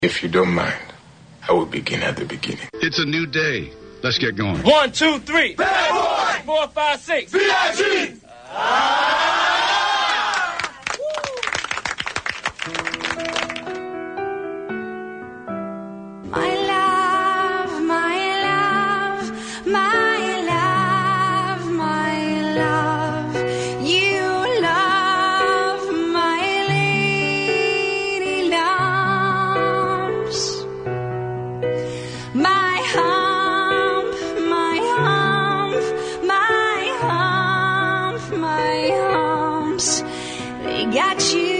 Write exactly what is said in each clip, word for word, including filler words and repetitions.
If you don't mind, I will begin at the beginning. It's a new day. Let's get going. One, two, three. Bad boy. Four, five, six. V I G. Ah! My love, my love, my love, my love. You love my lady loves. My hump, my hump, my hump, my humps. They got you.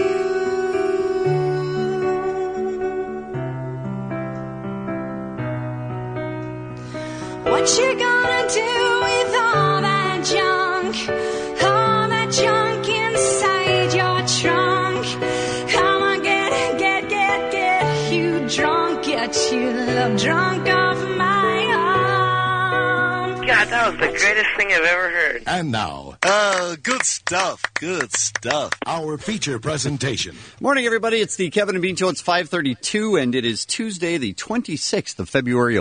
What you gonna do with all that junk? All that junk inside your trunk? Come on, get, get, get, get you drunk. Get you a little drunk off my arm. God, that was the greatest thing I've ever heard. And now, uh, good stuff, good stuff. Our feature presentation. Morning, everybody. It's the Kevin and Bean Show. It's five thirty-two, and it is Tuesday, the twenty-sixth of February.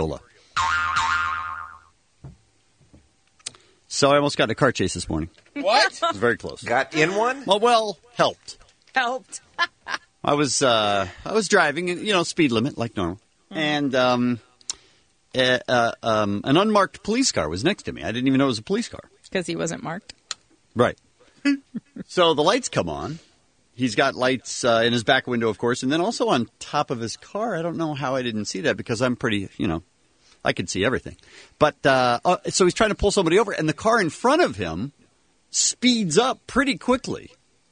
So I almost got in a car chase this morning. What? It was very close. Got in one? Well, well, helped. Helped. I was uh, I was driving, you know, speed limit like normal, mm-hmm. and um, uh, uh, um, an unmarked police car was next to me. I didn't even know it was a police car. Because he wasn't marked. Right. So the lights come on. He's got lights uh, in his back window, of course, and then also on top of his car. I don't know how I didn't see that because I'm pretty, you know, I can see everything. But uh, uh, so he's trying to pull somebody over, and the car in front of him speeds up pretty quickly.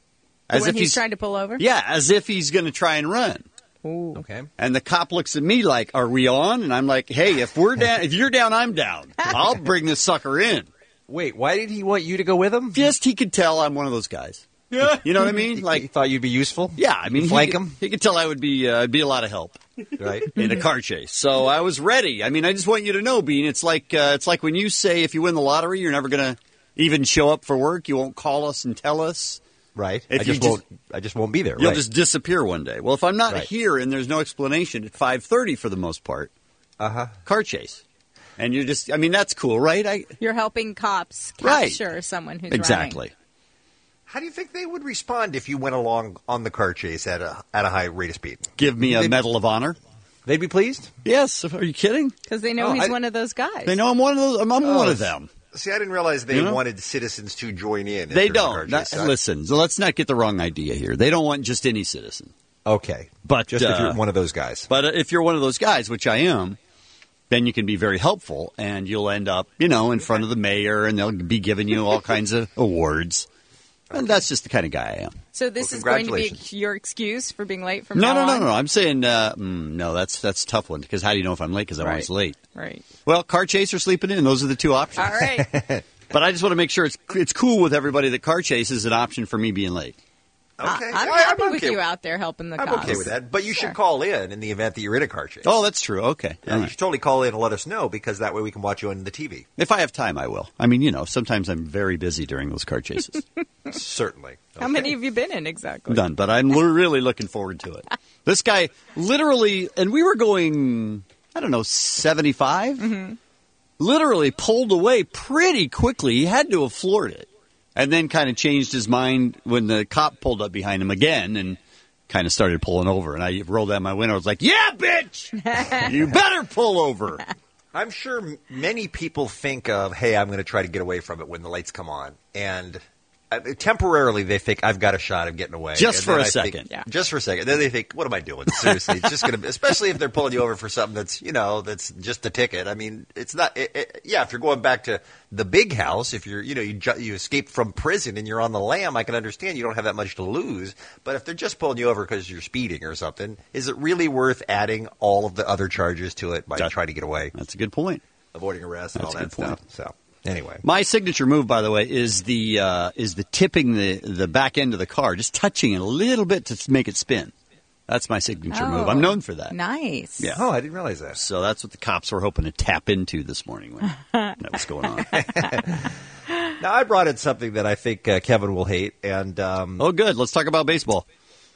As when if he's, he's trying to pull over? Yeah, as if he's going to try and run. Ooh. Okay. And the cop looks at me like, "Are we on?" And I'm like, "Hey, if we're down, if you're down, I'm down. I'll bring this sucker in." Wait, why did he want you to go with him? Just he could tell I'm one of those guys. Yeah. You know what I mean? Like, he thought you'd be useful? Yeah, I mean, flank he, him. He could tell I would be uh, be a lot of help, right, in a car chase. So I was ready. I mean, I just want you to know, Bean. It's like uh, it's like when you say if you win the lottery, you're never going to even show up for work. You won't call us and tell us. Right. If I just, you won't. Just, I just won't be there. You'll right. just disappear one day. Well, if I'm not right. here and there's no explanation at five thirty for the most part, uh huh, car chase, and you're just. I mean, that's cool, right? I, you're helping cops capture right. someone who's exactly. running. How do you think they would respond if you went along on the car chase at a at a high rate of speed? Give me a they'd, Medal of Honor. They'd be pleased? Yes. Are you kidding? Because they know oh, he's I, one of those guys. They know I'm one of those. I'm, I'm oh, one of them. See, I didn't realize they you know? wanted citizens to join in. They don't. Not, listen, so let's not get the wrong idea here. They don't want just any citizen. Okay. But just uh, if you're one of those guys. But uh, if you're one of those guys, which I am, then you can be very helpful, and you'll end up, you know, in front of the mayor, and they'll be giving you all kinds of awards. And that's just the kind of guy I am. So this well, is going to be your excuse for being late from no, now no, no, on? no, no. I'm saying, uh, mm, no, that's that's a tough one, because how do you know if I'm late? Because I'm right. always late. Right. Well, car chase or sleeping in, those are the two options. All right. But I just want to make sure it's it's cool with everybody that car chase is an option for me being late. Okay. I'm I, happy I'm with okay. you out there helping the I'm cops. okay with that. But you sure. should call in in the event that you're in a car chase. Oh, that's true. Okay. Yeah, you right. should totally call in and let us know, because that way we can watch you on the T V. If I have time, I will. I mean, you know, sometimes I'm very busy during those car chases. Certainly. Okay. How many have you been in exactly? None, but I'm l- really looking forward to it. This guy literally, and we were going, I don't know, seventy-five? Mm-hmm. Literally pulled away pretty quickly. He had to have floored it. And then kind of changed his mind when the cop pulled up behind him again and kind of started pulling over. And I rolled down my window. I was like, yeah, bitch! You better pull over. I'm sure many people think of, hey, I'm going to try to get away from it when the lights come on. And uh, temporarily they think, I've got a shot of getting away. Just and for a I second. Think, yeah. Just for a second. Then they think, what am I doing? Seriously. It's just going to, especially if they're pulling you over for something that's, you know, that's just a ticket. I mean, it's not, it, it, yeah, if you're going back to the big house, if you're, you know, you, ju- you escaped from prison and you're on the lam, I can understand you don't have that much to lose. But if they're just pulling you over because you're speeding or something, is it really worth adding all of the other charges to it by that, trying to get away? That's a good point. Avoiding arrest and that's all that stuff. Point. So. Anyway, my signature move, by the way, is the uh, is the tipping the, the back end of the car, just touching it a little bit to make it spin. That's my signature oh, move. I'm known for that. Nice. Yeah. Oh, I didn't realize that. So that's what the cops were hoping to tap into this morning when that was going on. Now, I brought in something that I think uh, Kevin will hate, and um, oh, good. Let's talk about baseball.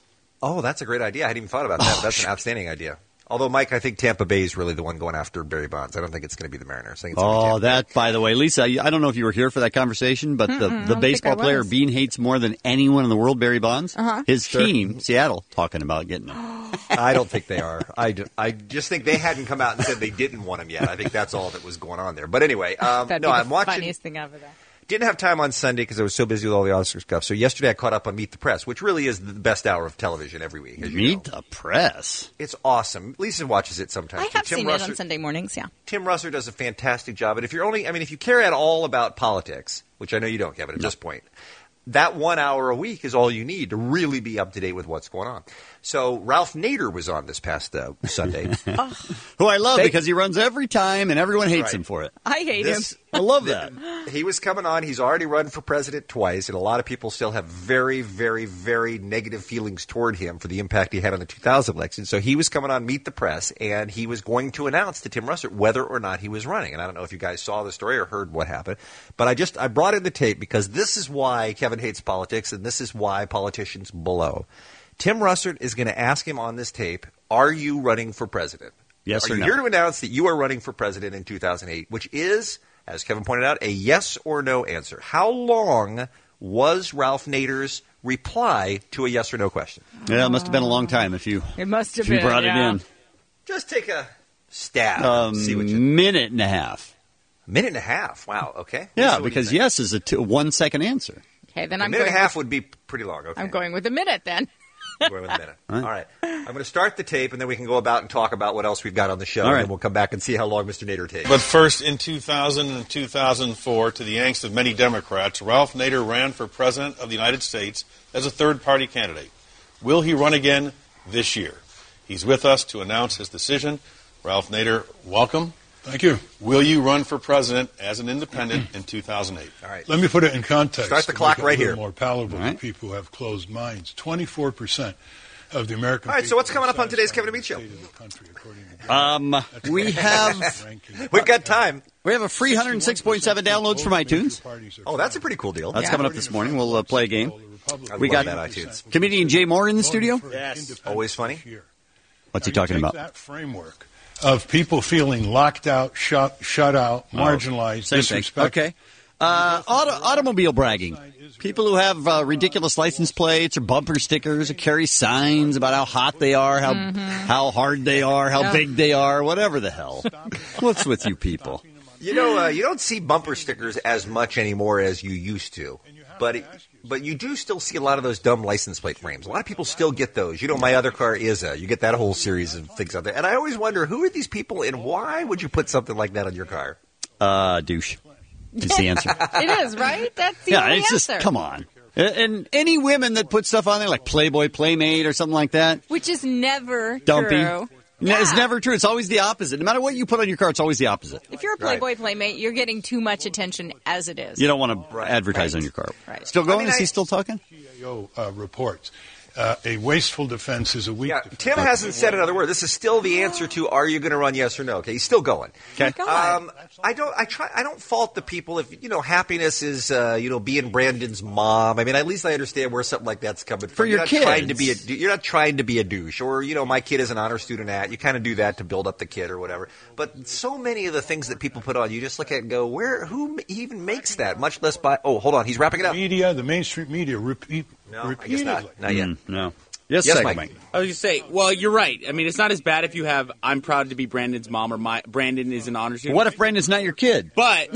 Oh, that's a great idea. I hadn't even thought about that. Oh, That's an outstanding idea. Although, Mike, I think Tampa Bay is really the one going after Barry Bonds. I don't think it's going to be the Mariners. I think it's gonna be Oh, Tampa Bay. that, by the way, Lisa, I don't know if you were here for that conversation, but the, the baseball player Bean hates more than anyone in the world, Barry Bonds. Uh-huh. His Sure. team, Seattle, talking about getting him. I don't think they are. I, do- I just think they hadn't come out and said they didn't want him yet. I think that's all that was going on there. But anyway, um, That'd no, be the I'm watching. funniest thing ever. There. Didn't have time on Sunday because I was so busy with all the Oscar stuff. So yesterday I caught up on Meet the Press, which really is the best hour of television every week. As you Meet know. the Press. It's awesome. Lisa watches it sometimes. I too. have Tim seen Russer, it on Sunday mornings. Yeah. Tim Russer does a fantastic job. And if you're only, I mean, if you care at all about politics, which I know you don't, Kevin, at No. this point, that one hour a week is all you need to really be up to date with what's going on. So Ralph Nader was on this past uh, Sunday. Who I love They- because he runs every time and everyone hates Right. him for it. I hate This- him. I love that. He was coming on. He's already run for president twice, and a lot of people still have very, very, very negative feelings toward him for the impact he had on the two thousand election. So he was coming on Meet the Press, and he was going to announce to Tim Russert whether or not he was running. And I don't know if you guys saw the story or heard what happened, but I just I brought in the tape because this is why Kevin hates politics, and this is why politicians blow. Tim Russert is going to ask him on this tape, "Are you running for president?" Yes Are or you no? here to announce that you are running for president in two thousand eight, which is, as Kevin pointed out, a yes or no answer. How long was Ralph Nader's reply to a yes or no question? Yeah, it must have been a long time if you, It must have if you been. brought yeah. it in. Just take a stab. A and see what you. minute and a half. Minute and a half. Wow. Okay. Yeah, Lisa, what do you because think? yes is a two, one second answer. Okay, then a I'm minute going. and a half with, would be pretty long. Okay. I'm going with a minute then. Going with a minute. All All right. right. I'm going to start the tape, and then we can go about and talk about what else we've got on the show, All and right. then we'll come back and see how long Mister Nader takes. But first, in two thousand and two thousand four, to the angst of many Democrats, Ralph Nader ran for President of the United States as a third-party candidate. Will he run again this year? He's with us to announce his decision. Ralph Nader, welcome. Thank you. Will you run for president as an independent in two thousand eight? All right. Let me put it in context. Start the to clock make it right a little here. more palatable All right. to people who have closed minds. twenty-four percent of the American All right, so people what's coming up on today's satisfied Kevin and with Beat Show? the state of the country, according to Um, That's we right. have Ranking. We've got time. we have a free one hundred six point seven downloads from iTunes. Oh, that's a pretty cool deal. That's coming up this morning. We'll uh, play a game. I We love got that iTunes. Comedian Jay Moore in the studio. Yes. Always funny. What's he Now, you talking take about? That framework of people feeling locked out, shut, shut out, marginalized, Same thing. disrespected. Okay. Uh, auto, automobile bragging. People who have uh, ridiculous license plates or bumper stickers or carry signs about how hot they are, how how hard they are, how Yeah. big they are, whatever the hell. What's with you people? You know, uh, you don't see bumper stickers as much anymore as you used to, but it, but you do still see a lot of those dumb license plate frames. A lot of people still get those. You know, my other car is a. You get that whole series of things out there, and I always wonder who are these people and why would you put something like that on your car? Uh, douche. Is the answer. It is, right? That's the Yeah, only it's just, answer. come on. And- And any women that put stuff on there, like Playboy Playmate or something like that, Which is never dumpy. true. No, it's Yeah. never true. It's always the opposite. No matter what you put on your car, it's always the opposite. If you're a Playboy Playmate, you're getting too much attention as it is. You don't want to Right, advertise right. on your car. Right. Still going? I mean, Is I- he still talking? G A O uh, reports. Uh, a wasteful defense is a weak Yeah, defense. Tim hasn't said another word. This is still the answer to "Are you going to run? Yes or no?" Okay, he's still going. Okay. God. Um, I don't. I try. I don't fault the people if you know happiness is uh, you know being Brandon's mom. I mean, at least I understand where something like that's coming from. For your you're not kids. trying to be a. You're not trying to be a douche, or you know, my kid is an honor student at. You kind of do that to build up the kid or whatever. But so many of the things that people put on, you just look at it and go, where? Who even makes that? Much less by. Oh, hold on, he's wrapping it up. Media, the mainstream media, repeat, No, I guess repeatedly. not. Not yet. Mm, no. Yes, Yes, second, Mike. I was just say, well, you're right. I mean, it's not as bad if you have "I'm proud to be Brandon's mom" or "My Brandon is an honor student." What if Brandon's not your kid? But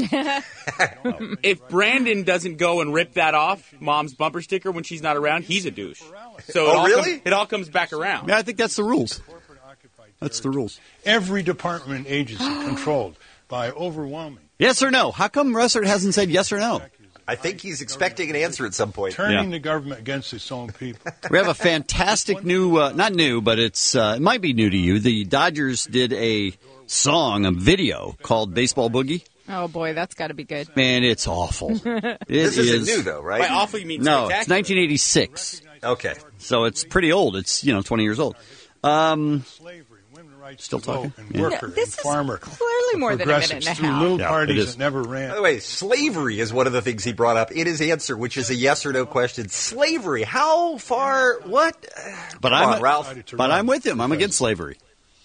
if Brandon doesn't go and rip that off mom's bumper sticker when she's not around, he's a douche. So it Oh, all really? comes, it all comes back around. Yeah, I think that's the rules. That's the rules. Every department and agency controlled by overwhelming, Yes or no? How come Russert hasn't said yes or no? I think he's expecting an answer at some point. turning Yeah. the government against its own people. We have a fantastic new, uh, not new, but it's uh, it might be new to you. The Dodgers did a song, a video called Baseball Boogie. Oh, boy, that's got to be good. Man, it's awful. It This isn't is- new though, right? By awful, you mean No, spectacular. it's nineteen eighty-six. Okay. So it's pretty old. It's, you know, twenty years old. Um, Slavery, women Still talking? And Yeah. worker Yeah, this and is farmer. clearly more than a minute and a Progressives through half. little Yeah, it parties is. that never ran. By the way, slavery is one of the things he brought up in his answer, which is a yes or no question. Slavery, how far, what? But Come I'm on, Ralph. But I'm with him. I'm against slavery.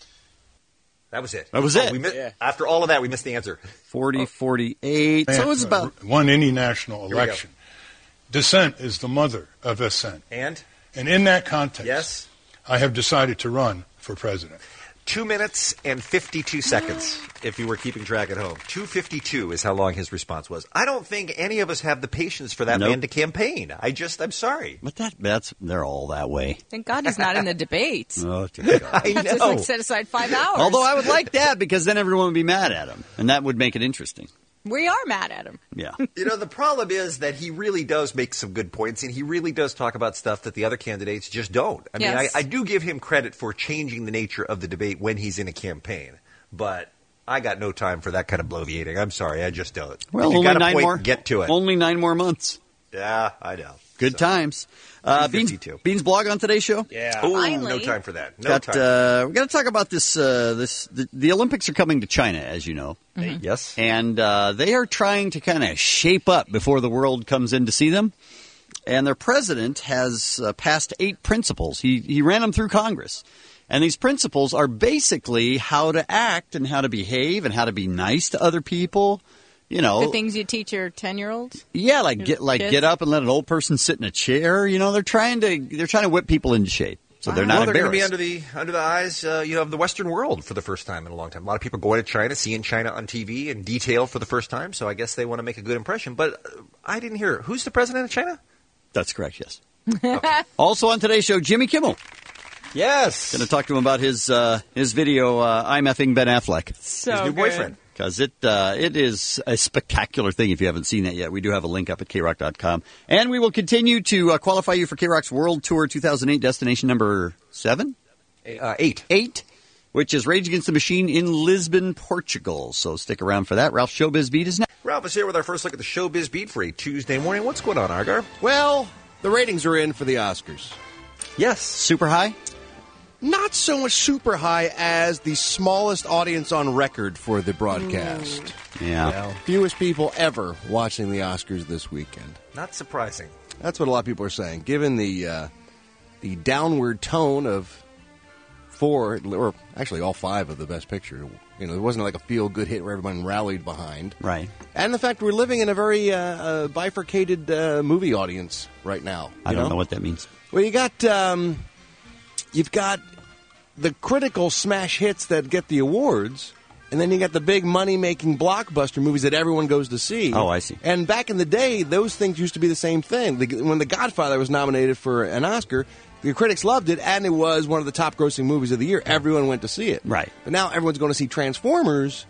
That was it. That was Oh, it. we mi- After all of that, we missed the answer. forty, forty-eight. Man, So it's about. won any national we go. election. Dissent is the mother of assent. And? And in that context, Yes? I have decided to run for president. Two minutes and fifty-two seconds, if you were keeping track at home. two fifty-two is how long his response was. I don't think any of us have the patience for that Nope. man to campaign. I just, I'm sorry. But that that's they're all that way. Thank God he's not in the debates. Oh, dear God. I Have to know. like set aside five hours. Although I would like that because then everyone would be mad at him, and that would make it interesting. we are mad at him. Yeah. You know, the problem is that he really does make some good points, and he really does talk about stuff that the other candidates just don't. I mean, Yes. I, I do give him credit for changing the nature of the debate when he's in a campaign, but I got no time for that kind of bloviating. I'm sorry, I just don't. Well, If you only got a nine point, more. get to it. Only nine more months. Yeah, I know. Good So, times. Uh, Beans, two fifty-two. Beans blog on today's show. Yeah. Oh, Finally. no time for that. No Got, time. uh, we got to talk about this. Uh, this the, the Olympics are coming to China, as you know, Yes. and uh, they are trying to kind of shape up before the world comes in to see them. And their president has uh, passed eight principles. He he ran them through Congress, and these principles are basically how to act and how to behave and how to be nice to other people. You know, The things you teach your ten-year-olds. yeah, like Your get like kids? get up and let an old person sit in a chair. You know, they're trying to they're trying to whip people into shape, so they're not well, they're going to embarrassed. be under the under the eyes, uh, you know, of the Western world for the first time in a long time. A lot of people going to China, seeing China on T V in detail for the first time. So I guess they want to make a good impression. But uh, I didn't hear who's the president of China. That's correct. Yes. Also on today's show, Jimmy Kimmel. Yes, Going to talk to him about his uh, his video. Uh, I'm effing Ben Affleck. So his new good. boyfriend. Because it uh, it is a spectacular thing. If you haven't seen that yet, we do have a link up at K rock dot com, and we will continue to uh, qualify you for K Rock's World Tour two thousand eight, destination number seven, Uh, eight. eight, which is Rage Against the Machine in Lisbon, Portugal. So stick around for that. Ralph Showbiz Beat is next. Ralph is here with our first look at the Showbiz Beat for a Tuesday morning. What's going on, Argar? Well, the ratings are in for the Oscars. Yes, super high. Not so much super high as the smallest audience on record for the broadcast. Yeah. Well, fewest people ever watching the Oscars this weekend. Not surprising. That's what a lot of people are saying. Given the uh, the downward tone of four, or actually all five of the Best Picture. You know, it wasn't like a feel-good hit where everyone rallied behind. Right. And the fact we're living in a very uh, uh, bifurcated uh, movie audience right now. I you don't know what that means. Well, you got um, you've got the critical smash hits that get the awards, and then you got the big money-making blockbuster movies that everyone goes to see. Oh, I see. And back in the day, those things used to be the same thing. The, when The Godfather was nominated for an Oscar, the critics loved it, and it was one of the top-grossing movies of the year. Everyone went to see it. Right. But now everyone's going to see Transformers,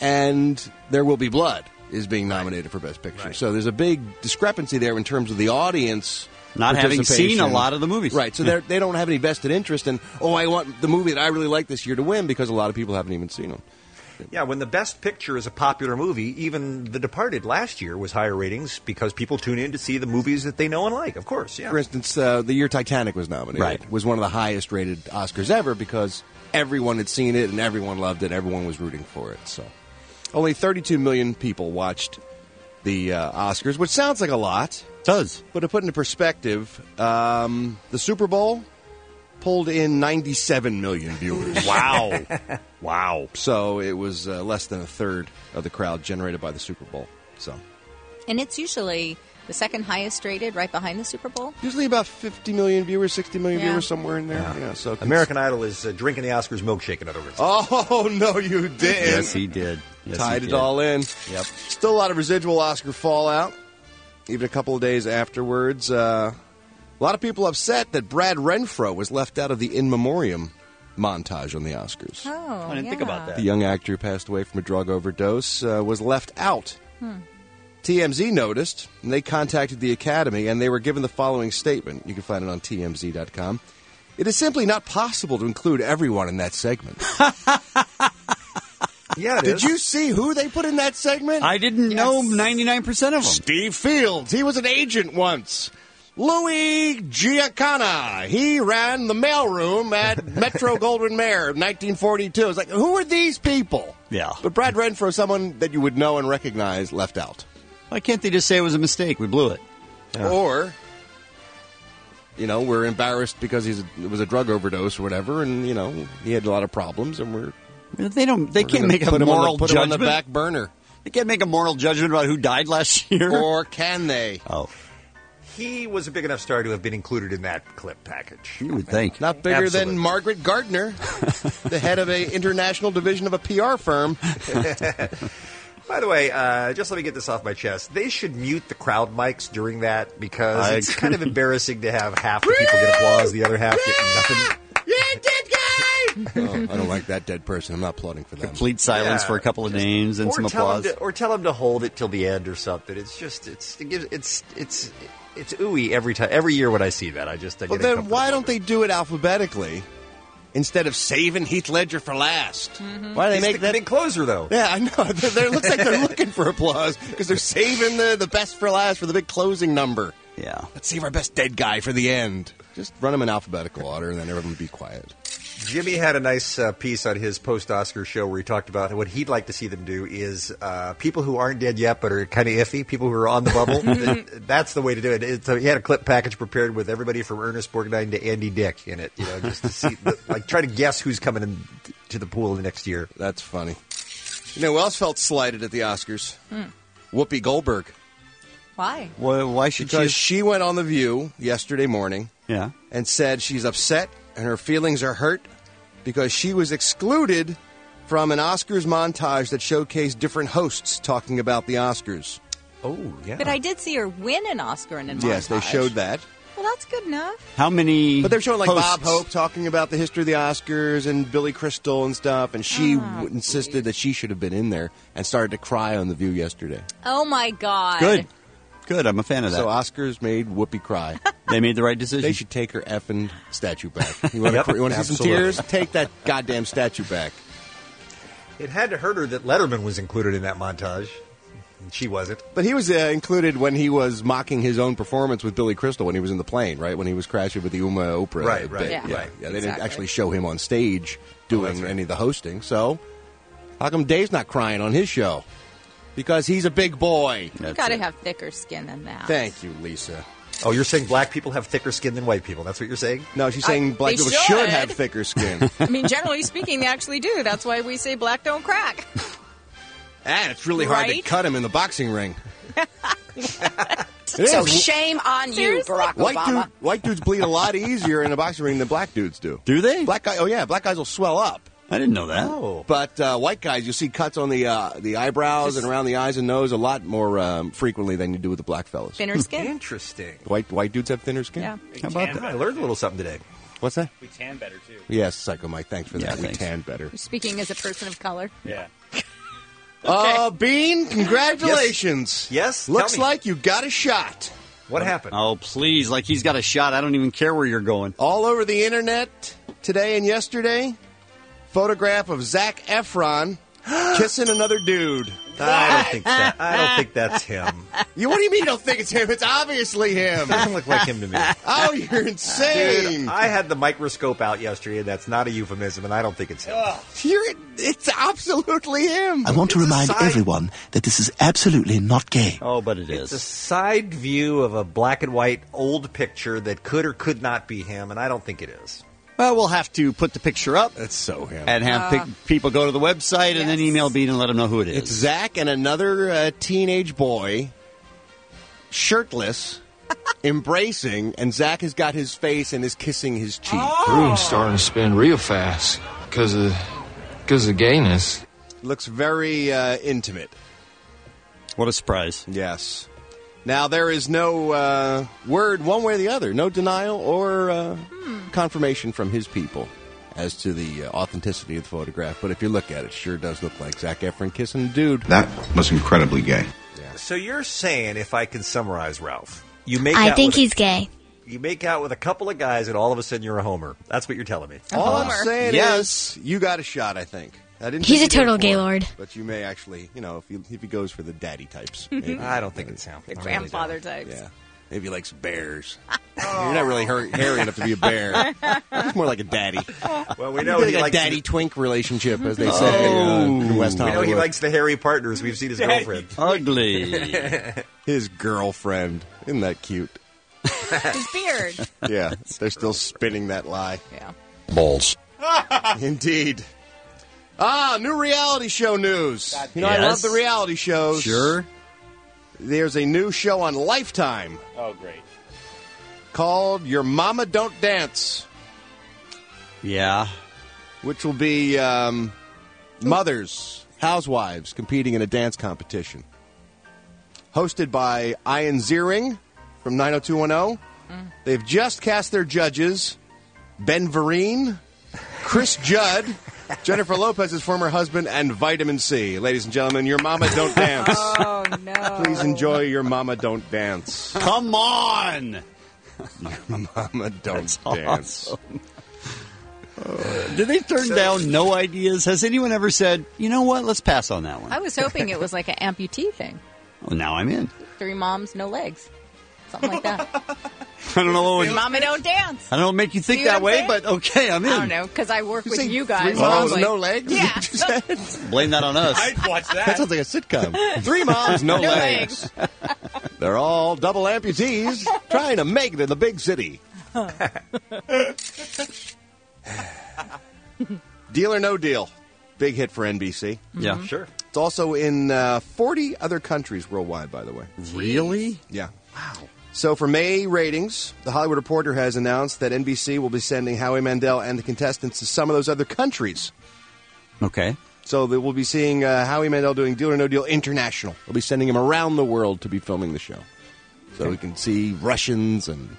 and There Will Be Blood is being nominated for Best Picture. Right. So there's a big discrepancy there in terms of the audience. Not having seen a participation. lot of the movies. Right, so they're- they don't have any vested interest in, oh, I want the movie that I really like this year to win, because a lot of people haven't even seen them. Yeah, when the Best Picture is a popular movie, even The Departed last year was higher ratings because people tune in to see the movies that they know and like, of course, yeah. For instance, uh, the year Titanic was nominated Right. was one of the highest-rated Oscars ever because everyone had seen it and everyone loved it, everyone was rooting for it. So, only thirty-two million people watched the uh, Oscars, which sounds like a lot. Does. But to put into perspective, um, the Super Bowl pulled in ninety-seven million viewers. Wow. Wow. So it was uh, less than a third of the crowd generated by the Super Bowl. So And it's usually the second highest rated, right behind the Super Bowl. usually about fifty million viewers, sixty million Yeah. viewers, somewhere in there. Yeah. So American Idol is uh, drinking the Oscars milkshake, in other words. Oh no, you didn't. Yes, he did. Yes, Tied he it did. all in. Yep. Still a lot of residual Oscar fallout. Even a couple of days afterwards, uh, a lot of people upset that Brad Renfro was left out of the in memoriam montage on the Oscars. Oh, I didn't think about that. The young actor who passed away from a drug overdose uh, was left out. Hmm. T M Z noticed, and they contacted the Academy, and they were given the following statement. You can find it on T M Z dot com. It is simply not possible to include everyone in that segment. Yeah, it Did is. you see who they put in that segment? I didn't know ninety-nine percent of them. Steve Fields. He was an agent once. Louis Giancana. He ran the mailroom at Metro Goldwyn Mayer in nineteen forty-two. It's like, who are these people? Yeah. But Brad Renfro, someone that you would know and recognize, left out. Why can't they just say it was a mistake? We blew it. Yeah. Or, you know, we're embarrassed because he's a, it was a drug overdose or whatever, and, you know, he had a lot of problems, and we're... They don't. They we're can't gonna make a put him on moral the, put judgment. him on the back burner. They can't make a moral judgment about who died last year. Or can they? Oh. He was a big enough star to have been included in that clip package. You would think. Not bigger Absolutely. than Margaret Gardner, the head of a international division of a P R firm. By the way, uh, just let me get this off my chest. They should mute the crowd mics during that because I it's agree. kind of embarrassing to have half the people get applause, the other half get nothing. Yeah, dead guy! oh, I don't like that dead person. I'm not applauding for them. Complete silence Yeah. for a couple of names and Or some tell applause. them to, or tell them to hold it till the end or something. It's just it's it gives it's it's it's ooey every time every year when I see that. I just I Well, get then uncomfortable. why don't they do it alphabetically instead of saving Heath Ledger for last? Mm-hmm. Why do they He's make the that? big closer though? Yeah, I know. They're, they're- it looks like they're looking for applause because they're saving the, the best for last for the big closing number. Yeah. Let's save our best dead guy for the end. Just run them in alphabetical order, and then everyone be quiet. Jimmy had a nice uh, piece on his post-Oscar show where he talked about what he'd like to see them do is uh, people who aren't dead yet but are kind of iffy, people who are on the bubble. Th- That's the way to do it. It's, so he had a clip package prepared with everybody from Ernest Borgnine to Andy Dick in it, you know, just to see, like, try to guess who's coming in to the pool the next year. That's funny. You know who else felt slighted at the Oscars? Hmm. Whoopi Goldberg. Why? Why, why should Because she? she went on The View yesterday morning Yeah. and said she's upset and her feelings are hurt because she was excluded from an Oscars montage that showcased different hosts talking about the Oscars. Oh, yeah. But I did see her win an Oscar in a montage. Yes, they showed that. Well, that's good enough. How many? But they're showing like hosts? Bob Hope talking about the history of the Oscars and Billy Crystal and stuff, and she Oh, w- insisted that she should have been in there and started to cry on The View yesterday. Oh, my God. Good. Good. I'm a fan of that. So Oscars made Whoopi cry. They made the right decision. They should take her effing statue back. You want Yep, to see some absolutely. tears? Take that goddamn statue back. It had to hurt her that Letterman was included in that montage. And she wasn't. But he was uh, included when he was mocking his own performance with Billy Crystal when he was in the plane, right? When he was crashing with the Uma Oprah. Right, right, bit. Yeah. yeah. right. Yeah, they didn't Exactly. actually show him on stage doing that's right. any of the hosting. So how come Dave's not crying on his show? Because he's a big boy. You've got to have thicker skin than that. Thank you, Lisa. Oh, you're saying black people have thicker skin than white people. That's what you're saying? No, she's saying I- black they people should. should have thicker skin. I mean, generally speaking, they actually do. That's why we say black don't crack. And it's really hard to Right? cut him in the boxing ring. It So is. shame on you, Seriously? Barack White, Obama. dude, white dudes bleed a lot easier in a boxing ring than black dudes do. Do they? Black guy, oh yeah, black guys will swell up. I didn't know that. Oh. But uh, white guys, you see cuts on the uh, the eyebrows and around the eyes and nose a lot more um, frequently than you do with the black fellas. Thinner skin. Interesting. White white dudes have thinner skin. Yeah. How about that? I learned a little something today. What's that? We tan better, too. Yes, Psycho Mike. Thanks for Yeah, that. We thanks. tan better. Speaking as a person of color. Yeah. Uh, Bean, congratulations. Yes? Looks Tell me. like you got a shot. What happened? Oh, please. Like he's got a shot. I don't even care where you're going. All over the internet today and yesterday, photograph of Zac Efron kissing another dude. I don't think that. I don't think that's him. You, what do you mean you don't think it's him? It's obviously him. Doesn't look like him to me. Oh, you're insane. Dude, I had the microscope out yesterday, and that's not a euphemism, and I don't think it's him. You're, it's absolutely him. I want to It's a remind side- everyone that this is absolutely not gay. Oh, but it It's a is. side view of a black and white old picture that could or could not be him, and I don't think it is. Well, we'll have to put the picture up That's so him. and have pic- people go to the website and then Yes. email Bean and let them know who it is. It's Zach and another uh, teenage boy, shirtless, embracing, and Zach has got his face and is kissing his cheek. Room's starting to spin real fast because of because of gayness. Looks very uh, intimate. What a surprise. Yes. Now, there is no uh, word one way or the other, no denial or uh, confirmation from his people as to the uh, authenticity of the photograph. But if you look at it, it sure does look like Zac Efron kissing a dude. That was incredibly gay. So you're saying, if I can summarize, Ralph, you make I out think with a- he's gay. You make out with a couple of guys, and all of a sudden you're a homer. That's what you're telling me. All I'm Homer. saying Yes. is, you got a shot, I think. I didn't He's think a you did total for gaylord. it, But you may actually, you know, if he, if he goes for the daddy types. Maybe. I don't think it's him. The I really grandfather types. Yeah. Maybe he likes bears. You're not really hairy, hairy enough to be a bear. He's more like a daddy. Well, we know like he a likes daddy the- twink relationship, as they say uh, in West We know Hollywood. he likes the hairy partners. We've seen his girlfriend. Ugly. His girlfriend. Isn't that cute? His beard. Yeah, they're still spinning that lie. Yeah. Balls. Indeed. Ah, new reality show news. You know, I love Yes. the reality shows. Sure. There's a new show on Lifetime Oh, great. called Your Mama Don't Dance, Yeah. which will be um, mothers, housewives competing in a dance competition. Hosted by Ian Ziering from nine oh two one oh. They've just cast their judges, Ben Vereen, Chris Judd, Jennifer Lopez's former husband, and Vitamin C. Ladies and gentlemen, Your Mama Don't Dance. Oh, no. Please enjoy Your Mama Don't Dance. Come on. Your Mama Don't That's Dance. awesome. Did they turn down no ideas? Has anyone ever said, you know what, let's pass on that one? I was hoping it was like an amputee thing. Well, now I'm in. Three moms, no legs. Something like that. I don't know what would, Your mama don't dance. I don't know what make you think See what that I'm way, saying? but okay, I'm in. I don't know, because I work You with say you guys. three moms, Like- no legs? Yeah. Is that what you said? Blame that on us. I'd watch that. That sounds like a sitcom. Three moms, no, No legs. They're all double amputees trying to make it in the big city. Deal or No Deal. Big hit for N B C. Yeah. Sure. It's also in uh, forty other countries worldwide, by the way. Really? Yeah. Wow. So for May ratings, The Hollywood Reporter has announced that N B C will be sending Howie Mandel and the contestants to some of those other countries. Okay. So that we'll be seeing uh, Howie Mandel doing Deal or No Deal International. We'll be sending him around the world to be filming the show. So we can see Russians and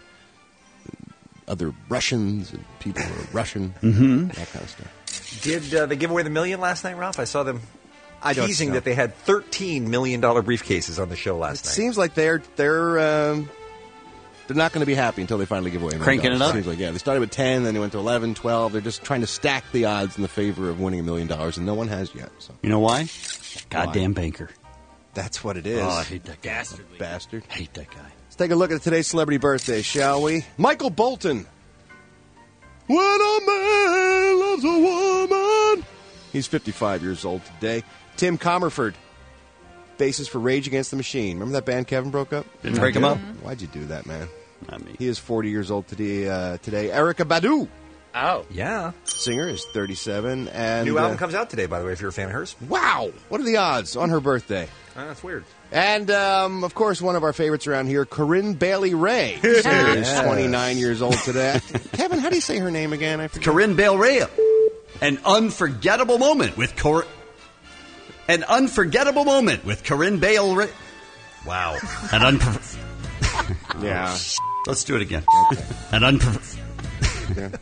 other Russians and people who are Russian, Mm-hmm. that kind of stuff. Did uh, they give away the million last night, Ralph? I saw them I don't teasing know. that they had thirteen million dollars briefcases on the show last It night. seems like they're they're um, they're not going to be happy until they finally give away. a million Cranking it dollars. up? Seems like, yeah, they started with ten, then they went to eleven, twelve. They're just trying to stack the odds in the favor of winning a million dollars, and no one has yet. So You know why? Goddamn banker. that's what it is. Oh, I hate that guy. Dastardly. Bastard. hate that guy. Let's take a look at today's celebrity birthday, shall we? Michael Bolton. When a man loves a woman. He's fifty-five years old today. Tim Comerford, bassist for Rage Against the Machine. Remember that band Kevin broke up? Didn't break him up. Why'd you do that, man? Not me. He is forty years old today. Uh, today, Erykah Badu, Oh. Yeah. singer, is thirty-seven. And New album uh, comes out today, by the way, if you're a fan of hers. wow, what are the odds on her birthday? Oh, that's weird. And, um, of course, one of our favorites around here, Corinne Bailey Ray. She is Yes. twenty-nine years old today. Kevin, how do you say her name again? I forget. Corinne Bale Rea. An unforgettable moment with Cor. An unforgettable moment with Corinne Bale Rea. Wow. An unfor. Yeah. Let's do it again. An unfor. Yeah.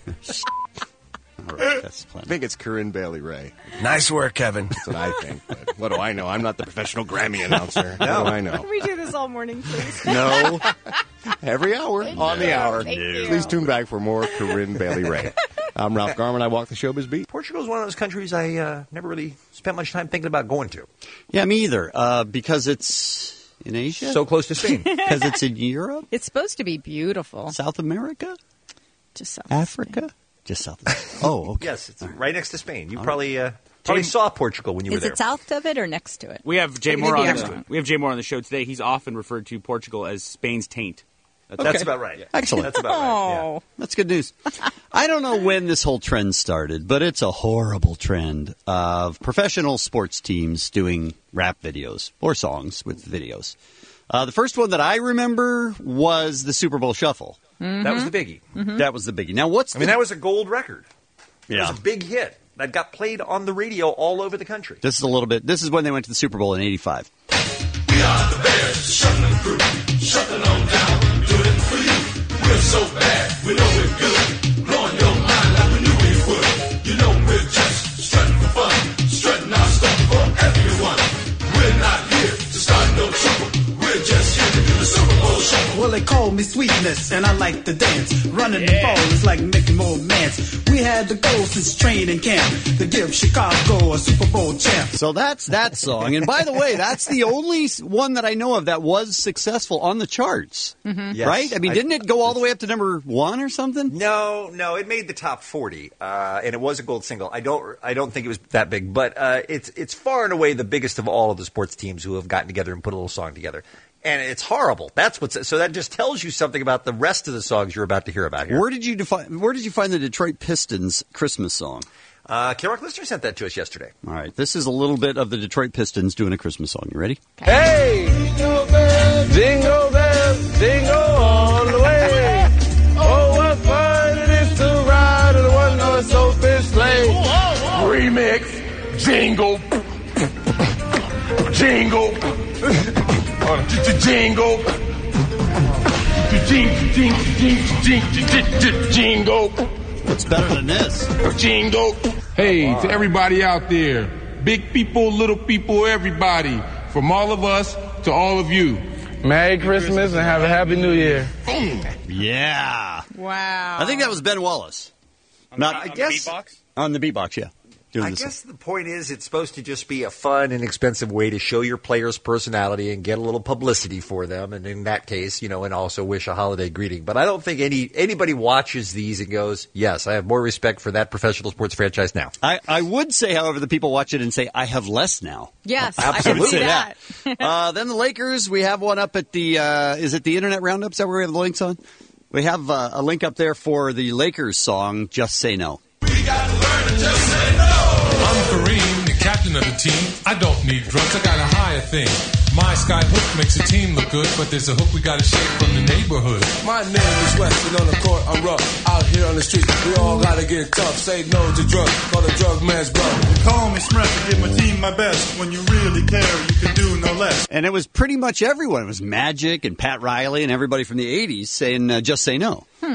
All right, that's I plenty. think it's Corinne Bailey Ray. Nice work, Kevin. That's what I think. But what do I know? I'm not the professional Grammy announcer. What do I know? Can we do this all morning, please? No. Every hour on the hour. Thank you. Please tune back for more Corinne Bailey Ray. I'm Ralph Garman. I walk the showbiz beat. Portugal is one of those countries I uh, never really spent much time thinking about going to. Yeah, me either. Uh, because it's in Asia. So close to Spain. Because it's in Europe, It's supposed to be beautiful. South America, Just South Africa, just South. America. Oh, okay. Yes, it's right next to Spain. You probably uh, probably saw Portugal when you were Is there. it south of it or next to it? We have Jay Maybe Moore on I'm the, wrong. we have Jay Moore on the show today. He's often referred to Portugal as Spain's taint. That's, That's about right. Excellent. That's about right. Yeah. Oh, That's good news. I don't know when this whole trend started, but it's a horrible trend of professional sports teams doing rap videos or songs with videos. Uh, the first one that I remember was the Super Bowl Shuffle. That was the biggie. That was the biggie. Now, what's I the... mean, that was a gold record. It yeah. was a big hit that got played on the radio all over the country. This is a little bit... This is when they went to the Super Bowl in eighty-five. We are the Bears, shuffling through, shuffling on down, doing it for you. We're so bad, we know we're good, blowing your mind like we knew we would. You know we're just strutting for fun, strutting our stuff for everyone. We're not here to start no trouble, we're just here to do the Super Bowl Shuffle. Well, they call me me Sweetness, and I like to dance. Running the ball is like making more mans. We had the goal since training camp to give Chicago a Super Bowl champ. So that's that song. And by the way, that's the only s- one that I know of that was successful on the charts. Mhm. Yes. Right? I mean, didn't it go all the way up to number one or something? No, no, it made the top forty, uh, and it was a gold single. I don't, I don't think it was that big, but uh, it's it's far and away the biggest of all of the sports teams who have gotten together and put a little song together. And it's horrible. That's what's so that just tells you something about the rest of the songs you're about to hear about here. Where did you define? Where did you find the Detroit Pistons Christmas song? Uh, K-Rock listener sent that to us yesterday. All right, this is a little bit of the Detroit Pistons doing a Christmas song. You ready? Hey, jingle bells, jingle bells, jingle all the way. Oh, what fun it is to ride in a one-horse open sleigh. Remix, jingle, jingle, jingle, jingle, jingle. What's better than this? Jingle. Hey, to everybody out there, big people, little people, everybody, from all of us to all of you, Merry Christmas and have a Happy New Year. Yeah. Wow. I think that was Ben Wallace. Not, I guess on the beatbox, yeah. Doing I this. guess the point is it's supposed to just be a fun, inexpensive way to show your player's personality and get a little publicity for them. And in that case, you know, and also wish a holiday greeting. But I don't think any anybody watches these and goes, yes, I have more respect for that professional sports franchise now. I, I would say, however, the people watch it and say, I have less now. Yes, Absolutely. I can see that. uh, then the Lakers, we have one up at the, uh, is it the Internet Roundup? Is that where we have the links on? We have uh, a link up there for the Lakers song, Just Say No. I'm Kareem, the captain of the team. I don't need drugs, I got a higher thing. My sky hook makes the team look good, but there's a hook we gotta shake from the neighborhood. My name is West, and on the court I'm rough. Out here on the street, we all gotta get tough. Say no to drugs, call the drug man's bluff. Call me Smurf, give my team my best. When you really care, you can do no less. And it was pretty much everyone. It was Magic and Pat Riley and everybody from the eighties saying, uh, Just Say No. Hmm.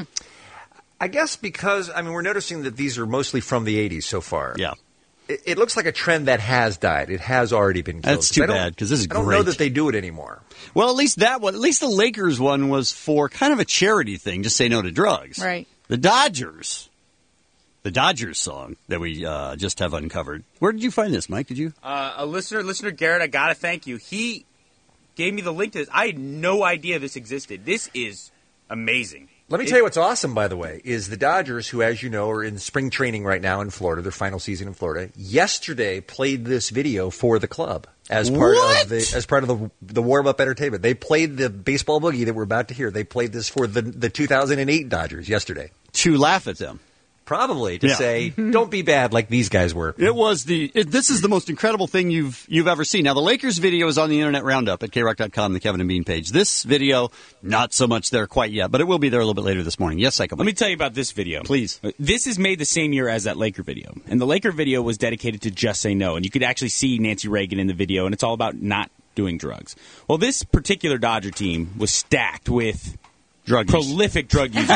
I guess because, I mean, we're noticing that these are mostly from the eighties so far. Yeah. It, it looks like a trend that has died. It has already been killed. That's too I don't- bad, 'cause this is I don't great. know that they do it anymore. Well, at least that one, at least the Lakers one was for kind of a charity thing, just say no to drugs. Right. The Dodgers, the Dodgers song that we uh, just have uncovered. Where did you find this, Mike? Did you? Uh, a listener, listener Garrett, I gotta thank you. He gave me the link to this. I had no idea this existed. This is amazing. Let me It- tell you what's awesome, by the way, is the Dodgers, who, as you know, are in spring training right now in Florida, their final season in Florida, yesterday played this video for the club as part What? of the as part of the the warm up entertainment. They played the baseball boogie that we're about to hear. They played this for the the two thousand eight Dodgers yesterday. To laugh at them. Probably to Yeah. say, don't be bad like these guys were. It was the. It, this is the most incredible thing you've you've ever seen. Now the Lakers video is on the Internet Roundup at K rock dot com, the Kevin and Bean page. This video, not so much there quite yet, but it will be there a little bit later this morning. Yes, Psycho. Let me tell you about this video. Please. This is made the same year as that Laker video. And the Laker video was dedicated to Just Say No. And you could actually see Nancy Reagan in the video, and it's all about not doing drugs. Well, this particular Dodger team was stacked with drug prolific drug users.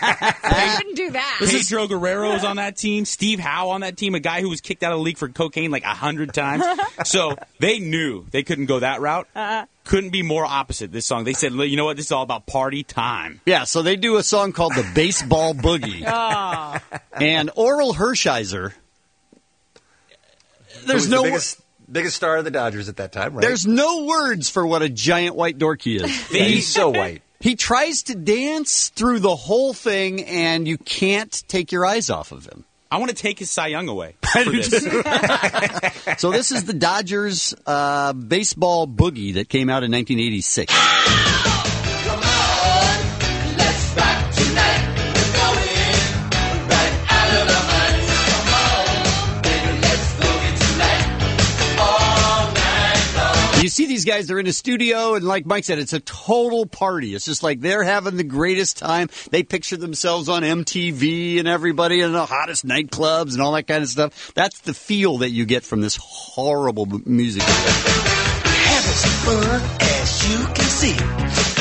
I shouldn't do that. Pedro Guerrero was on that team. Steve Howe on that team, a guy who was kicked out of the league for cocaine like a hundred times. So they knew they couldn't go that route. Uh, Couldn't be more opposite, this song. They said, you know what, this is all about party time. Yeah, so they do a song called the Baseball Boogie. oh. And Oral Hershiser. Who There's was no the biggest, biggest star of the Dodgers at that time, right? There's no words for what a giant white dork he is. He's so white. He tries to dance through the whole thing, and you can't take your eyes off of him. I want to take his Cy Young away I for do this. too. So this is the Dodgers uh, Baseball Boogie that came out in nineteen eighty-six. You see these guys, they're in a studio, and like Mike said, it's a total party. It's just like they're having the greatest time. They picture themselves on M T V and everybody in the hottest nightclubs and all that kind of stuff. That's the feel that you get from this horrible m- music. Having some fun, as you can see.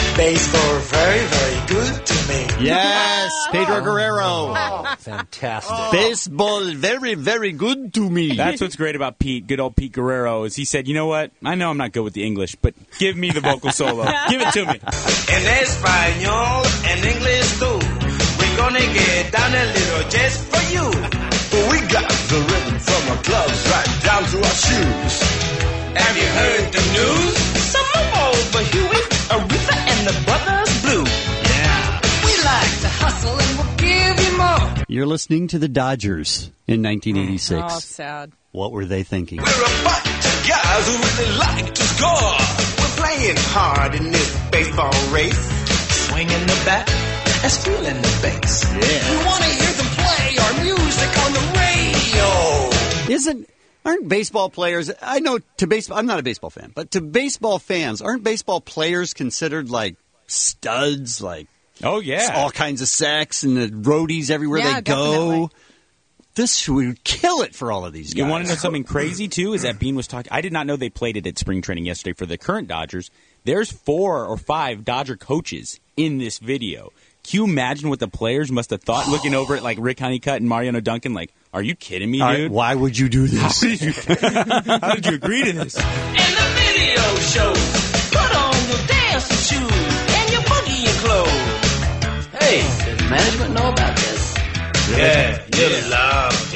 Baseball very, very good to me. Yes, Pedro Guerrero. Oh, fantastic. Baseball very, very good to me. That's what's great about Pete, good old Pete Guerrero, is he said, you know what? I know I'm not good with the English, but give me the vocal solo. Give it to me. In Espanol and English too. We're gonna get down a little just for you. We got the rhythm from our clubs right down to our shoes. Have you heard the news? Some over Huey, Aretha, and the Brothers Blue. Yeah. We like to hustle and we'll give you more. You're listening to the Dodgers in nineteen eighty-six. Oh, sad. What were they thinking? We're a bunch of guys who really like to score. We're playing hard in this baseball race. Swinging the bat and stealing the base. Yeah. We want to hear them play our music on the radio. Isn't aren't baseball players? I know to baseball. I'm not a baseball fan, but to baseball fans, aren't baseball players considered like studs? Like oh yeah, all kinds of sex and the roadies everywhere Yeah, they go. definitely. This would kill it for all of these guys. You want to know something crazy, too, is that Bean was talking. I did not know they played it at spring training yesterday for the current Dodgers. There's four or five Dodger coaches in this video. Can you imagine what the players must have thought looking over at like Rick Honeycutt and Mariano Duncan? Like, are you kidding me, All right, dude? why would you do this? How did you, how did you agree to this? In the video show, put on your dancing shoes and your boogie clothes. Hey, does management know about this? Yeah, you love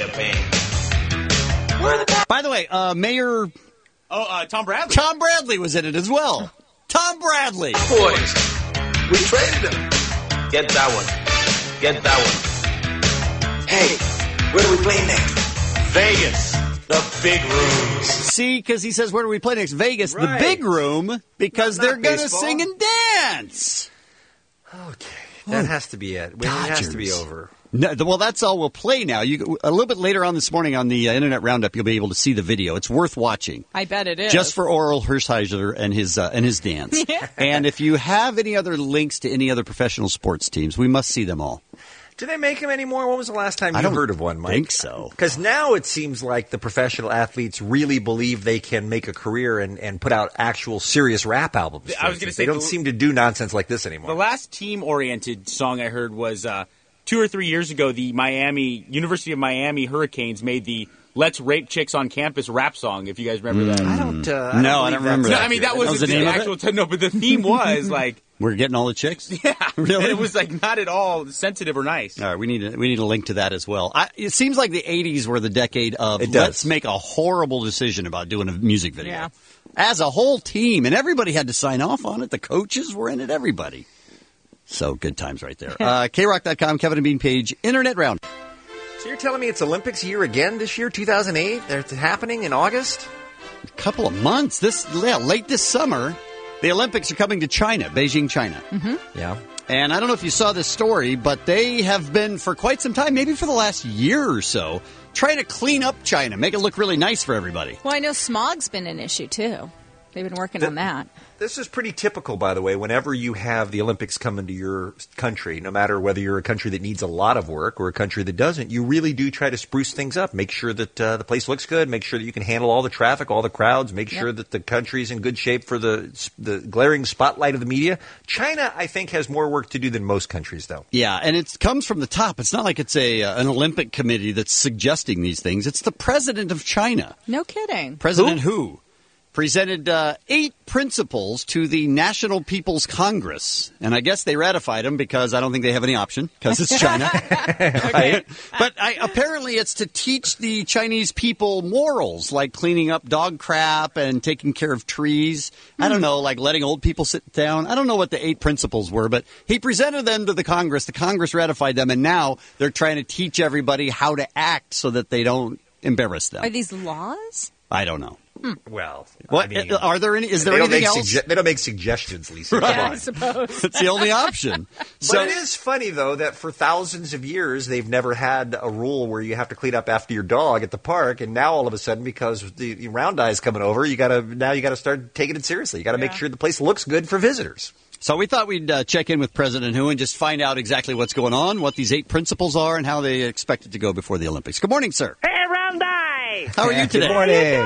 Japan. Where the By the way, uh, Mayor Oh, uh, Tom Bradley. Tom Bradley was in it as well. Tom Bradley. boys? We traded them. Get that one. Get that one. Hey, where do we play next? Vegas, the big rooms. See, because he says, where do we play next? Vegas, Right. the big room, because Not they're going to baseball. sing and dance. Okay, that has to be it. Well, it has to be Dodgers. over. No, th- well, that's all we'll play now. You, a little bit later on this morning on the uh, Internet Roundup, you'll be able to see the video. It's worth watching. I bet it is. Just for Oral Hershiser and his uh, and his dance. Yeah. And if you have any other links to any other professional sports teams, we must see them all. Do they make them anymore? When was the last time I you don't heard of one, Mike? think so. Because now it seems like the professional athletes really believe they can make a career and, and put out actual serious rap albums. I was going gonna to say they don't the- seem to do nonsense like this anymore. The last team-oriented song I heard was uh, two or three years ago. The Miami University of Miami Hurricanes made the "Let's Rape Chicks on Campus" rap song. If you guys remember that, I don't. Uh, I No, don't I believe don't remember that's No, I mean that accurate. was That was the name of actual. No, but the theme was like, We're getting all the chicks? yeah, Really? and it was like not at all sensitive or nice. All right, we need a, we need a link to that as well. I, it seems like the eighties were the decade of It does. let's make a horrible decision about doing a music video. Yeah. As a whole team, and everybody had to sign off on it. The coaches were in it, everybody. So good times right there. uh, K rock dot com, Kevin and Bean page, Internet Round. So you're telling me it's Olympics year again this year, two thousand eight? It's happening in August? A couple of months. This yeah, late this summer, the Olympics are coming to China, Beijing, China. Mm-hmm. Yeah. And I don't know if you saw this story, but they have been for quite some time, maybe for the last year or so, trying to clean up China, make it look really nice for everybody. Well, I know smog's been an issue, too. They've been working The- on that. This is pretty typical, by the way, whenever you have the Olympics come into your country, no matter whether you're a country that needs a lot of work or a country that doesn't, you really do try to spruce things up, make sure that uh, the place looks good, make sure that you can handle all the traffic, all the crowds, make Yep. sure that the country's in good shape for the the glaring spotlight of the media. China, I think, has more work to do than most countries, though. Yeah, and it comes from the top. It's not like it's a uh, an Olympic committee that's suggesting these things. It's the president of China, No kidding. President Hu, presented uh, eight principles to the National People's Congress. And I guess they ratified them because I don't think they have any option because it's China. Right? But I, apparently it's to teach the Chinese people morals, like cleaning up dog crap and taking care of trees. I don't know, like letting old people sit down. I don't know what the eight principles were, but he presented them to the Congress. The Congress ratified them, and now they're trying to teach everybody how to act so that they don't embarrass them. Are these laws? I don't know. Well, What I mean, are there any? Is there they don't anything make else? sugge- they don't make suggestions, Lisa. Come Yeah, on. I suppose. It's the only option. But So it is funny, though, that for thousands of years they've never had a rule where you have to clean up after your dog at the park, and now all of a sudden, because the, the round eye's coming over, you got to now you got to start taking it seriously. You got to make Yeah. sure the place looks good for visitors. So we thought we'd uh, check in with President Hu and just find out exactly what's going on, what these eight principles are, and how they expect it to go before the Olympics. Good morning, sir. Hey, Round Eye! How are you today? Good morning. How you doing?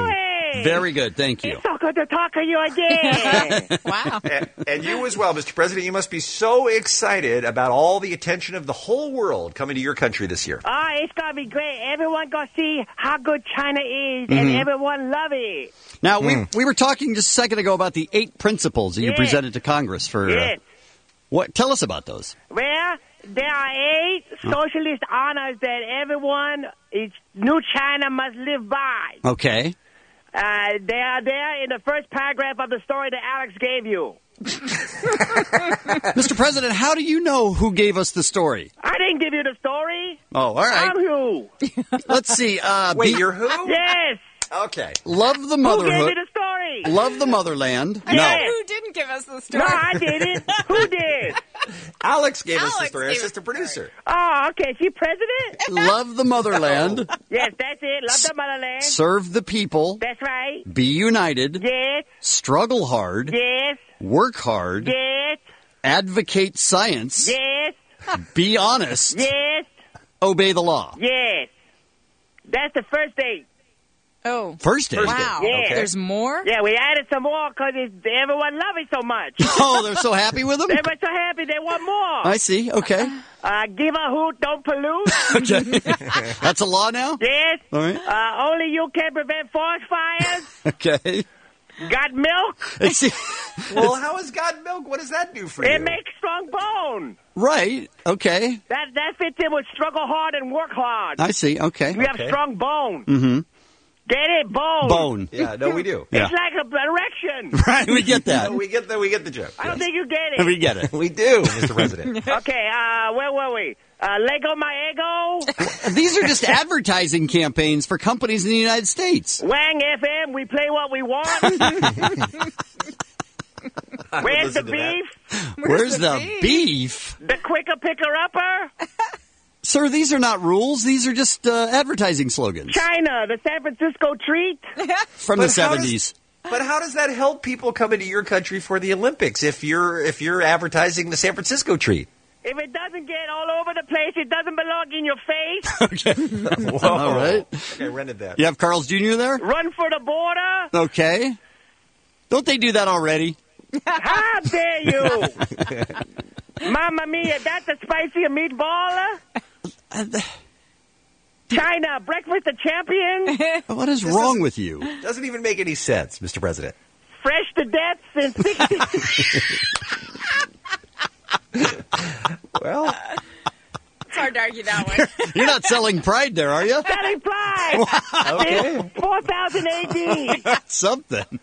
day? Very good, thank you. It's so good to talk to you again. Wow. And, and you as well, Mister President. You must be so excited about all the attention of the whole world coming to your country this year. Oh, it's going to be great. Everyone going to see how good China is, and Mhm. everyone love it. Now, we Mm. we were talking just a second ago about the eight principles that you Yes. presented to Congress for. Uh, Yes. what? Tell us about those. Well, there are eight socialist honors that everyone is New China must live by. Okay. Uh, they are there in the first paragraph of the story that Alex gave you. Mister President, how do you know who gave us the story? I didn't give you the story. Oh, all right. I'm who? Let's see. Uh, Wait, be- you're who? Yes. Okay. Love the Who gave motherhood. me the story? Love the motherland. Yes. No. Who didn't give us the story? No, I didn't. Who did? Alex gave us the Alex story, our gave us assistant producer. Oh, okay. She president? Love the motherland. Yes, that's it. Love the motherland. Serve the people. That's right. Be united. Yes. Struggle hard. Yes. Work hard. Yes. Advocate science. Yes. Be honest. Yes. Obey the law. Yes. That's the first date. Oh. First date. Wow. Yeah. There's more? Yeah, we added some more because everyone loves it so much. Oh, they're so happy with them? Everyone's so happy they want more. I see. Okay. Uh, give a hoot, don't pollute. Okay. That's a law now? Yes. All right. Uh, only you can prevent forest fires. Okay. Got milk? See, Well, how is God milk? What does that do for you? It makes strong bone. right. Okay. That that fits in with struggle hard and work hard. I see. Okay. We have strong bone. Mm-hmm. Get it? Bone. Bone. Yeah, no, we do. Yeah. It's like an erection. Right. We get that. No, we get the we get the joke. I don't think you get it. We get it. We do, Mister President. Okay, uh, where were we? Uh, Lego my ego. These are just advertising campaigns for companies in the United States. Wang F M, we play what we want. I would Where's the listen to that. beef? Where's, the, beef? The quicker picker upper? Sir, these are not rules. These are just uh, advertising slogans China, the San Francisco treat? from But the how does- seventies. But how does that help people come into your country for the Olympics if you're if you're advertising the San Francisco treat? If it doesn't get all over the place, it doesn't belong in your face. Okay. Whoa. All right. Okay, I rented that. You have Carl's Junior there? Run for the border? Okay. Don't they do that already? How dare you? Mamma mia, that's a spicier meatball? China, breakfast of champions? What is wrong with you? Doesn't even make any sense, Mister President. Fresh to death since sixty. Well, It's hard to argue that one. You're not selling pride there, are you? Selling pride. okay. four thousand A D. Something.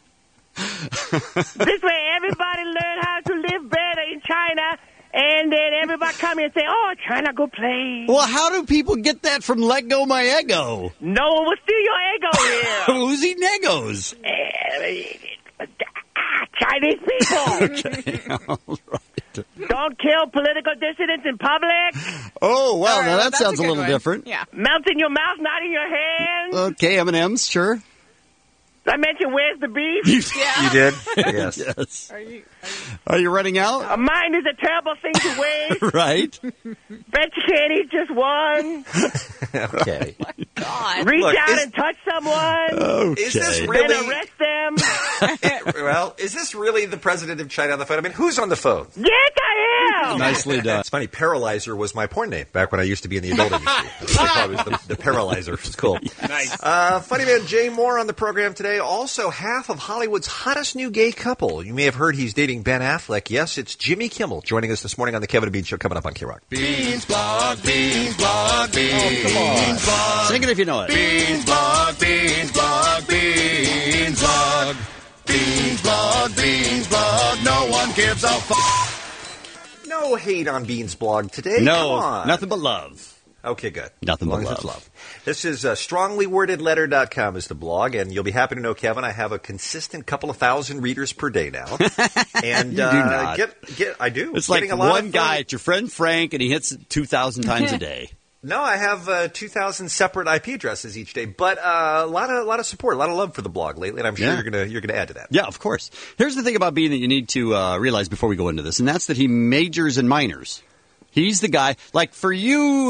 This way everybody learn how to live better in China, and then everybody come here and say, oh, China, good place. Well, how do people get that from Let Go My Ego? No one will steal your ego here. Who's eating egos? Eh, ah, Chinese people. Okay. All right. Don't kill political dissidents in public. Oh, wow. All right, now well, that that's sounds a a good little one. different. Yeah. Melt in your mouth, not in your hand. Okay, M and M's, sure. I mentioned where's the beef? Yeah. You did? Yes. Yes. Are you, Are you running out? A mind is a terrible thing to waste. Right. Bet you can't eat just one. Okay. God. Reach Look, out is- and touch someone. Okay. Is this Then really? arrest them. Well, is this really the president of China on the phone? I mean, who's on the phone? Yes, I am. Nicely done. It's funny. Paralyzer was my porn name back when I used to be in the adult industry. They thought it was the, the Paralyzer. It's cool. Nice. Uh, funny man Jay Moore on the program today. Also, half of Hollywood's hottest new gay couple. You may have heard he's dating Ben Affleck. Yes, it's Jimmy Kimmel joining us this morning on the Kevin and Bean Show. Coming up on K-Rock. Beans blog, beans blog, beans blog. Sing it if you know it. Beans blog, beans blog, beans blog. Beans blog, beans blog. No one gives a fuck. No hate on Bean's blog today. No, Come on. nothing but love. Okay, good. Nothing as long but as it's love. love. This is uh, strongly worded letter dot com is the blog, and you'll be happy to know, Kevin, I have a consistent couple of thousand readers per day now. And You do uh, not. Get, get, I do. It's like Getting a lot one of, guy, uh, it's your friend Frank, and he hits it two thousand times a day. No, I have uh, two thousand separate I P addresses each day, but uh, a lot of a lot of support, a lot of love for the blog lately, and I'm sure Yeah. you're gonna you're gonna add to that. Yeah, of course. Here's the thing about Bean that you need to uh, realize before we go into this, and that's that he majors in minors. He's the guy, like for you,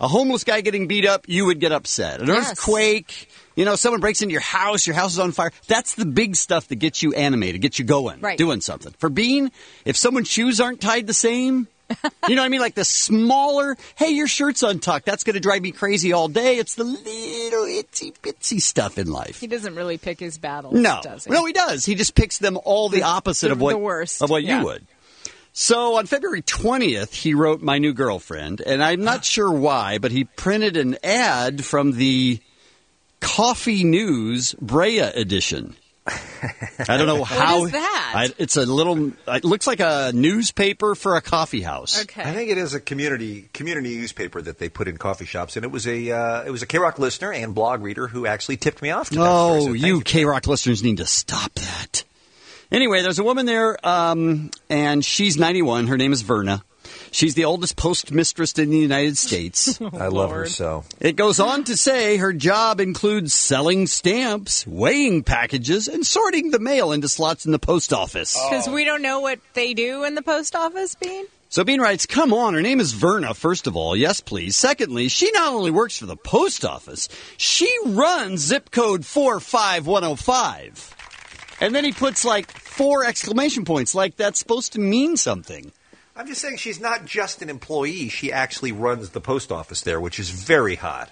A homeless guy getting beat up, you would get upset. An Yes. earthquake, you know, someone breaks into your house, your house is on fire. That's the big stuff that gets you animated, gets you going, Right. doing something. For Bean, if someone's shoes aren't tied the same, you know what I mean? Like the smaller, hey, your shirt's untucked. That's going to drive me crazy all day. It's the little itsy bitsy stuff in life. He doesn't really pick his battles, No, does he? no, he does. He just picks them all the, opposite the- of what the worst. of what Yeah. you would. So on February twentieth, he wrote My New Girlfriend, and I'm not sure why, but he printed an ad from the Coffee News Brea edition. I don't know how. What is that? I, it's a little. It looks like a newspaper for a coffee house. Okay. I think it is a community community newspaper that they put in coffee shops, and it was a uh, it was a K-Rock listener and blog reader who actually tipped me off to that story, so Oh, thank you K-Rock listeners need to stop that. Anyway, there's a woman there, um, and she's ninety-one. Her name is Verna. She's the oldest postmistress in the United States. I love her so. It goes on to say her job includes selling stamps, weighing packages, and sorting the mail into slots in the post office. Because we don't know what they do in the post office, Bean. So Bean writes, come on, her name is Verna, first of all. Yes, please. Secondly, she not only works for the post office, she runs zip code four five one oh five. And then he puts like four exclamation points, like that's supposed to mean something. I'm just saying she's not just an employee. She actually runs the post office there, which is very hot.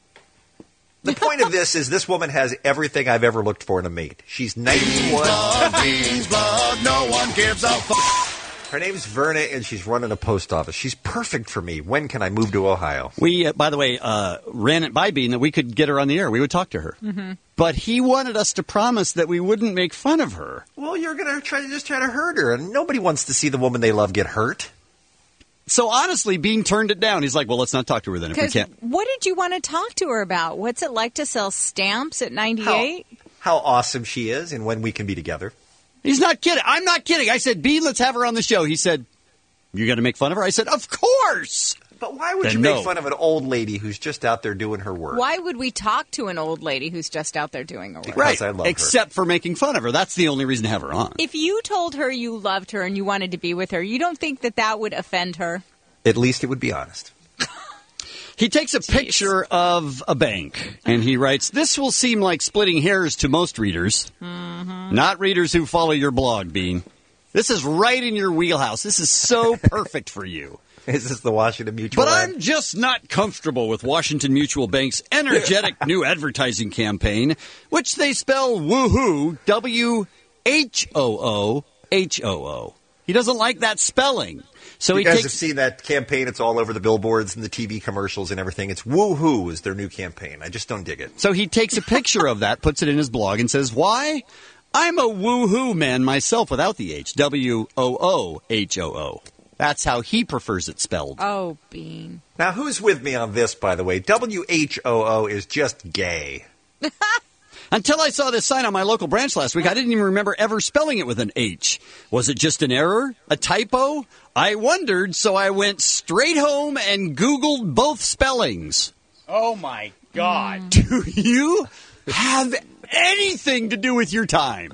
The point of this is this woman has everything I've ever looked for in a mate. She's ninety-one. Beans Bug, no one gives a fuck. Her name's Verna, and she's running a post office. She's perfect for me. When can I move to Ohio? We, uh, by the way, uh, ran it by Bean that we could get her on the air. We would talk to her. Mm-hmm. But he wanted us to promise that we wouldn't make fun of her. Well, you're going to try to just try to hurt her, and nobody wants to see the woman they love get hurt. So honestly, Bean turned it down. He's like, well, let's not talk to her then if we Because can't. what did you want to talk to her about? What's it like to sell stamps at ninety-eight? How awesome she is, and when we can be together. He's not kidding. I'm not kidding. I said, Bean, let's have her on the show. He said, you're going to make fun of her? I said, of course. But why would Then you make no. fun of an old lady who's just out there doing her work? Why would we talk to an old lady who's just out there doing her work? Because I love her. Except for making fun of her. That's the only reason to have her on. If you told her you loved her and you wanted to be with her, you don't think that that would offend her? At least it would be honest. He takes a picture of a bank, and he writes, this will seem like splitting hairs to most readers. Mm-hmm. Not readers who follow your blog, Bean. This is right in your wheelhouse. This is so perfect for you. Is this the Washington Mutual But ad? I'm just not comfortable with Washington Mutual Bank's energetic new advertising campaign, which they spell woohoo, W H O O H O O. He doesn't like that spelling. So you he guys takes have seen that campaign. It's all over the billboards and the T V commercials and everything. It's woohoo is their new campaign. I just don't dig it. So he takes a picture of that, puts it in his blog, and says, why? I'm a woohoo man myself without the H. W O O H O O. That's how he prefers it spelled. Oh, Bean. Now, who's with me on this, by the way? W H O O is just gay. Until I saw this sign on my local branch last week, I didn't even remember ever spelling it with an H. Was it just an error? A typo? I wondered, so I went straight home and Googled both spellings. Oh, my God. Do you have anything to do with your time?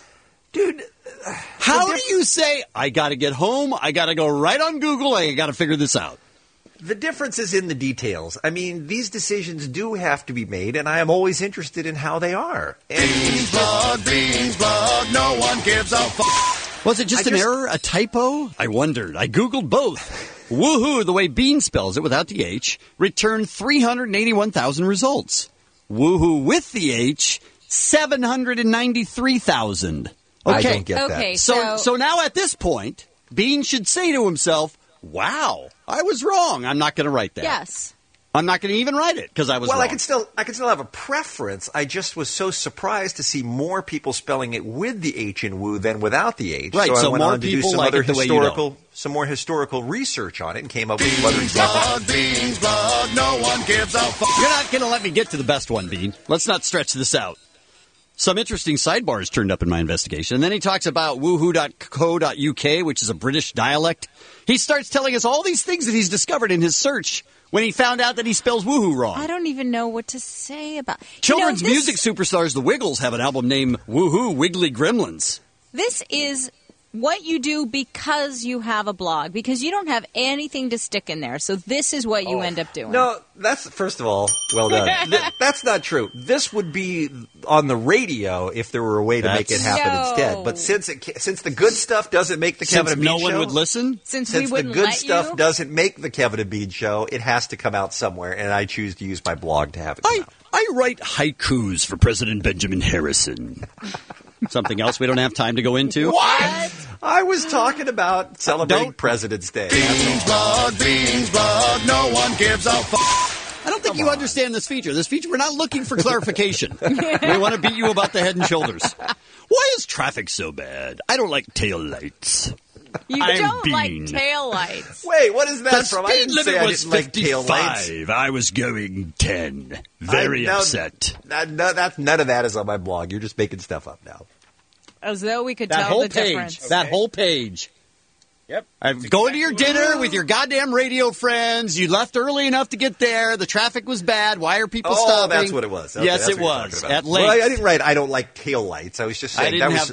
Dude, how do you say, I got to get home, I got to go right on Google, I got to figure this out? The difference is in the details. I mean, these decisions do have to be made, and I am always interested in how they are. And Beans Bug, Beans Bug, no one gives a fuck. Was it just I an just- error, a typo? I wondered. I Googled both. Woohoo, the way Bean spells it without the H, returned three hundred eighty-one thousand results. Woohoo with the H, seven hundred ninety-three thousand. Okay. I don't get Okay, that. So, so, so now at this point, Bean should say to himself, wow, I was wrong. I'm not going to write that. yes. I'm not going to even write it because I was Well, wrong. I can still I can still have a preference. I just was so surprised to see more people spelling it with the H in woo than without the H. Right, so, so I went more on to do people some like other it the way you historical some more historical research on it and came up with Beans other Bug, Beans Bug, no one gives a fuck. You're not going to let me get to the best one, Bean. Let's not stretch this out. Some interesting sidebars turned up in my investigation. And then he talks about woohoo dot co dot U K, which is a British dialect. He starts telling us all these things that he's discovered in his search when he found out that he spells woohoo wrong. I don't even know what to say about Children's you know, this, music superstars, the Wiggles, have an album named Woohoo Wiggly Gremlins. This is what you do because you have a blog, because you don't have anything to stick in there. So this is what you Oh. end up doing. No, that's first of all, well done. Th- that's not true. This would be on the radio if there were a way to make it That's- happen No. instead. But since it ca- since the good stuff doesn't make the Since Kevin and no Bean one show, would listen? Since we since the wouldn't good let stuff you? doesn't make the Kevin and Bean show, it has to come out somewhere, and I choose to use my blog to have it come I, out. I write haikus for President Benjamin Harrison. Something else we don't have time to go into? What? I was talking about celebrating Don't- President's Day. Beans blog, beans blog, no one gives a fuck. I don't think you understand this feature. This feature, we're not looking for clarification. We want to beat you about the head and shoulders. Why is traffic so bad? I don't like tail lights. You I'm don't Bean. like taillights. Wait, what is that The from? I speed didn't limit say I was didn't like tail lights. fifty-five. I was going ten. Very I- no, upset. That, no, that's, none of that is on my blog. You're just making stuff up now. As though we could That tell whole the page. difference. That whole page. Yep. I'm going to your dinner with your goddamn radio friends. You left early enough to get there. The traffic was bad. Why are people Oh, stopping? that's what it was. Okay, yes, that's it what you're was. talking about. At length. Well, I, I didn't write. I don't like tail lights. I was just I saying didn't that was. have-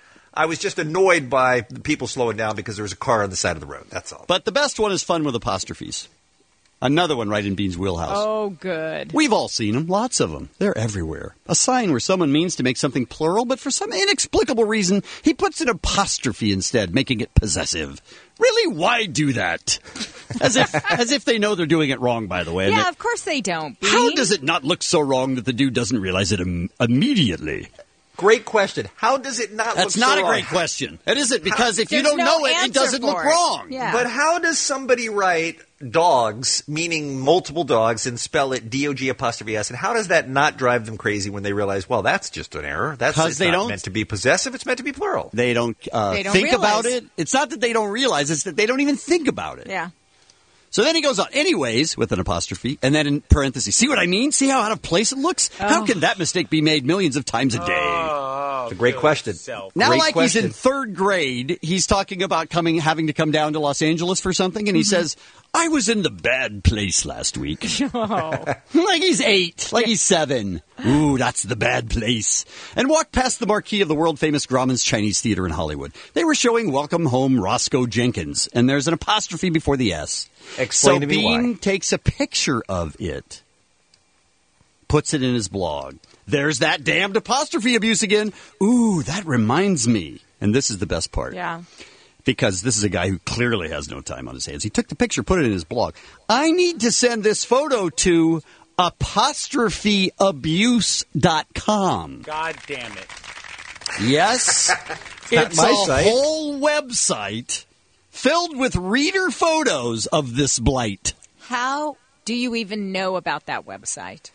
I was just annoyed by the people slowing down because there was a car on the side of the road. That's all. But the best one is fun with apostrophes. Another one right in Bean's wheelhouse. Oh, good. We've all seen them, lots of them. They're everywhere. A sign where someone means to make something plural, but for some inexplicable reason, he puts an apostrophe instead, making it possessive. Really, why do that? As if, as if they know they're doing it wrong, by the way. And Yeah, it- of course they don't. Bean. how does it not look so wrong that the dude doesn't realize it Im- immediately? Great question. How does it not That's look not so a wrong? great question. It isn't, because if you There's don't no know it, it answer doesn't look for it. wrong. Yeah. But how does somebody write dogs, meaning multiple dogs, and spell it D O G apostrophe S? And how does that not drive them crazy when they realize, well, that's just an error? That's 'Cause it's they not don't- meant to be possessive. It's meant to be plural. They don't, uh, They don't think about realize. it. It's not that they don't realize, it's that they don't even think about it. Yeah. So then he goes on, anyways, with an apostrophe, and then in parentheses. See what I mean? See how out of place it looks? How Oh. can that mistake be made millions of times a day? It's a great question. Now, Great like question. he's in third grade, he's talking about coming, having to come down to Los Angeles for something, and he says, I was in the bad place last week. Oh. Like he's eight, like he's seven. Ooh, that's the bad place. And walked past the marquee of the world-famous Grauman's Chinese Theater in Hollywood. They were showing Welcome Home Roscoe Jenkins, and there's an apostrophe before the S. Explain so to me Bean why. takes a picture of it, puts it in his blog. There's that damned apostrophe abuse again. Ooh, that reminds me. And this is the best part. Yeah. Because this is a guy who clearly has no time on his hands. He took the picture, put it in his blog. I need to send this photo to apostrophe abuse dot com. God damn it. Yes. not It's my a site. whole website filled with reader photos of this blight. How do you even know about that website?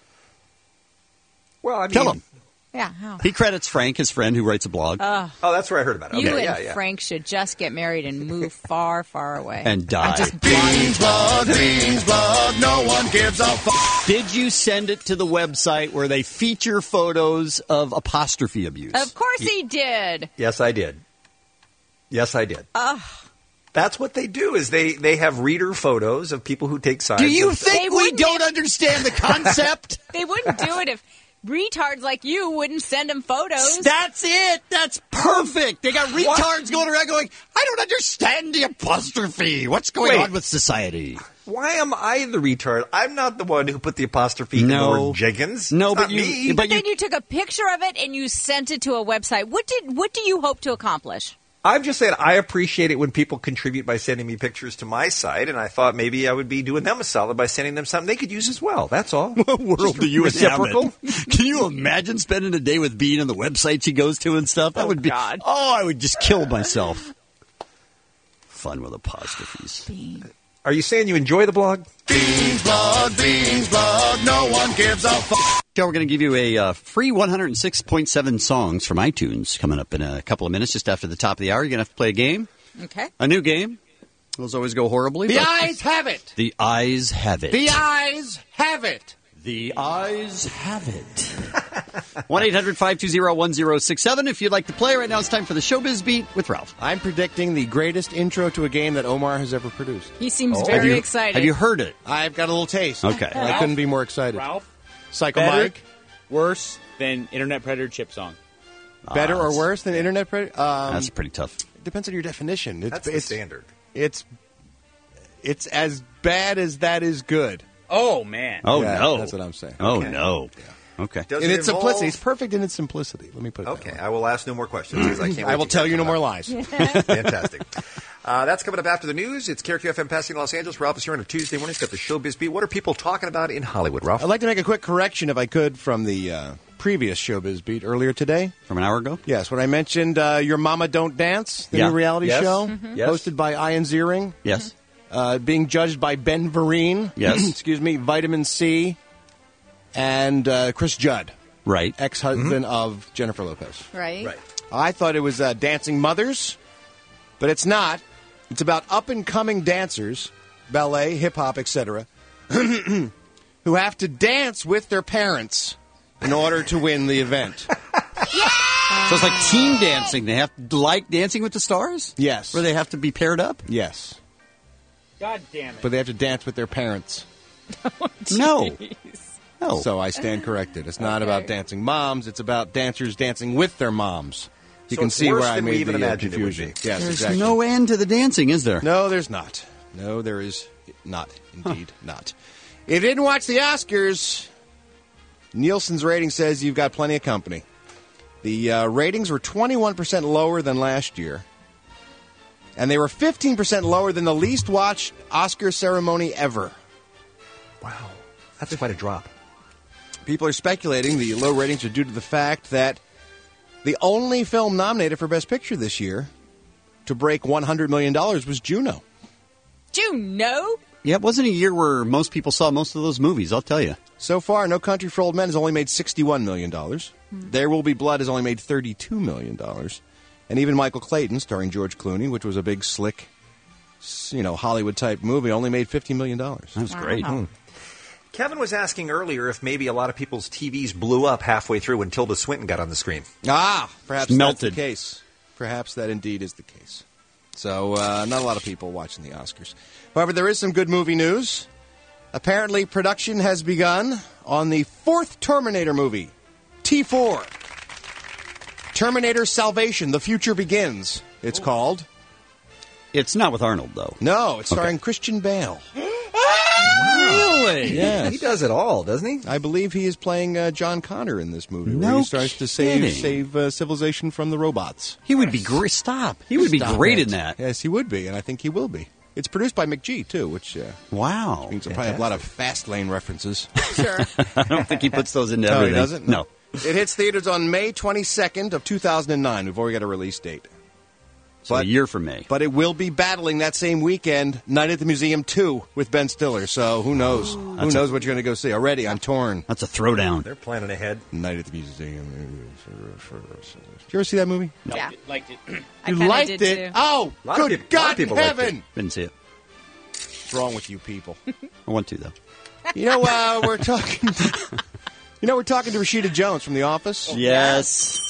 Well, I mean, Tell him. Yeah, how? He credits Frank, his friend, who writes a blog, Uh, Oh, that's where I heard about it. you Okay, and yeah, yeah. Frank should just get married and move far, far away. and die. Beans blog, beans blog, no one gives a fuck. Did you send it to the website where they feature photos of apostrophe abuse? Of course he did. Yes, I did. Yes, I did. Ugh. That's what they do. Is they they have reader photos of people who take signs. Do you of- think They we wouldn't don't even- understand the concept? They wouldn't do it if retards like you wouldn't send him photos. That's it. That's perfect. They got retards going around going, I don't understand the apostrophe. What's going Wait. on with society? Why am I the retard? I'm not the one who put the apostrophe in No. the word Jenkins. No, It's but not you- me. but then you took a picture of it and you sent it to a website. What did what do you hope to accomplish? I'm just saying I appreciate it when people contribute by sending me pictures to my site, and I thought maybe I would be doing them a solid by sending them something they could use as well. That's all. What world do you reciprocal? inhabit? Can you imagine spending a day with Bean and the websites he goes to and stuff? That would be. God. Oh, I would just kill myself. Fun with apostrophes. Are you saying you enjoy the blog? Beans blog, beans blog, no one gives a fuck. Joe, we're going to give you a uh, free one hundred six point seven songs from iTunes coming up in a couple of minutes, just after the top of the hour. You're going to have to play a game, Okay. a new game. Those always go horribly. The but eyes have it. The eyes have it. The eyes have it. The eyes have it. one eight hundred five two zero one zero six seven. If you'd like to play right now, it's time for the Showbiz Beat with Ralph. I'm predicting the greatest intro to a game that Omar has ever produced. He seems Have very you- excited. Have you heard it? I've got a little taste. Okay. And I couldn't be more excited. Ralph, Psycho better, Mike, worse than Internet Predator Chip Song. better Ah, or that's- worse than Internet Predator? Um, That's pretty tough. depends on your definition. It's, That's the it's, standard. It's it's as bad as that is good. Oh, man. Oh, Yeah, no. That's what I'm saying. Oh, Okay. no. Okay. Does in it its involve- simplicity. It's perfect in its simplicity. Let me put it Okay, that way. I will ask no more questions because I can't. I wait will to tell get you no to more that. lies. Fantastic. Uh, that's coming up after the news. It's K R Q F M Pasadena, Los Angeles. Ralph is here on a Tuesday morning. He's got the Showbiz Beat. What are people talking about in Hollywood, Ralph? I'd like to make a quick correction, if I could, from the uh, previous Showbiz Beat earlier today. From an hour ago? Yes, when I mentioned uh, Your Mama Don't Dance, the Yeah. new reality Yes. show, Mhm. Yes. hosted by Ian Ziering. Yes. Uh, being judged by Ben Vereen. Yes. Excuse me, Vitamin C, and uh, Chris Judd. Right. Ex-husband of Jennifer Lopez. Right. Right. I thought it was uh, Dancing Mothers, but it's not. It's about up-and-coming dancers, ballet, hip-hop, et cetera, who have to dance with their parents in order to win the event. So it's like team dancing. They have to like Dancing with the Stars? Yes. Where they have to be paired up? Yes. God damn it. But they have to dance with their parents. No. No. So I stand corrected. It's not Okay. about dancing moms. It's about dancers dancing with their moms. You So can it's see worse where I than we made even the uh, imagined it would confusion. be. Yes, There's exactly. no end to the dancing, is there? No, there's not. No, there is not. Indeed, not. If you didn't watch the Oscars, Nielsen's rating says you've got plenty of company. The uh, ratings were twenty-one percent lower than last year, and they were fifteen percent lower than the least watched Oscar ceremony ever. Wow, that's quite a drop. People are speculating the low ratings are due to the fact that the only film nominated for Best Picture this year to break one hundred million dollars was Juno. Juno? Yeah, it wasn't a year where most people saw most of those movies, I'll tell you. So far, No Country for Old Men has only made sixty-one million dollars. There Will Be Blood has only made thirty-two million dollars. And even Michael Clayton, starring George Clooney, which was a big, slick, you know, Hollywood-type movie, only made fifty million dollars. That was great. Hmm. Kevin was asking earlier if maybe a lot of people's T Vs blew up halfway through when Tilda Swinton got on the screen. Ah, perhaps Melted. that's the case. Perhaps that indeed is the case. So, uh, not a lot of people watching the Oscars. However, there is some good movie news. Apparently, production has begun on the fourth Terminator movie, T four. Terminator Salvation, The Future Begins, it's called. It's not with Arnold, though. No, it's starring Christian Bale. Really? Yes. He does it all, doesn't he? I believe he is playing uh, John Connor in this movie. No where he starts to save kidding. save uh, civilization from the robots. He would be great. Stop. He would be Stop great it. in that. Yes, he would be, and I think he will be. It's produced by McGee, too, which uh, Wow. means I probably have a lot of fast lane references. Sure. I don't think he puts those into No, he everything. doesn't? No. It hits theaters on May twenty-second of two thousand nine. We've already got a release date. So a year from May. But it will be battling that same weekend, Night at the Museum two with Ben Stiller. So who knows? who That's knows a- what you're going to go see? Already, I'm torn. That's a throwdown. They're planning ahead. Night at the Museum. Did you ever see that movie? Yeah. Liked it. I You kinda liked did, it? too. Oh, A lot of good people- a lot God of people in liked it. heaven! Didn't see it. What's wrong with you people? I want to, though. You know, uh, we're talking. You know, we're talking to Rashida Jones from The Office. Yes.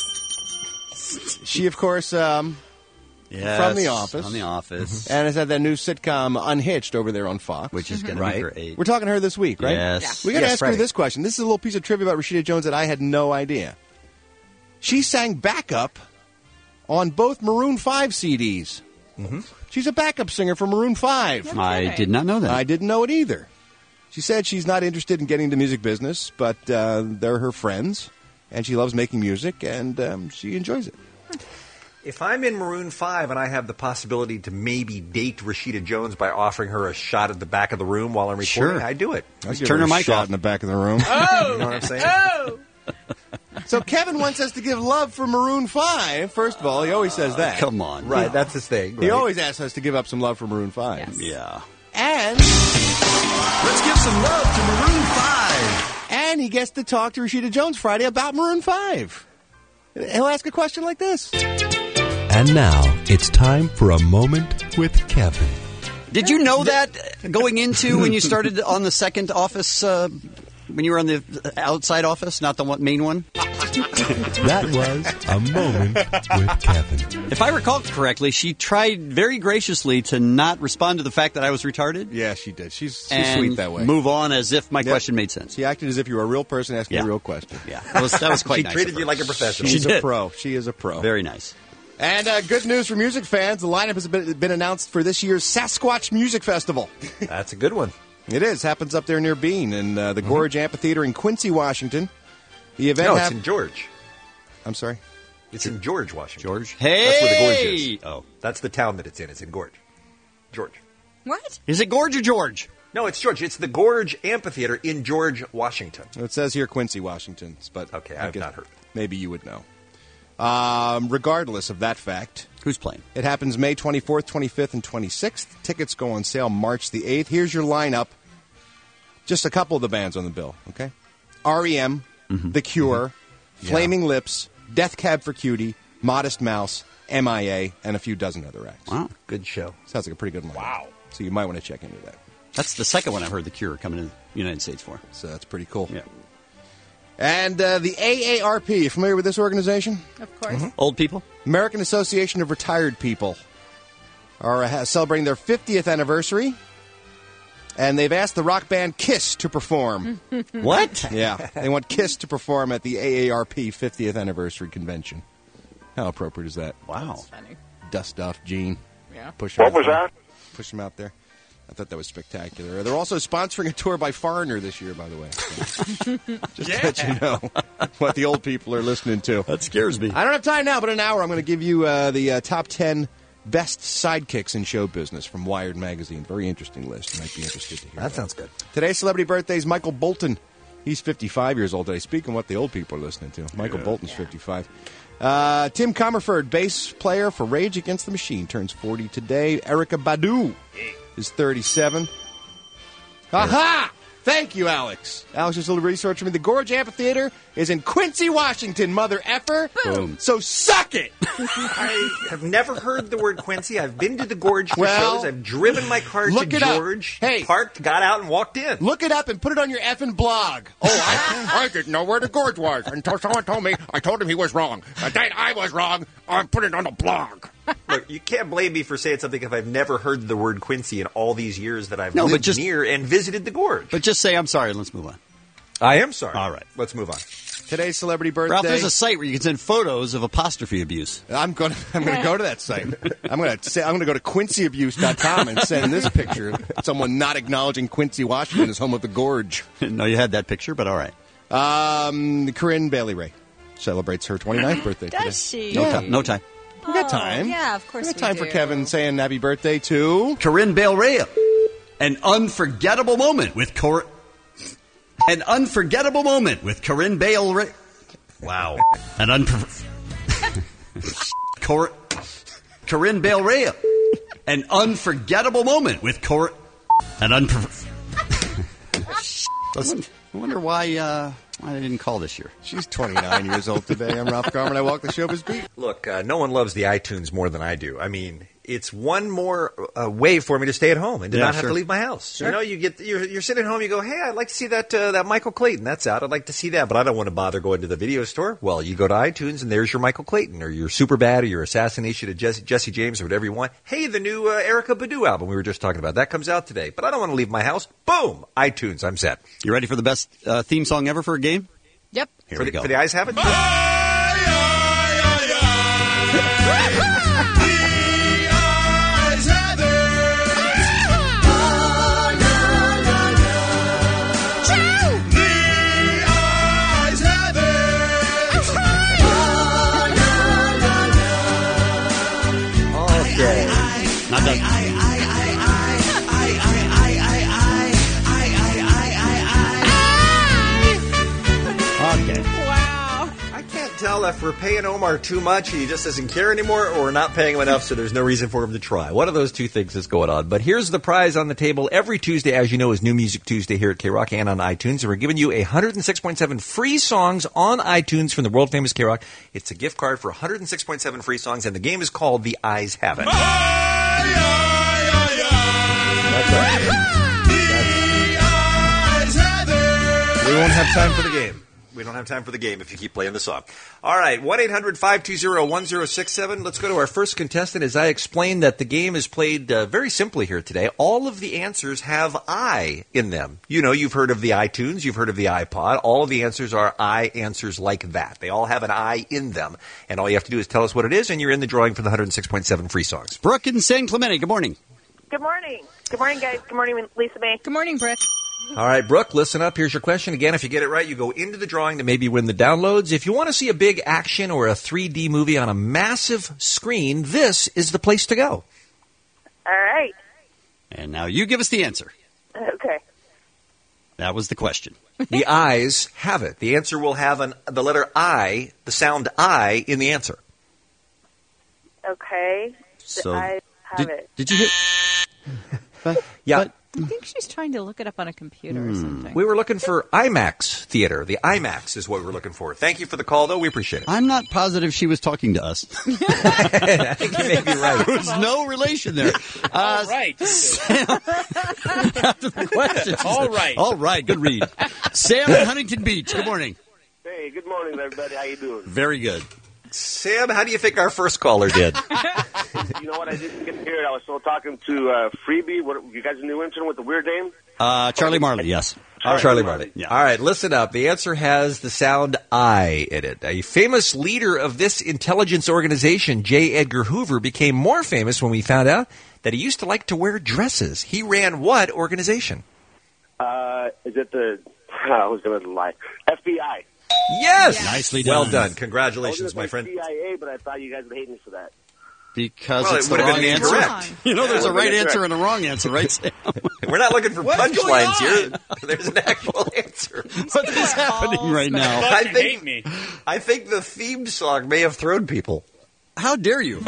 She, of course, um, Yes. from The Office. On The Office. and has had that new sitcom Unhitched over there on Fox. Which is going to Right. be great. We're talking to her this week, right? Yes. We got to Yes, ask Friday. her this question. This is a little piece of trivia about Rashida Jones that I had no idea. She sang backup on both Maroon five C Ds. Mm-hmm. She's a backup singer for Maroon five. I did not know that. I didn't know it either. She said she's not interested in getting into music business, but uh, they're her friends, and she loves making music, and um, she enjoys it. If I'm in Maroon five and I have the possibility to maybe date Rashida Jones by offering her a shot at the back of the room while I'm recording, Sure. I do it. I'll give turn her her a mic shot off. in the back of the room. Oh! You know what I'm saying? Oh! So Kevin wants us to give love for Maroon five. First of all, he always says that. Come on. Right, that's his thing. He right? always asks us to give up some love for Maroon five. Yes. Yeah. And Let's give some love to Maroon five. and he gets to talk to Rashida Jones Friday about Maroon five. He'll ask a question like this. And now it's time for a moment with Kevin. Did you know that going into when you started on the second office, uh, when you were on the outside office, not the one, main one? That was a moment with Kevin. If I recall correctly, she tried very graciously to not respond to the fact that I was retarded. Yeah, she did. She's, she's and sweet that way. move on as if my Yep. question made sense. She acted as if you were a real person asking Yeah. a real question. Yeah, that was, that was quite She nice. treated of her. you like a professional. She She's did. a pro. She is a pro. Very nice. And uh, good news for music fans. The lineup has been, been announced for this year's Sasquatch Music Festival. That's a good one. It is. Happens up there near Bean in uh, the Mm-hmm. Gorge Amphitheater in Quincy, Washington. The event No, hap- it's in George. I'm sorry? It's in George, Washington. George? That's where the Gorge is. Hey! Oh. That's the town that it's in. It's in Gorge. George. What? Is it Gorge or George? No, it's George. It's the Gorge Amphitheater in George, Washington. It says here Quincy, Washington, but Okay, I I've guess not heard. Maybe you would know. Um, regardless of that fact, who's playing? It happens May twenty-fourth, twenty-fifth, and twenty-sixth. Tickets go on sale March the eighth. Here's your lineup. Just a couple of the bands on the bill, okay? R E M, Mm-hmm. The Cure, Yeah. Flaming Lips, Death Cab for Cutie, Modest Mouse, M I A, and a few dozen other acts. Wow. Good show. Sounds like a pretty good lineup. Wow. So you might want to check into that. That's the second one I've heard The Cure coming to the United States for. So that's pretty cool. Yeah. And uh, the A A R P, you familiar with this organization? Of course. Old people? American Association of Retired People are uh, celebrating their fiftieth anniversary, and they've asked the rock band Kiss to perform. What? Yeah, they want Kiss to perform at the A A R P fiftieth anniversary convention. How appropriate is that? Wow. Funny. Dust off Gene. Yeah. Push What him was out. that? Push him out there. I thought that was spectacular. They're also sponsoring a tour by Foreigner this year, by the way. So just to let you know what the old people are listening to. That scares me. I don't have time now, but in an hour I'm going to give you uh, the uh, top ten best sidekicks in show business from Wired Magazine. Very interesting list. You might be interested to hear That sounds good. Today's celebrity birthday is Michael Bolton. He's fifty-five years old today. Speaking of what the old people are listening to, Michael Bolton's fifty-five. Uh, Tim Comerford, bass player for Rage Against the Machine, turns forty today. Erykah Badu is thirty-seven. Aha! Thank you, Alex. Alex just a little research for me. The Gorge Amphitheater is in Quincy, Washington, mother effer. Boom. So suck it! I have never heard the word Quincy. I've been to the Gorge for Well, shows. I've driven my car look to it up. George, Hey. parked, got out, and walked in. Look it up and put it on your effing blog. Oh, I, I didn't know where the gorge was until someone told me. I told him he was wrong. And then I was wrong. I put it on the blog. Look, you can't blame me for saying something if I've never heard the word Quincy in all these years that I've No, but lived just- near and visited the Gorge. But just say, I'm sorry, and let's move on. I am sorry. All right. Let's move on. Today's celebrity birthday. Ralph, there's a site where you can send photos of apostrophe abuse. I'm going. To, I'm going to go to that site. I'm going to say. I'm going to go to quincy abuse dot com and send this picture of someone not acknowledging Quincy, Washington, as home of the Gorge. Didn't know you had that picture, but all right. Um, Corinne Bailey Ray celebrates her twenty-ninth birthday today. Does she? No, Yeah. time. no time. We got time. Oh, yeah, of course We we got time do. for Kevin saying happy birthday to Corinne Bale Rea. An unforgettable moment with Cor. An unforgettable moment with Corinne Bale Rea. Wow. An unfor. Cor. Corinne Bale Rea. An unforgettable moment with Cor. An unfor. Listen, I wonder why uh, I didn't call this year. She's twenty-nine years old today. I'm Ralph Garman. I walk the showbiz beat. Look, uh, no one loves the iTunes more than I do. I mean, it's one more uh, way for me to stay at home and to Yeah, not have sure. to leave my house. Sure. You know, you get you're, you're sitting at home, you go, hey, I'd like to see that uh, that Michael Clayton. That's out. I'd like to see that, but I don't want to bother going to the video store. Well, you go to iTunes and there's your Michael Clayton or your Superbad or your Assassination of Jesse, Jesse James or whatever you want. Hey, the new uh, Erykah Badu album we were just talking about that comes out today, but I don't want to leave my house. Boom, iTunes. I'm set. You ready for the best uh, theme song ever for a game? Yep. Here for we the, go. For the eyes have it. Not done. Okay. Wow. I can't tell if we're paying Omar too much, he just doesn't care anymore, or we're not paying him enough, so there's no reason for him to try. One of those two things is going on. But here's the prize on the table. Every Tuesday, as you know, is New Music Tuesday here at K-Rock and on iTunes. And we're giving you one hundred six point seven free songs on iTunes from the world-famous K-Rock. It's a gift card for one hundred six point seven free songs, and the game is called The Eyes Have It. That's right. We won't have time for the game. We don't have time for the game if you keep playing the song. All right, one eight hundred five two zero one zero six seven. Let's go to our first contestant. As I explained that the game is played uh, very simply here today. All of the answers have I in them. You know, you've heard of the iTunes, you've heard of the iPod. All of the answers are I answers like that. They all have an I in them. And all you have to do is tell us what it is, and you're in the drawing for the one oh six point seven free songs. Brooke in San Clemente, good morning. Good morning. Good morning, guys. Good morning, Lisa May. Good morning, Brooke. All right, Brooke, listen up. Here's your question. Again, if you get it right, you go into the drawing to maybe win the downloads. If you want to see a big action or a three D movie on a massive screen, this is the place to go. All right. And now you give us the answer. Okay. That was the question. The I's have it. The answer will have an, the letter I, the sound I, in the answer. Okay. So, I have did, it. Did you hit? But, yeah. But, I think she's trying to look it up on a computer or something. We were looking for IMAX theater. The IMAX is what we were looking for. Thank you for the call, though. We appreciate it. I'm not positive she was talking to us. I think you may be right. There was no relation there. Uh, All right. Sam, after the question. All right. All right. Good read. Sam in Huntington Beach. Good morning. Hey, good morning, everybody. How you doing? Very good. Sam, how do you think our first caller did? You know what? I didn't get to hear it. I was still talking to uh, Freebie. What, you guys a new intern with the weird name? Uh, Charlie Marley, yes. All right, Charlie Marley. Yeah. All right, listen up. The answer has the sound I in it. A famous leader of this intelligence organization, J. Edgar Hoover, became more famous when we found out that he used to like to wear dresses. He ran what organization? Uh, is it the... I was going to lie. F B I. Yes! Yeah. Nicely done. Well done. I was Congratulations, gonna my say friend. C I A, but I thought you guys would hate me for that. Because Well, it's it the would have wrong been answer. incorrect. You know, there's a Yeah, right that's answer correct. and a wrong answer, right, Sam? We're not looking for What's going punchlines on? here. There's an actual answer. What is happening right now? I You think, hate me. I think the theme song may have thrown people. How dare you?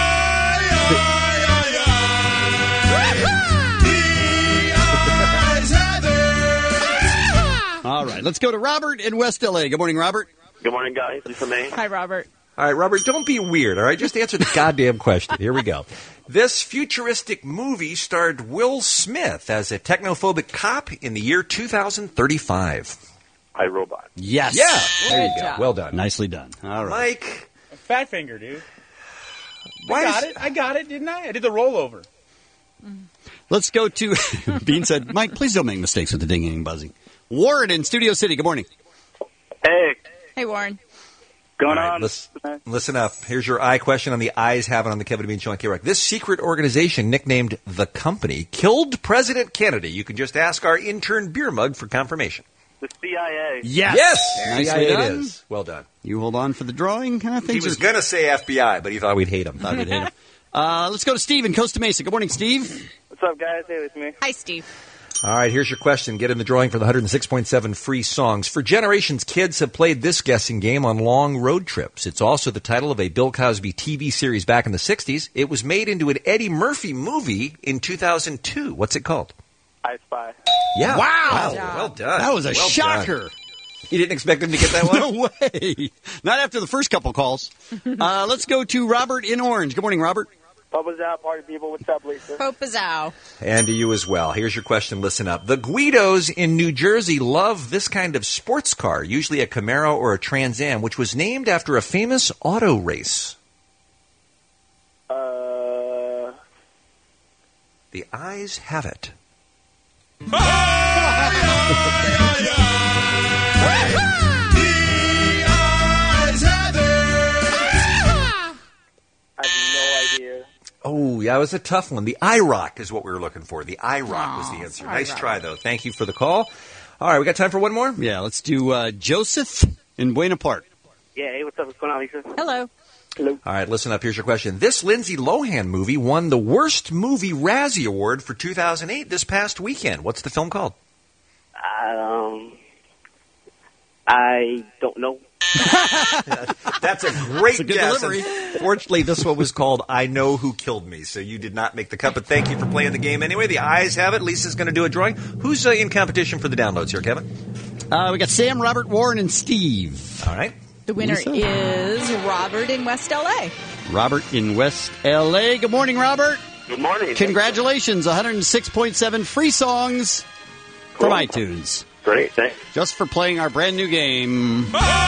All right, let's go to Robert in West L A. Good morning, Robert. Good morning, guys. Lisa May. Hi, Robert. All right, Robert, don't be weird, all right? Just answer the goddamn question. Here we go. This futuristic movie starred Will Smith as a technophobic cop in the year two thousand thirty-five. I, Robot. Yes. Yeah, there you Good go. job. Well done. Nicely done. All right. Mike, A fat finger, dude. why I got is- it. I got it, didn't I? I did the rollover. Let's go to Bean said, Mike, please don't make mistakes with the dinging and buzzing. Warren in Studio City. Good morning. Hey, Hey, Warren. going All right, on? listen, listen up. Here's your I question on the I's have it on the Kevin and Bean Show on K-Rock. This secret organization, nicknamed The Company, killed President Kennedy. You can just ask our intern beer mug for confirmation. The C I A. Yes. Yes! Nicely C I A done. it is. Well done. You hold on for the drawing. I He think was going to say F B I, but he thought we'd hate him. Thought we'd hate him. Uh, let's go to Steve in Costa Mesa. Good morning, Steve. What's up, guys? Hey, with me. Hi, Steve. All right, here's your question. Get in the drawing for the one oh six point seven free songs. For generations, kids have played this guessing game on long road trips. It's also the title of a Bill Cosby T V series back in the sixties. It was made into an Eddie Murphy movie in two thousand two. What's it called? I Spy. Yeah. Wow. Good job. Well done. That was a Well shocker. done. You didn't expect him to get that one? No way. Not after the first couple calls. Uh, let's go to Robert in Orange. Good morning, Robert. What was that, party people? What's up, Lisa? Popazow. And to you as well. Here's your question. Listen up. The Guidos in New Jersey love this kind of sports car, usually a Camaro or a Trans Am, which was named after a famous auto race. Uh, The I's have it. I have no idea. Oh, yeah, it was a tough one. The I ROC is what we were looking for. The I ROC was the answer. sorry, Nice Robert. try, though. Thank you for the call. All right, we got time for one more? Yeah, let's do uh, Joseph in Buena Park. Yeah, hey, what's up? What's going on, Lisa? Hello. Hello. All right, listen up. Here's your question. This Lindsay Lohan movie won the Worst Movie Razzie Award for two thousand eight this past weekend. What's the film called? Um, I don't know. That's a great That's a good guess. delivery. Fortunately, this one was called I Know Who Killed Me, so you did not make the cut, but thank you for playing the game anyway. The I's have it. Lisa's going to do a drawing. Who's uh, in competition for the downloads here, Kevin? Uh, we got Sam, Robert, Warren, and Steve. All right. The winner Lisa? is Robert in West L A. Robert in West L A. Good morning, Robert. Good morning. Congratulations. one oh six point seven free songs from Cool. iTunes. Great, thanks. Just for playing our brand new game.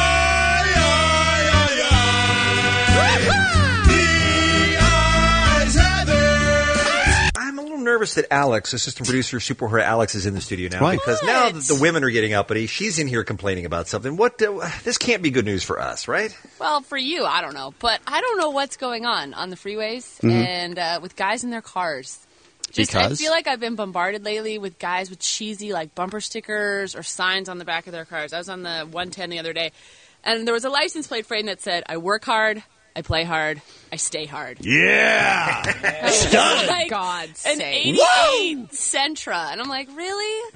I'm a little nervous that Alex, assistant producer, superhero Alex, is in the studio now. Why? Because now that the women are getting uppity, she's in here complaining about something. What? Uh, this can't be good news for us, right? Well, for you, I don't know. But I don't know what's going on on the freeways Mhm. and uh, with guys in their cars. Just, I Because? feel like I've been bombarded lately with guys with cheesy, like, bumper stickers or signs on the back of their cars. I was on the one ten the other day, and there was a license plate frame that said, I work hard, I play hard, I stay hard. Yeah! Done. For God's An sake. eighty-eight Sentra. And I'm like, really?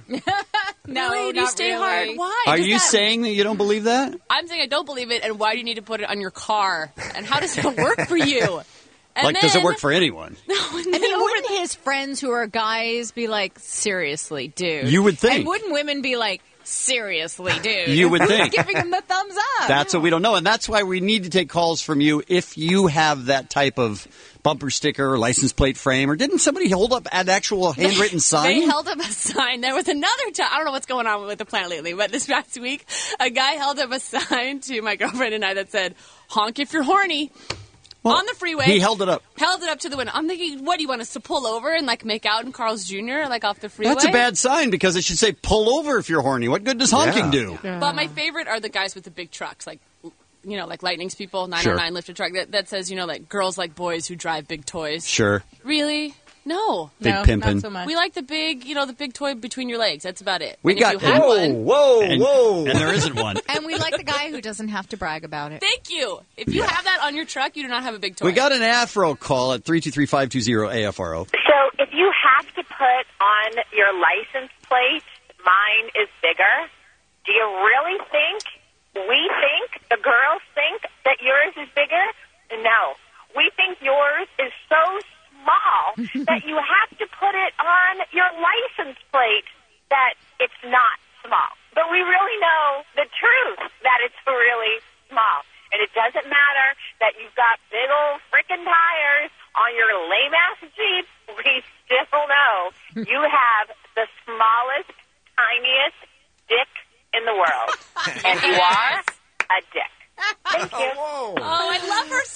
No, really? Do you not stay really. hard? Why? Are Does you that- saying that you don't believe that? I'm saying I don't believe it, and why do you need to put it on your car? And how does it work for you? And like, does it then- work for anyone? I mean, wouldn't his friends who are guys be like, seriously, dude? You would think. And wouldn't women be like, seriously, dude? You would Who's think. giving him the thumbs up. That's what we don't know, and that's why we need to take calls from you if you have that type of bumper sticker, or license plate frame, or didn't somebody hold up an actual handwritten sign? They held up a sign. There was another time. I don't know what's going on with the plant lately, but this past week, a guy held up a sign to my girlfriend and I that said, honk if you're horny. On the freeway. He held it up. Held it up to the window. I'm thinking, what, do you want us to pull over and, like, make out in Carl's Junior, like, off the freeway? That's a bad sign because it should say pull over if you're horny. What good does honking Yeah. do? But my favorite are the guys with the big trucks, like, you know, like Lightning's people, nine oh nine Sure. lifted truck, that, that says, you know, like, girls like boys who drive big toys. Sure. Really? No. Big no, pimpin'. not so much. We like the big, you know, the big toy between your legs. That's about it. We And got if you have one, whoa, and, whoa. And there isn't one. And we like the guy who doesn't have to brag about it. Thank you. If you have that on your truck, you do not have a big toy. We got an Afro call at three two three, five two zero, A F R O. So if you have to put on your license plate, mine is bigger, do you really think, we think, the girls think that yours is bigger? No. We think yours is so small that you have to put it on your license plate that it's not small. But we really know the truth that it's really small. And it doesn't matter that you've got big old frickin' tires on your lame-ass Jeep. We still know you have the smallest, tiniest dick in the world. And you are a dick. Thank you. Oh, I love her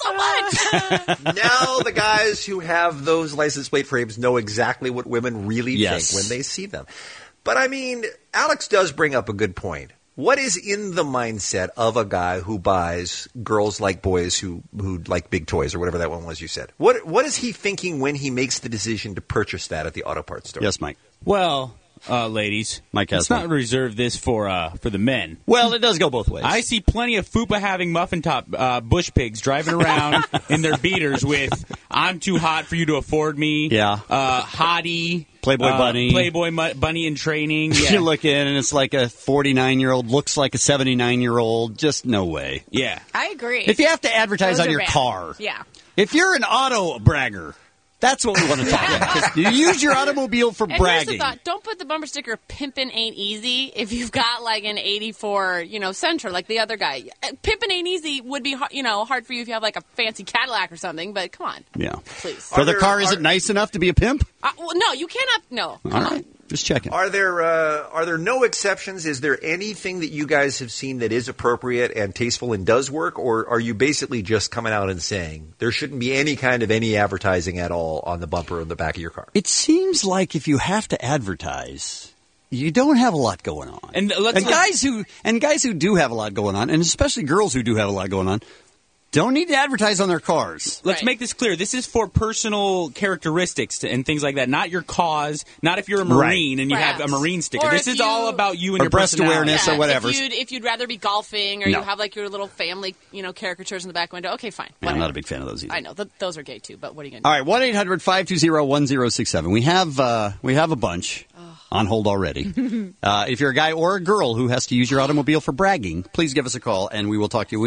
so much. Now the guys who have those license plate frames know exactly what women really Yes. think when they see them. But I mean, Alex does bring up a good point. What is in the mindset of a guy who buys girls like boys who, who like big toys or whatever that one was you said? What what is he thinking when he makes the decision to purchase that at the auto parts store? Yes, Mike. Well, uh, ladies, Mike let's has not one. reserve this for uh, for the men. Well, it does go both ways. I see plenty of fupa having muffin top uh, bush pigs driving around in their beaters with "I'm too hot for you to afford me." Yeah. uh, hottie, Playboy uh, bunny. Playboy mu- bunny in training. Yeah, You look in and it's like a forty-nine-year-old looks like a seventy-nine-year-old. Just no way. yeah. I agree. If you have to advertise Those on are your bad. car, Yeah. if you're an auto bragger, that's what we want to talk about. 'Cause You use your automobile for And bragging. here's the thought: don't put the bumper sticker "Pimpin' ain't easy" if you've got like an eighty-four, you know, Sentra, like the other guy. Uh, Pimpin' ain't easy would be, har- you know, hard for you if you have like a fancy Cadillac or something. But come on, Yeah. please. For Are the there- car, is are- it nice enough to be a pimp? Uh, well, no, you cannot. No. All right. Just checking. Are there uh, are there no exceptions? Is there anything that you guys have seen that is appropriate and tasteful and does work, or are you basically just coming out and saying there shouldn't be any kind of any advertising at all on the bumper or the back of your car? It seems like if you have to advertise, you don't have a lot going on. And let's and guys who and guys who do have a lot going on, and especially girls who do have a lot going on, don't need to advertise on their cars. Let's Right. make this clear. This is for personal characteristics to, and things like that, not your cause. Not if you're a Marine Right. and you have a Perhaps. Marine sticker. Or This if is all you- about you and Or your breast personality. awareness or whatever. If you'd, if you'd rather be golfing or No. you have like your little family, you know, caricatures in the back window, okay, fine. Yeah, I'm whatever. not a big fan of those either. I know th- those are gay too, but what are you going All to right, one eight hundred five two zero one zero six seven. We have uh, we have a bunch on hold already. uh, if you're a guy or a girl who has to use your automobile for bragging, please give us a call and we will talk to you. We-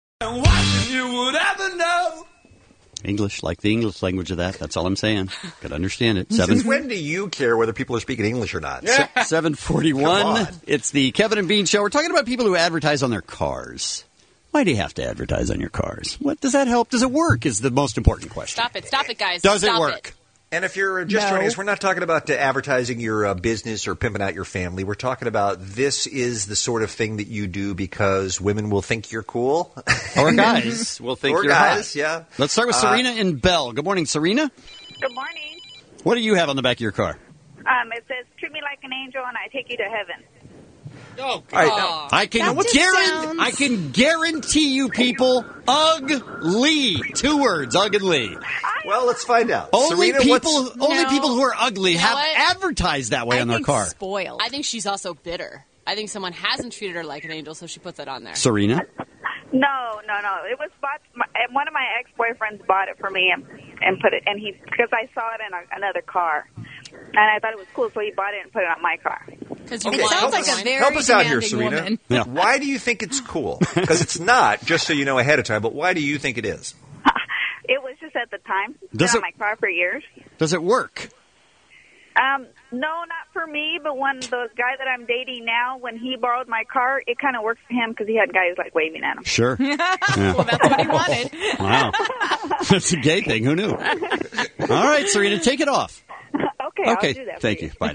You would ever know. English, like the English language of that. That's all I'm saying. Got to understand it. Seven Since when do you care whether people are speaking English or not? seven forty Come one. on. It's the Kevin and Bean Show. We're talking about people who advertise on their cars. Why do you have to advertise on your cars? What does that help? Does it work? Is the most important question. Stop it. Stop it, guys. Does it Stop work? And if you're just No. joining us, we're not talking about uh, advertising your uh, business or pimping out your family. We're talking about this is the sort of thing that you do because women will think you're cool. Or guys will think or you're guys, hot. yeah. Let's start with Uh, Serena in Bell. Good morning, Serena. Good morning. What do you have on the back of your car? Um, it says, treat me like an angel and I take you to heaven. Oh, All right, now, I can That just guarantee, sounds- I can guarantee you people, ugly. Two words, ugly. Well, let's find out. Only Serena, people, what's- only No. people who are ugly You know have what? advertised that way I on their think car. spoiled. I think she's also bitter. I think someone hasn't treated her like an angel, so she puts that on there. Serena, No, no, no. It was bought. My, and one of my ex-boyfriends bought it for me and, and put it. And he because I saw it in a, another car, and I thought it was cool, so he bought it and put it on my car. Because Okay, It sounds help like us, a very help us out here, demanding Serena. woman. Yeah. Why do you think it's cool? Because it's not, just so you know ahead of time, but why do you think it is? It was just at the time. It's Does been on it- my car for years. does it work? Um, no, not for me, but when the guy that I'm dating now, when he borrowed my car, it kind of works for him because he had guys like waving at him. Sure. Well, that's what he wanted. Wow. That's a gay thing. Who knew? All right, Serena, take it off. Okay, Okay, I'll do that. thank for you. Bye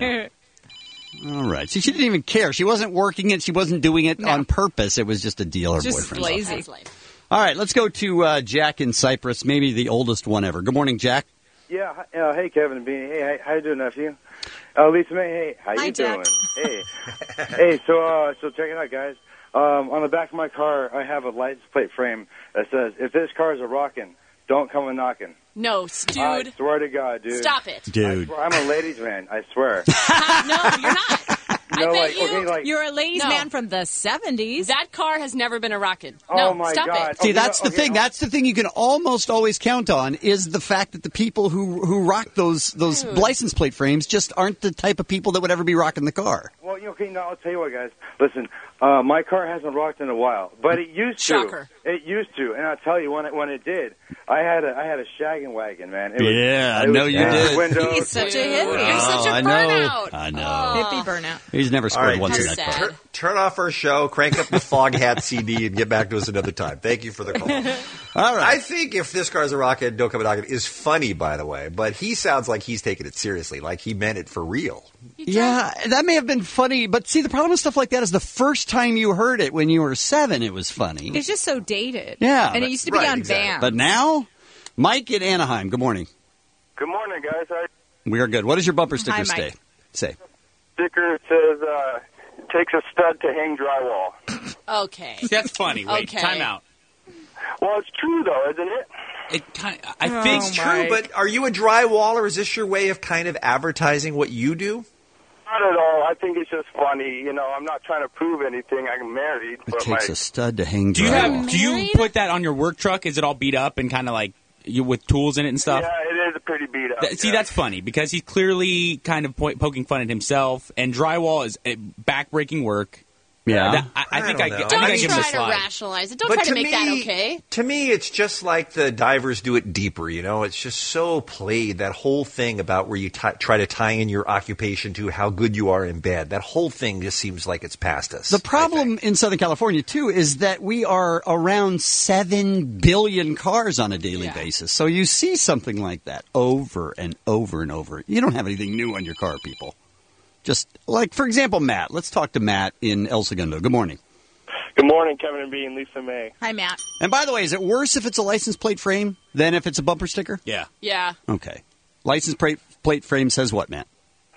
now. All right. See, she didn't even care. She wasn't working it. She wasn't doing it on purpose. It was just a deal her Just boyfriend lazy. All right, let's go to uh, Jack in Cyprus, maybe the oldest one ever. Good morning, Jack. Yeah, hi- uh, hey, Kevin and Beanie. Hey, how, how you doing, nephew? Uh, Lisa May, hey, how Hi, you Jack. doing? Hey, hey, so uh, so check it out, guys. Um, on the back of my car, I have a license plate frame that says, "If this car is a rockin', don't come a knockin'." No, dude. I swear to God, dude. Stop it. Dude. I swear, I'm a ladies' man. I swear. No, you're not. No, I bet like, you, okay, like- You're a ladies' No. man from the seventies. That car has never been a rockin'. Oh, No, my stop God. it. See, Okay, that's the okay, thing. oh. That's the thing you can almost always count on is the fact that the people who who rock those those Dude. license plate frames just aren't the type of people that would ever be rocking the car. Well, you know, okay, now I'll tell you what, guys. Listen, uh, my car hasn't rocked in a while, but it used to. Shocker. It used to, and I'll tell you when it when it did. I had a I had a shaggin' wagon, man. It was, Yeah, I it was know you down did. the windows. He's such a Dude, hippie. You're such a Oh, I know. burnout. I know. Hippie burnout. He's never All scored right, once in How that sad. car. Tur- turn off our show, crank up the Fog Hat C D, and get back to us another time. Thank you for the call. All right. I think if this car's a rocket, don't come a knocking is funny, by the way, but he sounds like he's taking it seriously, like he meant it for real. Yeah, that may have been funny, but see, the problem with stuff like that is the first time you heard it when you were seven, it was funny. It's just so dated. Yeah, And but- it used to be right, on exactly. bands. But now, Mike in Anaheim, good morning. Good morning, guys. I We are good. What does your bumper sticker Hi, stay? Mike. Say. sticker says uh, takes a stud to hang drywall. Okay. That's funny. Wait, Okay. time out. Well, it's true though, isn't it? It kind of, I Oh, think It's true, but are you a drywaller? Is this your way of kind of advertising what you do? Not at all. I think it's just funny. You know, I'm not trying to prove anything. I'm married, It but takes my a stud to hang Do you drywall. have? Do you put that on your work truck? Is it all beat up and kind of like you with tools in it and stuff? yeah, it is pretty beat up. Th- See, yeah. that's funny because he's clearly kind of po- poking fun at himself. And drywall is uh, backbreaking work. Yeah. That- I, I I think don't I, know. get- I Don't think I give him a try to slide. rationalize it. Don't But try to, to make me- that okay. To me, it's just like the divers do it deeper, you know? It's just so played, that whole thing about where you t- try to tie in your occupation to how good you are in bed. That whole thing just seems like it's past us. The problem in Southern California, too, is that we are around seven billion cars on a daily Yeah. basis. So you see something like that over and over and over. You don't have anything new on your car, people. Just like, for example, Matt. Let's talk to Matt in El Segundo. Good morning. Good morning, Kevin and B and Lisa May. Hi, Matt. And by the way, is it worse if it's a license plate frame than if it's a bumper sticker? Yeah. Yeah. Okay. License plate, plate frame says what, Matt?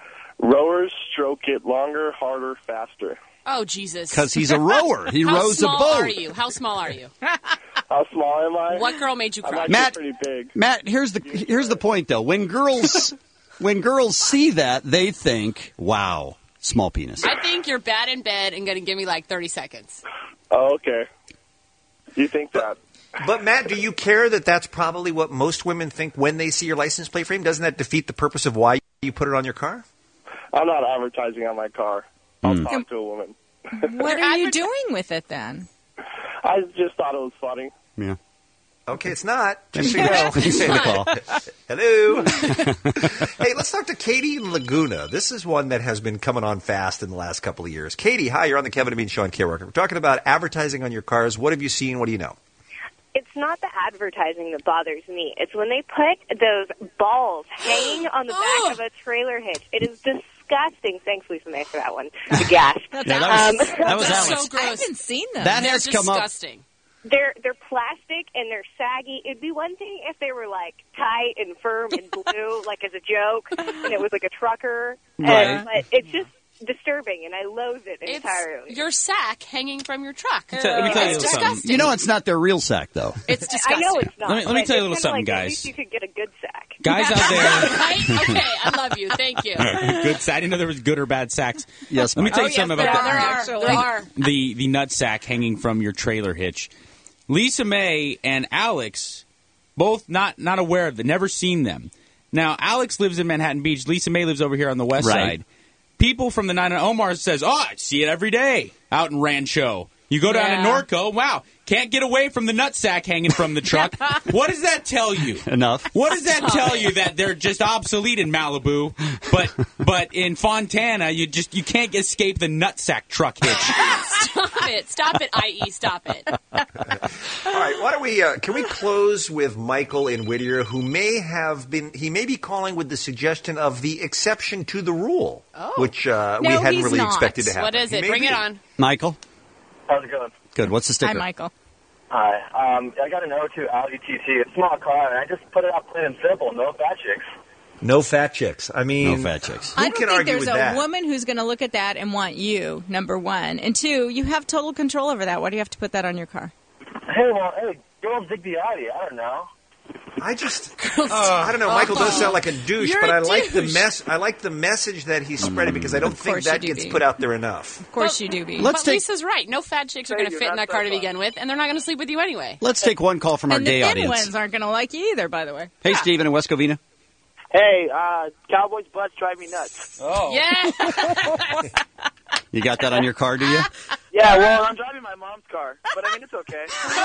Rowers stroke it longer, harder, faster. Oh, Jesus. Because he's a rower. He How rows a small boat. are you? How small are you? How small am I? What girl made you I'm cry? actually Matt- pretty big. Matt, here's the here's the point though. When girls when girls see that, they think, "Wow, small penis." I think you're bad in bed and going to give me like thirty seconds. Oh, okay. You think that? But, Matt, do you care that that's probably what most women think when they see your license plate frame? Doesn't that defeat the purpose of why you put it on your car? I'm not advertising on my car. I'll talk to a woman. What are you doing with it then? I just thought it was funny. Yeah. Okay, it's not. Thanks Just so you know. Thanks for the call. Hello. Hey, let's talk to Katie in Laguna. This is one that has been coming on fast in the last couple of years. Katie, hi, you're on the Kevin and Bean Show on K-Rock. We're talking about advertising on your cars. What have you seen? What do you know? it's not the advertising that bothers me. It's when they put those balls hanging on the back of a trailer hitch. It is disgusting. Thanks, Lisa May, for that one. The gas. Yeah, that was, Um, that was That's Alex. so gross. I haven't seen them. That They're has come up. disgusting. They're they're plastic and they're saggy. It'd be one thing if they were like tight and firm and blue, like as a joke, and it was like a trucker. Right. And, but it's just disturbing, and I loathe it It's entirely. your sack hanging from your truck. Let me tell- let me tell you It's a little something. disgusting. You know, it's not their real sack, though. It's I disgusting. know it's not. Let me- let me but tell you a it's little kinda something, like, At guys. least you could get a good sack. Guys out there. Right? Okay, I love you. Thank you. Good sack. I didn't know there was good or bad sacks. Yes, Let me Mike. tell Oh, you yes, something there about are. the, There are. There are. the the nut sack hanging from your trailer hitch. Lisa May and Alex, both not not aware of it, never seen them. Now, Alex lives in Manhattan Beach. Lisa May lives over here on the west Right. side. People from the Nine and Omar says, "Oh, I see it every day out in Rancho." You go down Yeah. to Norco, wow, can't get away from the nutsack hanging from the truck. What does that tell you? Enough. What does that tell you? That they're just obsolete in Malibu, but but in Fontana, you just you can't escape the nutsack truck hitch. Stop it. Stop it, I E. Stop it. All right, why don't we? Uh, can we close with Michael in Whittier, who may have been? He may be calling with the suggestion of the exception to the rule, Oh. which uh, we No, hadn't he's really not. expected to happen. What is He it? may Bring be. it on. Michael? How's it going? Good. What's the sticker? Hi, Michael. Hi. Um, I got an oh two Audi T T. It's a small car, and I just put it out plain and simple. No fat chicks. No fat chicks. I mean, No fat chicks. Who I don't can think argue there's with a that? woman who's going to look at that and want you, number one. And two, you have total control over that. Why do you have to put that on your car? Hey, well, hey, girls dig the Audi. I don't know. I just, uh, I don't know. Michael does sound like a douche, You're but I a like the douche. mess. I like the message that he's spreading because I don't Of think course that you do, gets B. put out there enough. Of course you do, B. Let's but take- Lisa's right. No fat chicks are going to Thank fit you. in that That's car to so fun. begin with, and they're not going to sleep with you anyway. Let's take one call from our and the gay thin audience. ones aren't going to like you either, by the way. Hey, Stephen in West Covina. Hey, uh, Cowboys' butts drive me nuts. Oh, Yeah. You got that on your car, do you? Yeah, well, I'm driving my mom's car, but I mean, it's okay.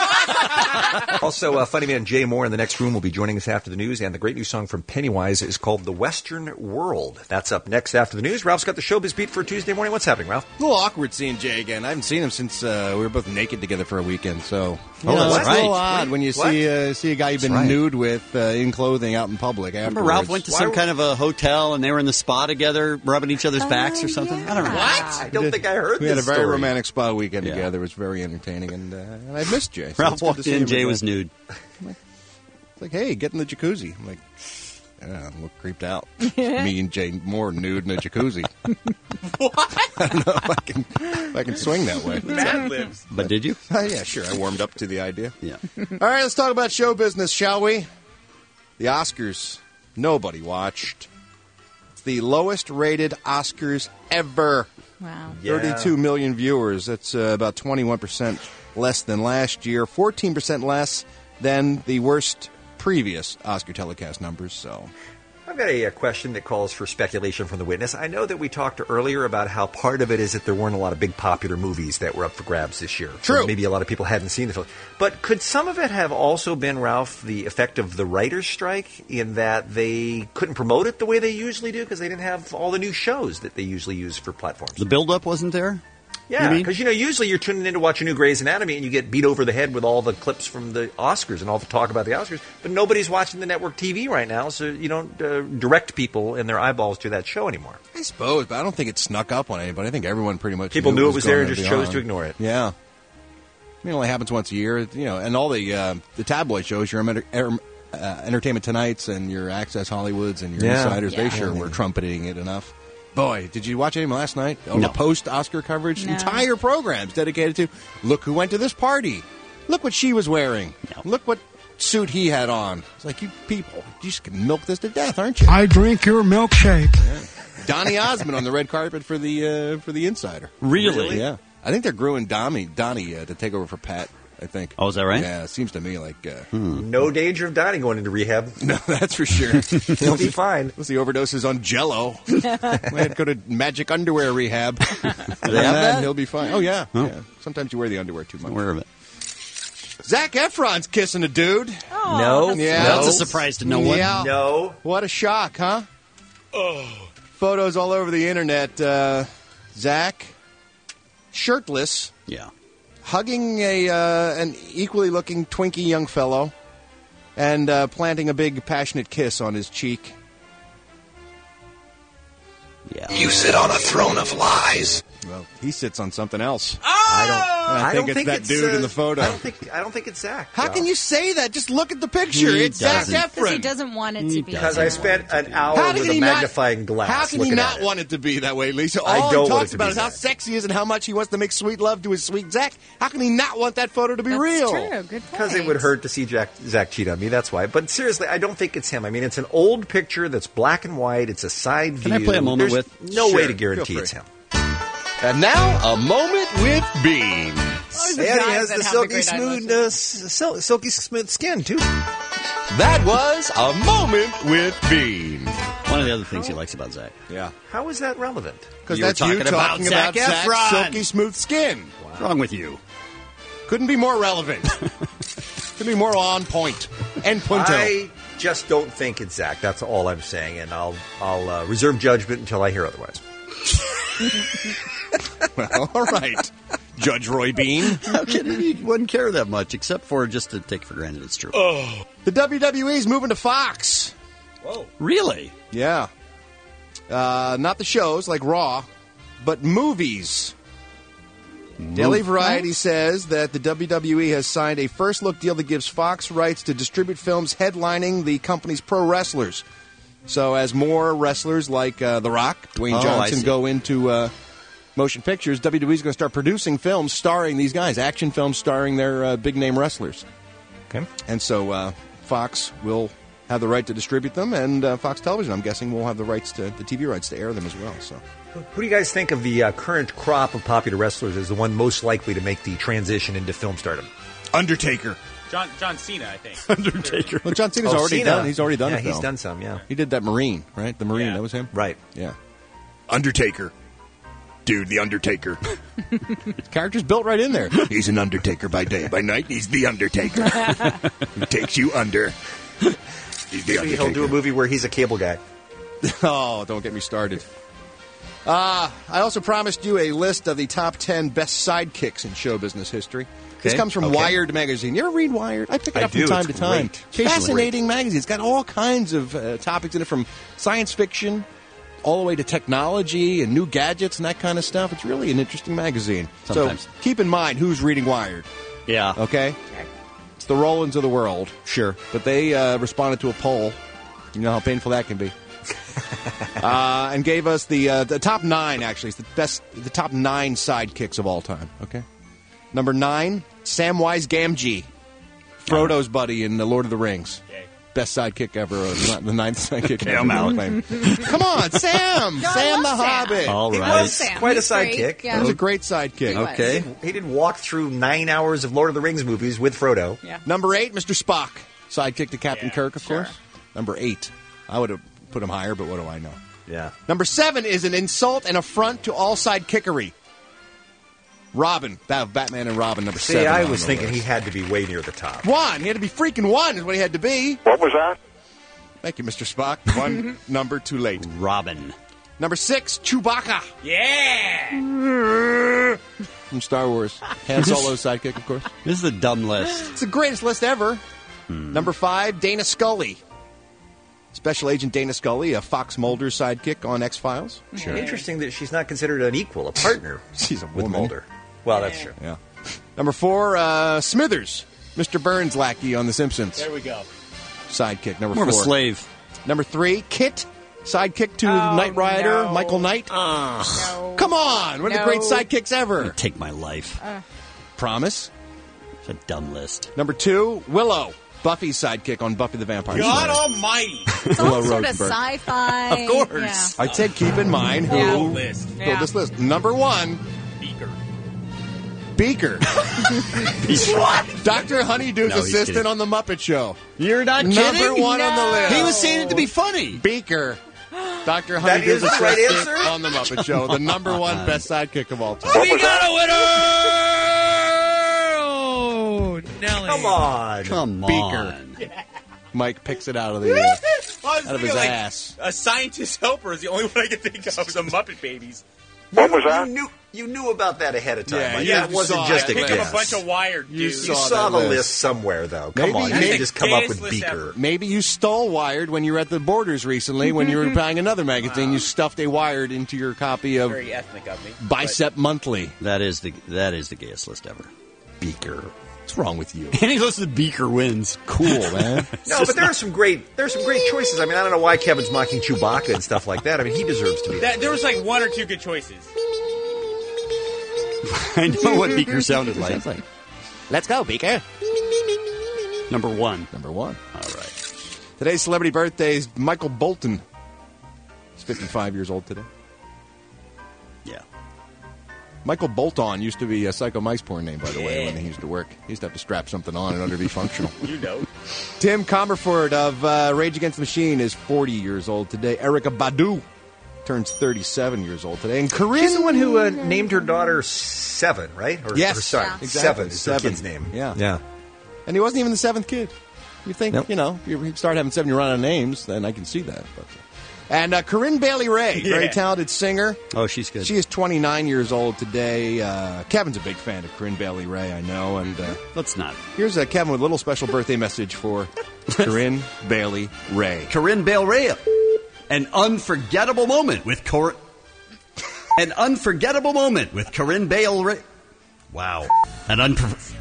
Also, uh, funny man Jay Moore in the next room will be joining us after the news, and the great new song from Pennywise is called "The Western World." That's up next after the news. Ralph's got the showbiz beat for Tuesday morning. What's happening, Ralph? A little awkward seeing Jay again. I haven't seen him since uh, we were both naked together for a weekend. So, Oh, you know, that's it's a little right. odd when you What? see uh, see a guy you've been That's right. nude with uh, in clothing out in public. Remember Afterwards. Ralph went to some Why- kind of a hotel and they were in the spa together, rubbing each other's backs or something? I don't know. I don't think I heard We this had a very story. romantic spa weekend Yeah. together. It was very entertaining, and, uh, and I missed Jay. So Ralph it's good to walked see in, him Jay again. was nude. It's like, hey, get in the jacuzzi. I'm like, yeah, I look creeped out. Me and Jay Moore nude in a jacuzzi. What? I don't know if I can, if I can swing that way. Mad Libs. But did you? Uh, yeah, sure. I warmed up to the idea. Yeah. All right, let's talk about show business, shall we? The Oscars. Nobody watched. It's the lowest rated Oscars ever. Wow. Yeah. thirty-two million viewers. That's uh, about twenty-one percent less than last year, fourteen percent less than the worst previous Oscar telecast numbers. So, I've got a, a question that calls for speculation from the witness. I know that we talked earlier about how part of it is that there weren't a lot of big popular movies that were up for grabs this year. So True. maybe a lot of people hadn't seen the film. But could some of it have also been, Ralph, the effect of the writer's strike in that they couldn't promote it the way they usually do because they didn't have all the new shows that they usually use for platforms? The build-up wasn't there? Yeah, You mean? because you know usually you're tuning in to watch a new Grey's Anatomy and you get beat over the head with all the clips from the Oscars and all the talk about the Oscars, but nobody's watching the network T V right now, so you don't uh, direct people and their eyeballs to that show anymore. I suppose, but I don't think it snuck up on anybody. I think everyone pretty much People knew it was there going and to just be chose on. to ignore it. Yeah. I mean, it only happens once a year, you know, and all the uh, the tabloid shows, your enter- er- uh, Entertainment Tonights and your Access Hollywoods and your Yeah. Insiders, they Yeah. sure were trumpeting it enough. Boy, did you watch any last night? All No. the post-Oscar coverage? No. Entire programs dedicated to, look who went to this party. Look what she was wearing. Look what suit he had on. It's like, you people, you just can milk this to death, aren't you? I drink your milkshake. Donny Osmond on the red carpet for the uh, for the Insider. Really? Yeah. I think they're growing Donnie, Donnie uh, to take over for Pat, I think. Oh, is that right? Yeah, it seems to me like... Uh, No danger of Donnie going into rehab. No, that's for sure. He'll be fine. Let's see overdoses on Jell-O. Might go to magic underwear rehab. Do they have that? He'll be fine. Oh, yeah. Oh. yeah. Sometimes you wear the underwear too much. Aware of it. Zac Efron's kissing a dude. Oh, No. that's Yeah. That's a surprise to no one. Yeah. No. What a shock, huh? Oh. Photos all over the internet. Uh, Zach, shirtless, Yeah. hugging a uh, an equally looking Twinkie young fellow and uh, planting a big passionate kiss on his cheek. Yeah. You sit on a throne of lies. Well, he sits on something else. I don't. I I think don't it's think that it's, dude uh, in the photo. I don't think. I don't think it's Zach. How no. can you say that? Just look at the picture. He It's Zac doesn't. Because he Efron. doesn't want it to be. Because I spent an hour How with can a he not- magnifying glass. How can he looking not at it. want it to be that way, Lisa? All I he don't want talks it to about be is how Zach. sexy he is and how much he wants to make sweet love to his sweet Zach. How can he not want that photo to be That's real? true. Good point. Because it would hurt to see Jack, Zach cheat on me. That's why. But seriously, I don't think it's him. I mean, it's an old picture that's black and white. It's a side view. Can I play a moment There's with- no Sure, way to feel guarantee free. it's him. And now, a moment with Bean. Always the And he guys has that the have silky great smooth, eyelashes. uh, sil- silky smooth skin too. That was a moment with Bean. One of the other things he likes about Zach. Yeah. How is that relevant? Because You were that's you talking about talking Zac about Zach's Efron. silky smooth skin. What's wrong with you? Couldn't be more relevant. Couldn't be more on point. And punto. I just don't think it's Zach. That's all I'm saying, and I'll I'll uh, reserve judgment until I hear otherwise. Well, all right. Judge Roy Bean. How can he wouldn't care that much, except for just to take for granted it's true. Oh. The W W E's moving to Fox. Whoa. Really? Yeah. Uh, not the shows like Raw, but movies. Daily Variety says that the W W E has signed a first-look deal that gives Fox rights to distribute films headlining the company's pro wrestlers. So as more wrestlers like uh, The Rock, Dwayne Oh, I Johnson, see. go into uh, motion pictures, W W E is going to start producing films starring these guys, action films starring their uh, big-name wrestlers. Okay. And so uh, Fox will have the right to distribute them, and uh, Fox Television, I'm guessing, will have the rights to the T V rights to air them as well. So. Who do you guys think of the uh, current crop of popular wrestlers as the one most likely to make the transition into film stardom? Undertaker. John John Cena, I think. Undertaker. Well, John Cena's Oh, already Cena. done. He's already done. Yeah, a he's film. done some. Yeah, He did that Marine, right? The Marine. Yeah. That was him. right. Yeah. Undertaker. Dude, the Undertaker. Character's built right in there. He's an Undertaker by day. By night, he's the Undertaker. He takes you under. He's the Maybe he'll do a Undertaker. movie where he's a cable guy. Oh, don't get me started. Uh, I also promised you a list of the top ten best sidekicks in show business history. This Okay. comes from Okay. Wired magazine. You ever read Wired? I pick it I up from do. time It's to time. great. Occasionally. Fascinating magazine. It's got all kinds of uh, topics in it, from science fiction all the way to technology and new gadgets and that kind of stuff. It's really an interesting magazine. Sometimes. So keep in mind who's reading Wired. Yeah. Okay? It's the Rollins of the world. Sure. But they uh, responded to a poll. You know how painful that can be. uh, and gave us the uh, the top nine, actually. It's the best, the top nine sidekicks of all time. Okay? Number nine, Samwise Gamgee. Frodo's buddy in The Lord of the Rings. Best sidekick ever. Uh, not the ninth sidekick Okay, ever. I'm out. Come on, Sam! No, I Sam the love Sam. Hobbit. All He right. was Sam. quite a He's great. sidekick. Yeah. He was a great sidekick. was. Okay. He didn't walk through nine hours of Lord of the Rings movies with Frodo. Yeah. Number eight, Mister Spock. Sidekick to Captain Yeah, Kirk, of sure. course. Number eight. I would have put him higher, but what do I know? Yeah. Number seven is an insult and affront to all sidekickery. Robin. That Batman and Robin, number See, seven. I on was the thinking list. he had to be way near the top. One. He had to be freaking one, is what he had to be. What was that? Thank you, Mister Spock. One number too late. Robin. Number six, Chewbacca. Yeah. From Star Wars. Han Solo's sidekick, of course. This is a dumb list. It's the greatest list ever. Hmm. Number five, Dana Scully. Special Agent Dana Scully, a Fox Mulder sidekick on X-Files. Sure. Interesting that she's not considered an equal, a partner. She's a with woman. Mulder. Well, that's true. Yeah. Number four, uh, Smithers. Mister Burns lackey on The Simpsons. There we go. Sidekick, number More four. of a slave. Number three, Kit. Sidekick to Oh, Knight Rider, no. Michael Knight. No. Come on! One of the No. great sidekicks ever. Take my life. Promise. It's a dumb list. Number two, Willow. Buffy's sidekick on Buffy the Vampire God Slayer. Almighty. It's Willow all sort of Rosenberg. sci-fi. Of course. I said keep in mind who Yeah. List. filled Yeah. this list. Number one, Beaker. Beaker. Doctor Honeydew's No, he's assistant kidding. on The Muppet Show. You're not Number kidding? one on the list. He was saying it to be funny. Beaker. Doctor That Honeydew's is the right assistant answer? on The Muppet Show. The number one best sidekick of all time. We got a winner! Oh, Nelly. Come on. Come Beaker. on. Mike picks it out of the uh, I was out of thinking, his like, ass. A scientist helper is the only one I can think of. The Muppet Babies. What was that? You knew, you knew about that ahead of time. Yeah, like, you that wasn't saw just it. a Pick guess. up a bunch of wired You dudes. saw, saw the that list. list. somewhere, though. Come Maybe- on, you maybe- didn't just come up with Gayest list Beaker. ever. Maybe you stole Wired when you were at the Borders recently when you were buying another magazine. You stuffed a Wired into your copy of Very ethnic of me. Bicep Monthly. That is the that is the gayest list ever. Beaker. What's wrong with you? And he listens to Beaker wins. Cool, man. No, but there are some great there are some great choices. I mean, I don't know why Kevin's mocking Chewbacca and stuff like that. I mean, he deserves to be. That, there was like one or two good choices. I know what Beaker sounded like. Sounds like. Let's go, Beaker. Number one. Number one. All right. Today's celebrity birthday is Michael Bolton. He's fifty-five years old today. Yeah. Michael Bolton used to be a Psycho Mike's porn name, by the way, when he used to work. He used to have to strap something on in order to be functional. You know. Tim Comerford of uh, Rage Against the Machine is forty years old today. Erykah Badu turns thirty-seven years old today. And Corinne... She's the one who uh, named her daughter Seven, right? Or, Yes. Or son. Yeah. Exactly. Seven is Seven. her kid's name. Yeah. Yeah. And he wasn't even the seventh kid. You think, Nope. you know, if you start having seven, you run out of names, then I can see that. But, and uh, Corinne Bailey Ray, very Yeah. talented singer. Oh, she's good. She is twenty-nine years old today. Uh, Kevin's a big fan of Corinne Bailey Ray, I know. And uh, Let's not. here's uh, Kevin with a little special birthday message for Corinne Bailey Ray. Corinne Bale Ray. An unforgettable moment with Cor. An unforgettable moment with Corinne Bale Ray. Wow. An unfor.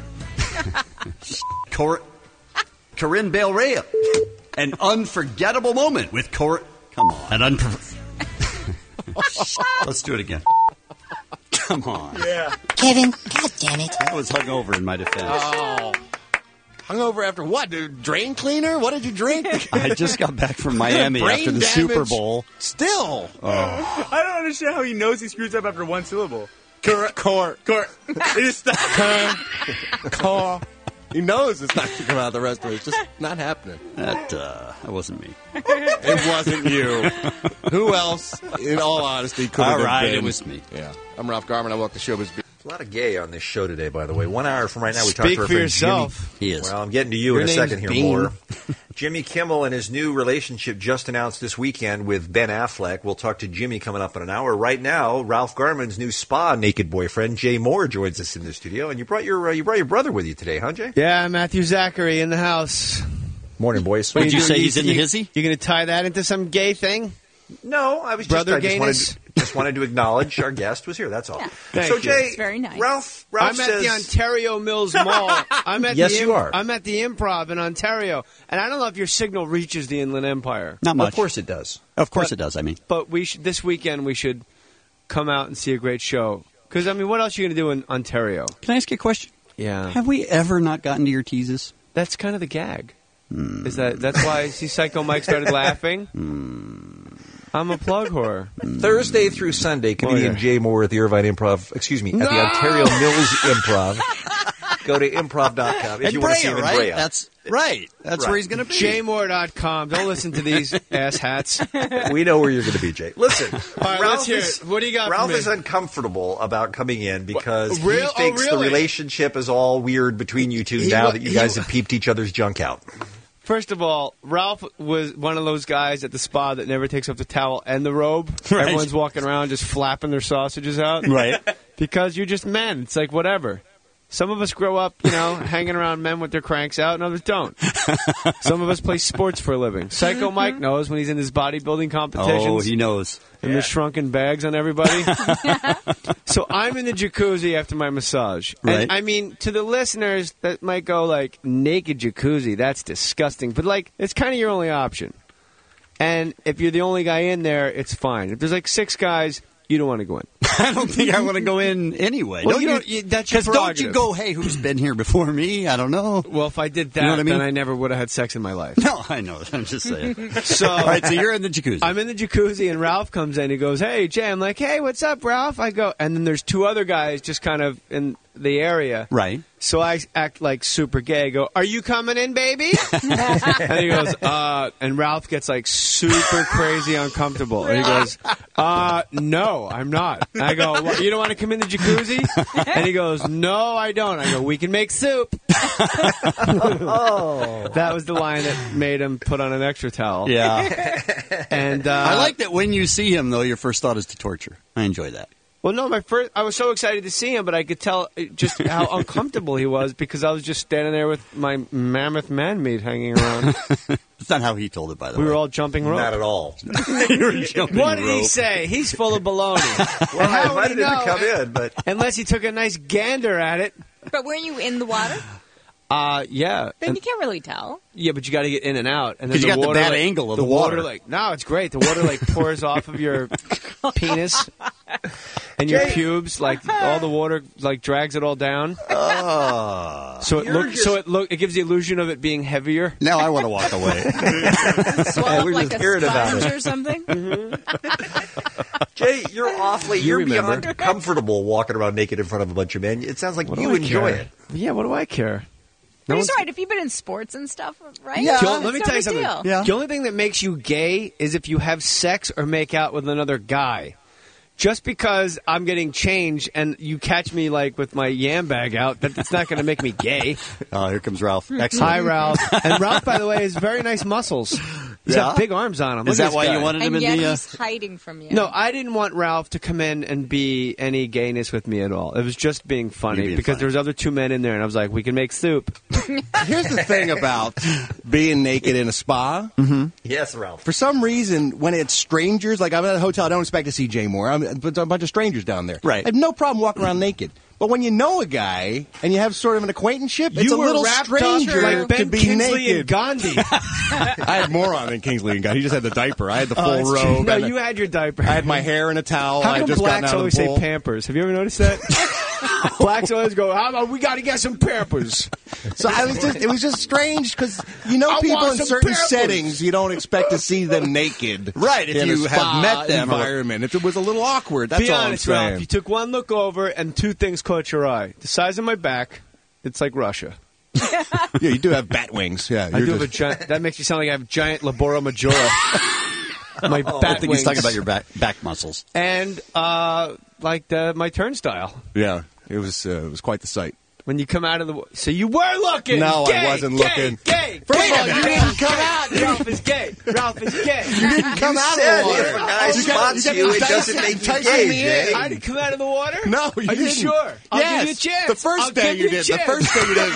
Cor. Corinne Bale Ray. An unforgettable moment with Cor. Come on. An unfor. Let's do it again. Come on. Yeah. Kevin, God damn it. I was hungover in my defense. Oh. Hungover after what, dude? Drain cleaner? What did you drink? I just got back from Miami Brain after the damage. Super Bowl. Still. Oh. I don't understand how he knows he screws up after one syllable. Court. Court. Court. It just Car. He knows it's not going to come out the rest of it. It's just not happening. That, uh, that wasn't me. It wasn't you. Who else, in all honesty, could have All right, been? it was me. Yeah. I'm Ralph Garman. I walk the showbiz. A lot of gay on this show today, by the way. One hour from right now, we talked Speak to our for friend yourself. Jimmy. He is. Well, I'm getting to you Your in a name's second here Bean. more. Jimmy Kimmel and his new relationship just announced this weekend with Ben Affleck. We'll talk to Jimmy coming up in an hour. Right now, Ralph Garman's new spa naked boyfriend, Jay Moore, joins us in the studio. And you brought your uh, you brought your brother with you today, huh, Jay? Yeah, Matthew Zachary in the house. Morning, boys. What did you say? You- He's in the you- hizzy? You going to tie that into some gay thing? No, I was Brother just, I just wanted, gayness? to, just wanted to acknowledge our guest was here. That's all. Thank so, you. Jay, It's very nice. Ralph, Ralph I'm at says, the Ontario Mills Mall. I'm at Yes, the you are. I'm at the Improv in Ontario, and I don't know if your signal reaches the Inland Empire. Not much. Of course it does. Of course But- it does, I mean. But we should, this weekend we should come out and see a great show. Because I mean, what else are you going to do in Ontario? Can I ask you a question? Yeah, Have we ever not gotten to your teases? that's kind of the gag. Is that that's why see Psycho Mike started laughing? I'm a plug whore. Thursday through Sunday, comedian Oh, yeah. Jay Moore at the Irvine Improv, excuse me, at the No! Ontario Mills Improv. Go to improv dot com if And you want to see Brea, him in right? Brea. That's right. That's Right. where he's going to be. Jay Moore dot com. Don't listen to these ass hats. We know where you're going to be, Jay. Listen, All right, Ralph, let's hear is, it. What do you got for Ralph me? is uncomfortable about coming in because What? Real- he oh, thinks the really? relationship is all weird between you two He now wa- that you he guys wa- have peeped each other's junk out. First of all, Ralph was one of those guys at the spa that never takes off the towel and the robe. Right. Everyone's walking around just flapping their sausages out. Right. Because you're just men. It's like whatever. Some of us grow up, you know, hanging around men with their cranks out, and others don't. Some of us play sports for a living. Psycho Mike knows when he's in his bodybuilding competitions. Oh, he knows. And the shrunken bags on everybody. So I'm in the jacuzzi after my massage. Right. And I mean, to the listeners that might go like, naked jacuzzi, that's disgusting. But like, it's kind of your only option. And if you're the only guy in there, it's fine. If there's like six guys, you don't want to go in. I don't think I want to go in anyway. Well, Don't you you? don't- you- that's your Because don't you prerogative. go, hey, who's been here before me? I don't know. Well, if I did that, You know what I mean? then I never would have had sex in my life. No, I know. I'm just saying. So, All right, so you're in the jacuzzi. I'm in the jacuzzi, and Ralph comes in. He goes, "Hey, Jay." I'm like, "Hey, what's up, Ralph?" I go, and then there's two other guys just kind of in the area. Right. So I act like super gay. I go, "Are you coming in, baby?" And he goes, "Uh," and Ralph gets like super crazy uncomfortable. And he goes, "Uh, no, I'm not." And I go, "What, you don't want to come in the jacuzzi?" And he goes, "No, I don't." I go, "We can make soup." Oh. That was the line that made him put on an extra towel. Yeah. And uh, I like that when you see him, though, your first thought is to torture. I enjoy that. Well, no, my first, I was so excited to see him, but I could tell just how uncomfortable he was because I was just standing there with my mammoth man meat hanging around. That's not how he told it, by the we way. We were all jumping rope. Not at all. You were jumping what did rope. he say? He's full of baloney. Well, I How would invited he him to know? come in, but Unless he took a nice gander at it. But weren't you in the water? Uh, yeah. Then And- you can't really tell. Yeah, but you got to get in and out, and then 'Cause the you got the water, bad like, angle of the the water. Like no, it's great. The water like pours off of your penis and your pubes. Like all the water like drags it all down. Oh. So it You're look just- so it look it gives the illusion of it being heavier. Now I want to walk away. Swell we're up like just a hearing about sponge it. or something. Jay, you're awfully, You you're remember. beyond comfortable walking around naked in front of a bunch of men. It sounds like What do you I enjoy care? it. Yeah, what do I care? But No he's one's- right. If you've been in sports and stuff, right? Yeah. It's Let me no tell you big something. deal. Yeah. The only thing that makes you gay is if you have sex or make out with another guy. Just because I'm getting changed and you catch me like with my yam bag out, that, that's not going to make me gay. Oh, here comes Ralph. Excellent. Hi, Ralph. And Ralph, by the way, has very nice muscles. He's Yeah? got big arms on him. Is Look at that this why guy. you wanted him And in yet the... Uh... he's hiding from you. No, I didn't want Ralph to come in and be any gayness with me at all. It was just being funny You being because funny. there was other two men in there, and I was like, we can make soup. Here's the thing about being naked in a spa. Mm-hmm. Yes, Ralph. For some reason, when it's strangers, like I'm at a hotel, I don't expect to see Jay Moore. I'm, but a bunch of strangers down there. Right. I have no problem walking around naked. But when you know a guy and you have sort of an acquaintanceship, it's you a were little wrapped stranger up like Ben to be Kingsley naked. and Gandhi. I had more on than Kingsley and Gandhi. He just had the diaper. I had the full Oh, that's true. robe. No, and you had your diaper. I had my hair in a towel. How I come just gotten blacks out of always the say pool. Pampers? Have you ever noticed that? Blacks always go, "How about we got to get some Pampers?" So I was just, it was just strange because you know I people want in some certain Pampers. settings you don't expect to see them naked. Right, if in you a have spa met them or- environment. If it was a little awkward, that's Be all honest, I'm saying. Ralph. You took one look over, and two things caught your eye: the size of my back. It's like Russia. Yeah, you do have bat wings. Yeah, I you're do have a just- giant. That makes you sound like I have giant labora majora. My I bat think wings. he's talking about your back, back muscles. and uh, like the, my turnstile. Yeah, it was uh, it was quite the sight. When you come out of the, so you were looking. No, I Gay, wasn't gay, looking. Gay. First First of of all, all, you didn't come out. Ralph is gay. Ralph is gay. You didn't come out said of the water. if a guy You got- spots got you, it enticing- doesn't make you enticing gay, me in. Jay. I didn't come out of the water. No, you Are you didn't. sure? I'll yes. give you a chance. The first I'll day give you you a did. The chance. first day you didn't.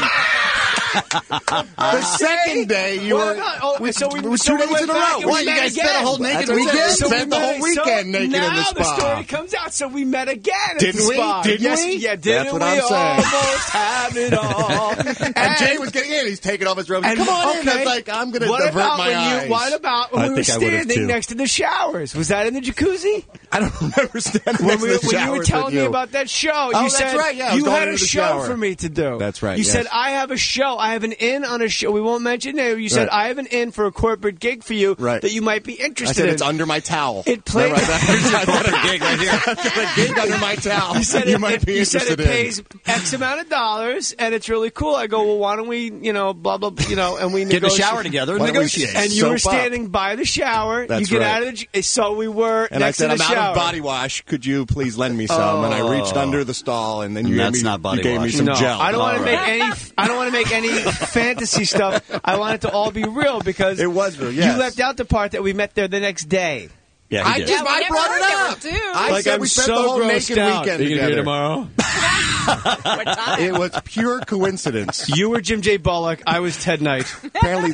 The second day you Well, were. no, oh, we, so we- it was so two we days went in a back row. and What, we you met guys spent a again. whole naked That's what I'm weekend? saying. So Spent we the whole met- weekend so naked now in the spa. the story comes out, so we met again at Didn't the we? spa. Didn't yes, we? Yeah, didn't That's what we I'm saying. almost have it all? And Jay was getting in. He's taking off his robe. And- Come on in. okay. I was like, I'm going to What divert about my when eyes. you? What about when I we were think I would've, standing too. next to the showers? Was that in the jacuzzi? I don't remember standing When, next we, to the when you were showers telling with me you. about that show, Oh, you that's said right, yeah, I was you going had a into the show shower. for me to do. That's right, You yes. said I have a show. I have an in on a show. We won't mention name. You said Right. I have an in for a corporate gig for you Right. that you might be I interested said in. it's under my towel. It played. Remember that? I've got a gig right here. I've got a gig under my towel. You said you it, might be you said interested it in. pays X amount of dollars and it's really cool. I go, well, why don't we, you know, blah blah, you know, and we Get in the negotiate. shower together and Why don't we negotiate. And you Soap were up. standing by the shower. That's you get right. out of the. j- So we were And I next said, to I'm the out shower. of body wash. Could you please lend me some? And I reached under the stall, and then you And gave that's me, not body you gave me wash. some no, gel. I don't want All to make right. any. I don't want to make any fantasy stuff. I want it to all be real because It was real, yes. you left out the part that we met there the next day. Yeah, he I did. just we I never brought heard it they were up. due. I like said I'm we spent so the whole grossed naked out. weekend Are you gonna together. do it tomorrow? What time? It was pure coincidence. You were Jim J. Bullock. I was Ted Knight. Apparently,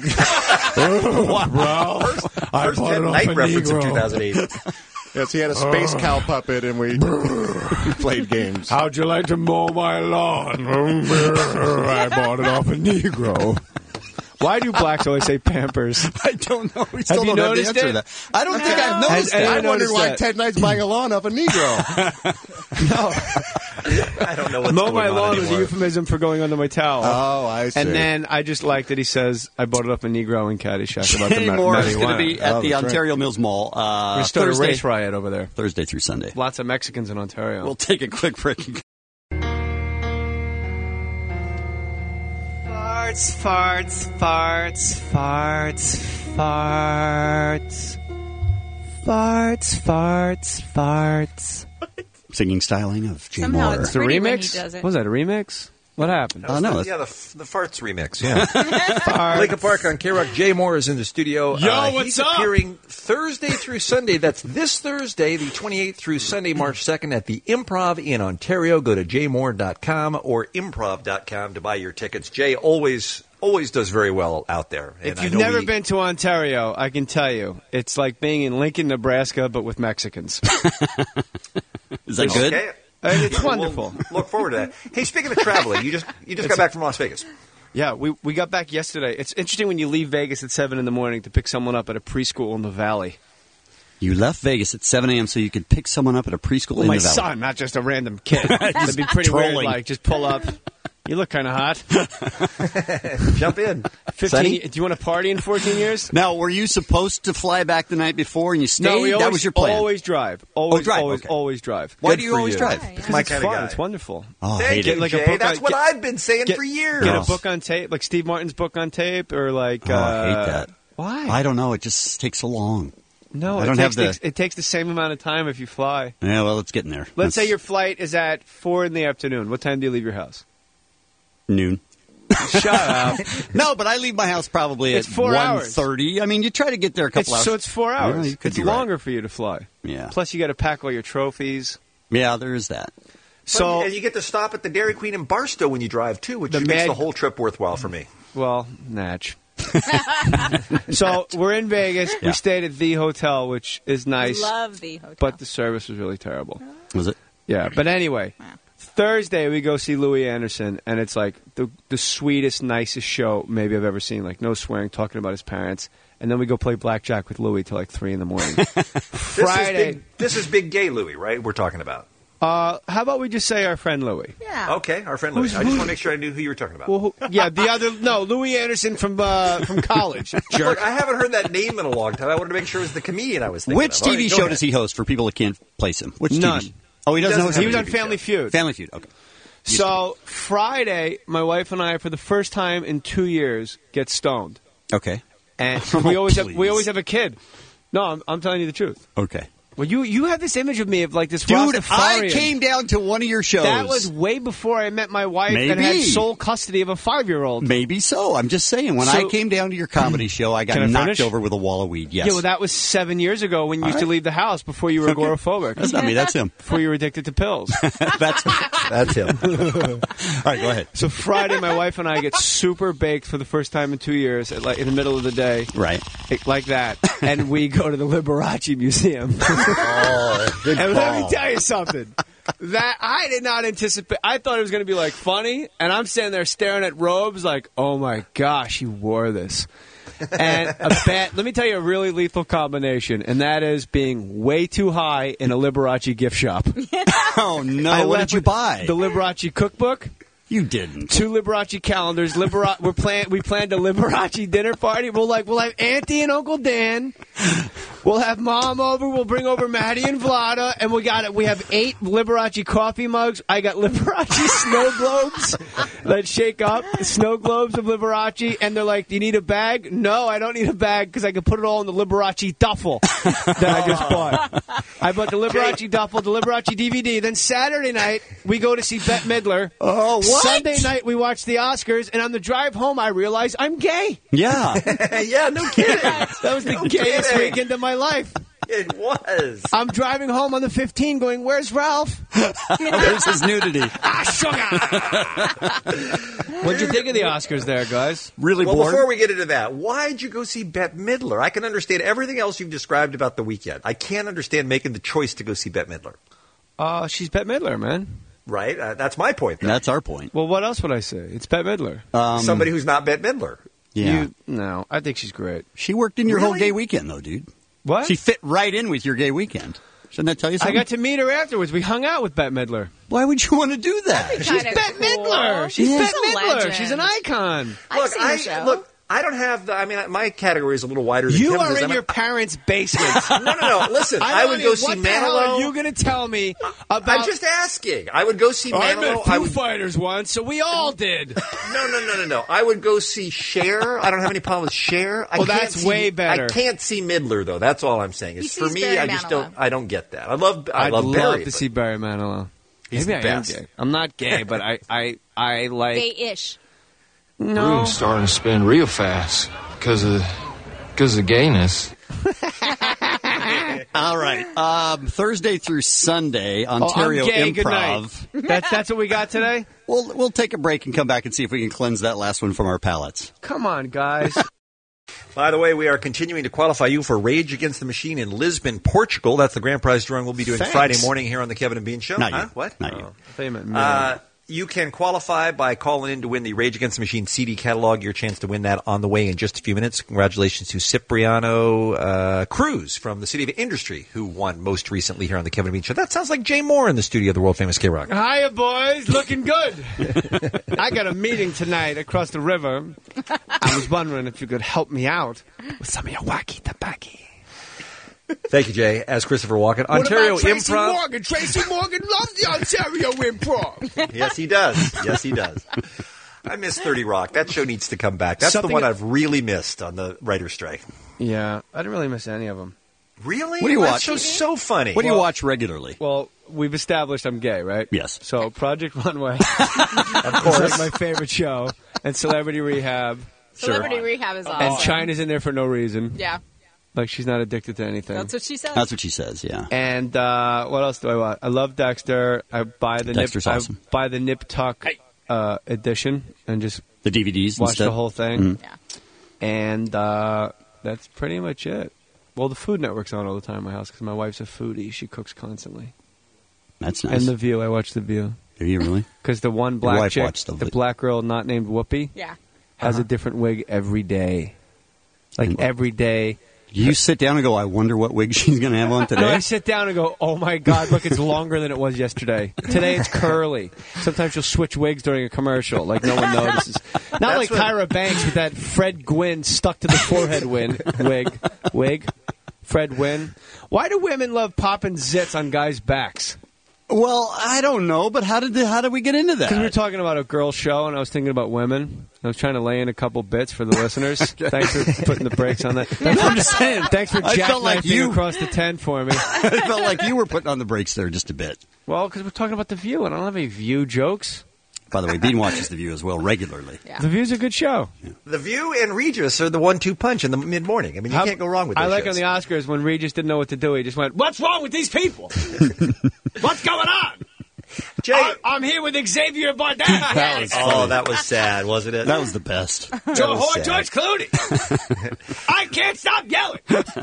Ralph, I First bought Ted it off Knight a reference of Negro. two thousand eight. yes, he had a space cow puppet, and we played games. How'd you like to mow my lawn? I bought it off a Negro. Why do blacks always say Pampers? I don't know. We still Have you don't have the noticed answer to it? that. I don't think I've Has noticed anyone that. I wondered noticed why that? Ted Knight's buying a lawn off a Negro. I don't know what's Mow going my on lawn is a anymore. euphemism for going under my towel. Oh, I see. And then I just like that he says, I bought it off a Negro in Caddyshack about the Jay ma- Moore is going marijuana. to be at Oh, the that's right. Ontario Mills Mall We're uh, going to start Thursday, a race riot over there. Thursday through Sunday. Lots of Mexicans in Ontario. We'll take a quick break. Farts, farts, farts, farts, farts, farts, farts, farts. Singing styling of Jay Somehow Moore. it's It's a pretty when remix? he does it. Was that a remix? What happened? Oh, no. Yeah, the, the Farts remix. Yeah. Lincoln Park on K-Rock. Jay Moore is in the studio. Yo, uh, what's he's up? appearing Thursday through Sunday. That's this Thursday, the twenty-eighth through Sunday, March second at the Improv in Ontario. Go to jay moore dot com or improv dot com to buy your tickets. Jay always always does very well out there. And If I you've know never we- been to Ontario, I can tell you, it's like being in Lincoln, Nebraska, but with Mexicans. Is that good? Okay. And it's We'll wonderful. look forward to that. Hey, speaking of traveling, you just you just It's- got back from Las Vegas. Yeah, we we got back yesterday. It's interesting when you leave Vegas at seven in the morning to pick someone up at a preschool in the Valley. You left Vegas at seven a.m. so you could pick someone up at a preschool Well, in my the valley. son, not just a random kid. That'd be pretty weird. trolling. Like, just pull up. You look kind of hot. Jump in. Fifteen. Sonny? Do you want to party in fourteen years? Now, were you supposed to fly back the night before and you stayed? No, we always, that was your plan. always drive. Always, Oh, drive, always, okay. always drive. Why Good do you for always drive? Because My it's kinda fun. guy. It's wonderful. Oh, I Thank hate you, it. like a Jay. book That's on- what get- I've been saying Get, for years. get a book on tape, like Steve Martin's book on tape, or like. Oh, uh, I hate that. Why? I don't know. It just takes so long. No, I it don't takes have the- the, it takes the same amount of time if you fly. Yeah, well, it's getting there. Let's say That's your flight is at four in the afternoon. What time do you leave your house? noon. Shut up. No, but I leave my house probably It's at four one hours. thirty. I mean, you try to get there a couple It's, hours. so it's four Yeah, hours. you could it's be right. longer for you to fly. Yeah. Plus, you got to pack all your trophies. Yeah, there is that. So, and you get to stop at the Dairy Queen in Barstow when you drive too, which The makes mag- the whole trip worthwhile for me. well, natch. So we're in Vegas. Yeah. We stayed at the hotel, which is nice, Love the hotel. but the service was really terrible. Was it? Yeah, but anyway, Thursday we go see Louis Anderson, and it's like the the sweetest, nicest show maybe I've ever seen. Like no swearing, talking about his parents, and then we go play blackjack with Louis till like three in the morning. Friday. This is big, this is big gay Louis, right? We're talking about. Uh, how about we just say our friend Louis? Yeah. Okay, our friend Louis. Who's- I just who's- want to make sure I knew who you were talking about. Well, who, yeah, the other no, Louis Anderson from uh, from college. Jerk. Look, I haven't heard that name in a long time. I wanted to make sure it was the comedian I was thinking Which of. All T V right, go show ahead. does he host for people that can't place him? Which None. T V show? Oh, he doesn't, He host He a was on T V Family show. Feud. Family Feud, okay. So Friday, my wife and I, for the first time in two years, get stoned, Okay. and Oh, we always have, please. we always have a kid. No, I'm, I'm telling you the truth. Okay. Well, you you have this image of me of like this Dude, Rastafarian. I came down to one of your shows. That was way before I met my wife and Maybe. had sole custody of a five-year-old. Maybe so. I'm just saying. When So- I came down to your comedy show, I got Can I knocked finish? over with a wall of weed. Yes. Yeah, well, that was seven years ago when you All used to right. leave the house before you were Okay. agoraphobic. That's not me. That's him. Before you were addicted to pills. that's that's him. All right, go ahead. So Friday, my wife and I get super baked for the first time in two years, at like in the middle of the day, Right. it- like that, and we go to the Liberace Museum. Oh, good And let me call. tell you something. That I did not anticipate. I thought it was going to be like funny, and I'm standing there staring at robes, like, oh my gosh, he wore this. And a bad. Let me tell you a really lethal combination, and that is being way too high in a Liberace gift shop. Oh no! I what left did you with buy? The Liberace cookbook. You didn't. Two Liberace calendars. Libera- we're plan- we planned a Liberace dinner party. We'll like we'll have Auntie and Uncle Dan. We'll have Mom over. We'll bring over Maddie and Vlada, and we got it. We have eight Liberace coffee mugs. I got Liberace snow globes that shake up. Snow globes of Liberace, and they're like, "Do you need a bag?" No, I don't need a bag because I can put it all in the Liberace duffel that I just bought. I bought the Liberace duffel, the Liberace D V D. Then Saturday night we go to see Bette Midler. Oh, what? Sunday night we watch the Oscars, and on the drive home I realized I'm gay. Yeah. yeah, no kidding. That was the No gayest kidding. weekend of my life. It was. I'm driving home on the fifteen going, where's Ralph? There's his nudity. Ah, sugar! What'd you think of the Oscars there, guys? Really Well, bored. before we get into that, why'd you go see Bette Midler? I can understand everything else you've described about the weekend. I can't understand making the choice to go see Bette Midler. Uh, she's Bette Midler, man. Right? Uh, that's my point. Then. That's our point. Well, what else would I say? It's Bette Midler. Um, Somebody who's not Bette Midler. Yeah. You, no, I think she's great. She worked in your whole Really? gay weekend, though, dude. What? She fit right in with your gay weekend. Shouldn't that tell you I something? got to meet her afterwards. We hung out with Bette Midler. Why would you want to do that? She's Kinda Bette cool. Midler. She's She's Bette a Midler. legend. She's an icon. I've Look, seen her I show. look. I don't have the. I mean, my category is a little wider than You Kevin's. are in I'm- your parents' basement. No, no, no. Listen, I, would wanna- go see What the hell are Manilow. you going to tell me about? I'm just asking. I would go see I Manilow. met I Foo would. Fighters once, so we all did. No, no, no, no, no. I would go see Cher. I don't have any problem with Cher. I Oh, can't that's see- way better. I can't see Midler though. That's all I'm saying. He Is for sees me, Barry I just Manilow. don't. I don't get that. I love. I I'd love love Barry. to but see Barry Manilow. He's Maybe the I am best. gay. I'm not gay, but I, I, I like. Gay-ish. No. Room's starting to spin real fast because of because of gayness. All right. Um, Thursday through Sunday, Ontario oh, I'm gay. Good Improv. night. That's that's what we got today. We'll we'll take a break and come back and see if we can cleanse that last one from our palates. Come on, guys. By the way, we are continuing to qualify you for Rage Against the Machine in Lisbon, Portugal. That's the grand prize drawing we'll be doing Thanks. Friday morning here on the Kevin and Bean Show. Not huh? you. What? Not Oh. you. I thought you meant me. Uh, you can qualify by calling in to win the Rage Against the Machine C D catalog. Your chance to win that on the way in just a few minutes. Congratulations to Cipriano uh, Cruz from the City of Industry, who won most recently here on the Kevin and Bean Show. That sounds like Jay Moore in the studio of the world famous K-Rock. Hiya, boys. Looking good. I got a meeting tonight across the river. I was wondering if you could help me out with some of your wacky tobacco. Thank you, Jay. As Christopher Walken, What Ontario about Tracy Improv. Morgan? Tracy Morgan loves the Ontario Improv. Yes, he does. Yes, he does. I miss thirty Rock. That show needs to come back. That's Something- the one I've really missed on the writer's strike. Yeah, I didn't really miss any of them. Really? What do you That watch? show's so funny. What do you Well- watch regularly? Well, we've established I'm gay, right? Yes. So Project Runway, of course, is like my favorite show, and Celebrity Rehab, Celebrity Rehab is awesome. and China's in there for no reason. Yeah, Like she's not addicted to anything. that's what she said. That's what she says, yeah. And uh, what else do I watch? I love Dexter. I buy the Dexter's Nip. awesome. I buy the Nip Tuck uh, edition and just The D V Ds watch instead? the whole thing. Mhm. Yeah. And uh, that's pretty much it. Well, the Food Network's on all the time in my house because my wife's a foodie. She cooks constantly. That's nice. And The View. I watch The View. Do you really? Because the one Your black wife chick, watched the the vid- black girl not named Whoopi, Yeah. has Uh-huh. a different wig every day. Like every day. You sit down and go, I wonder what wig she's going to have on No, today? I sit down and go, oh my God, look, it's longer than it was yesterday. Today it's curly. Sometimes you'll switch wigs during a commercial, like no one notices. Not That's like what- Tyra Banks with that Fred Gwynn stuck to the forehead win, wig. Wig. Fred Gwynn. Why do women love popping zits on guys' backs? Well, I don't know, but how did the, how did we get into that? Because we were talking about a girl show, and I was thinking about women. I was trying to lay in a couple bits for the listeners. Thanks for putting the brakes on that. Thanks I'm for, just saying. Thanks for I felt like jackknifing you- across the tent for me. I felt like you were putting on the brakes there just a bit. Well, because we're talking about The View, and I don't have any View jokes. By the way, Bean watches The View as well regularly. The View's a good show. The View and Regis are the one two punch in the mid morning. I mean, you How- can't go wrong with I those like shows. on the Oscars when Regis didn't know what to do. He just went, "What's wrong with these people? What's going on? Jay, I, I'm here with Xavier Bardem. That was oh, funny. that was sad, wasn't it? That was the best. That George, was sad. George Clooney. I can't stop yelling.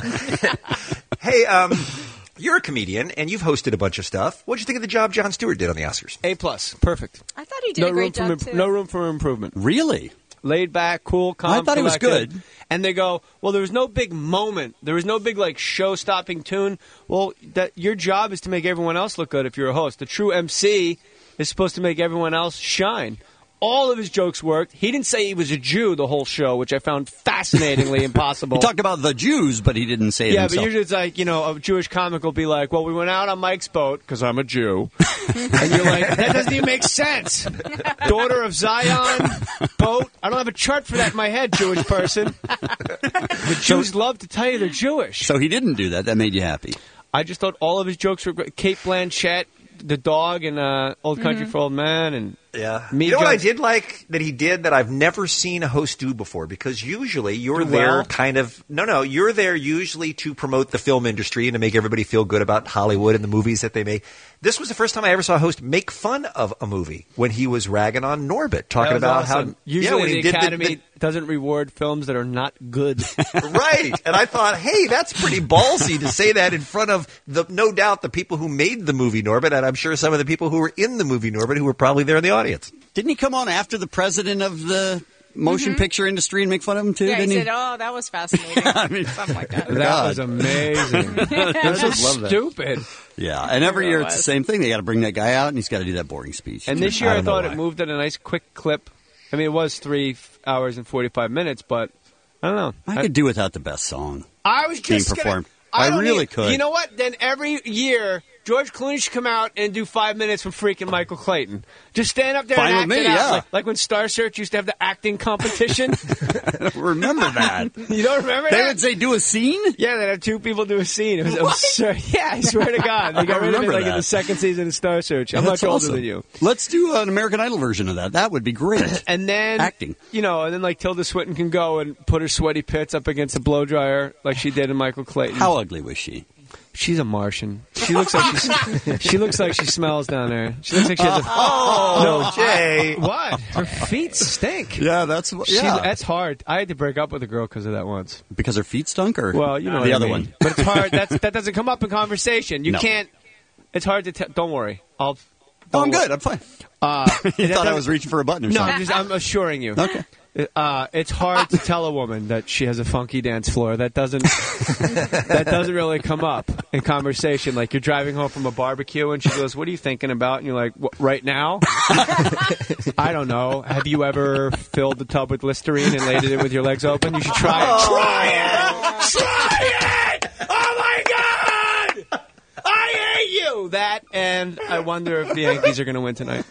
Hey, um, you're a comedian and you've hosted a bunch of stuff. What'd you think of the job Jon Stewart did on the Oscars? A plus, perfect. I thought he did No a room great for job im- too. no room for improvement. Really? Laid back, cool, calm. I thought he was collected. good. And they go, well, there was no big moment. There was no big like show-stopping tune. Well, that your job is to make everyone else look good. If you're a host, the true M C is supposed to make everyone else shine. All of his jokes worked. He didn't say he was a Jew the whole show, which I found fascinatingly impossible. He talked about the Jews, but he didn't say it Yeah, himself. but usually it's like, you know, a Jewish comic will be like, well, we went out on Mike's boat because I'm a Jew. And you're like, that doesn't even make sense. Daughter of Zion, boat. I don't have a chart for that in my head, Jewish person. The Jews love to tell you they're Jewish. So he didn't do that. That made you happy. I just thought all of his jokes were great. Kate Blanchett, the dog in uh, Old Country for Old Men, and Yeah. me. You know what I jokes- did like that he did that I've never seen a host do before? Because usually you're Do there well? kind of no no you're there usually to promote the film industry and to make everybody feel good about Hollywood and the movies that they make. This was the first time I ever saw a host make fun of a movie when he was ragging on Norbit, talking That was about awesome. how usually yeah, when he the did Academy the, doesn't reward films that are not good. the right. And I thought, hey, that's pretty ballsy to say that in front of the no doubt the people who made the movie Norbit, and I'm sure some of the people who were in the movie Norbit who were probably there in the audience. Didn't he come on after the president of the motion picture industry and make fun of him too? Yeah, he didn't said, "Oh, that was fascinating." I mean, something like that. That God. was amazing. That's just love that. stupid. Yeah, and every Yeah, year it it's the was. same thing. They got to bring that guy out, and he's got to do that boring speech. And this year I, don't know thought why. it moved at a nice quick clip. I mean, it was three f- hours and forty-five minutes, but I don't know. I could do without the best song. I was being just gonna- performed. I, I don't really need- could. You know what? Then every year, George Clooney should come out and do five minutes for freaking Michael Clayton. Just stand up there Fine and with act me, it out. yeah. Like, like when Star Search used to have the acting competition. I don't remember that. You don't remember They that? would say, do a scene? Yeah, they'd have two people do a scene. It was absurd. Yeah, I swear to God. They I got rid of it remember like in that. the second season of Star Search. I'm That's much older awesome. than you. Let's do an American Idol version of that. That would be great. And then Acting. you know, and then like Tilda Swinton can go and put her sweaty pits up against a blow dryer like she did in Michael Clayton. How ugly was she? She's a Martian. She looks like she's, she looks like she smells down there. She looks like she has a Oh, no Jay. What? Her feet stink. Yeah, that's She, yeah. that's hard. I had to break up with a girl because of that once. Because her feet stunk, or Well, you know the what I other mean. one. But it's hard. That's, that doesn't come up in conversation. You No. can't. It's hard to tell. Don't worry. I'll. Oh, I'm don't good. I'm fine. Uh, You that thought I doesn't- was reaching for a button or No, something. I'm, just, I'm assuring you. Okay. Uh, it's hard to tell a woman that she has a funky dance floor. That doesn't that doesn't really come up in conversation. Like you're driving home from a barbecue and she goes, "What are you thinking about?" And you're like, "Wh- "Right now." I don't know. Have you ever filled the tub with Listerine and laid it in with your legs open? You should try it. Try it. Try it. Oh my God! I hate you. That and I wonder if the Yankees are going to win tonight.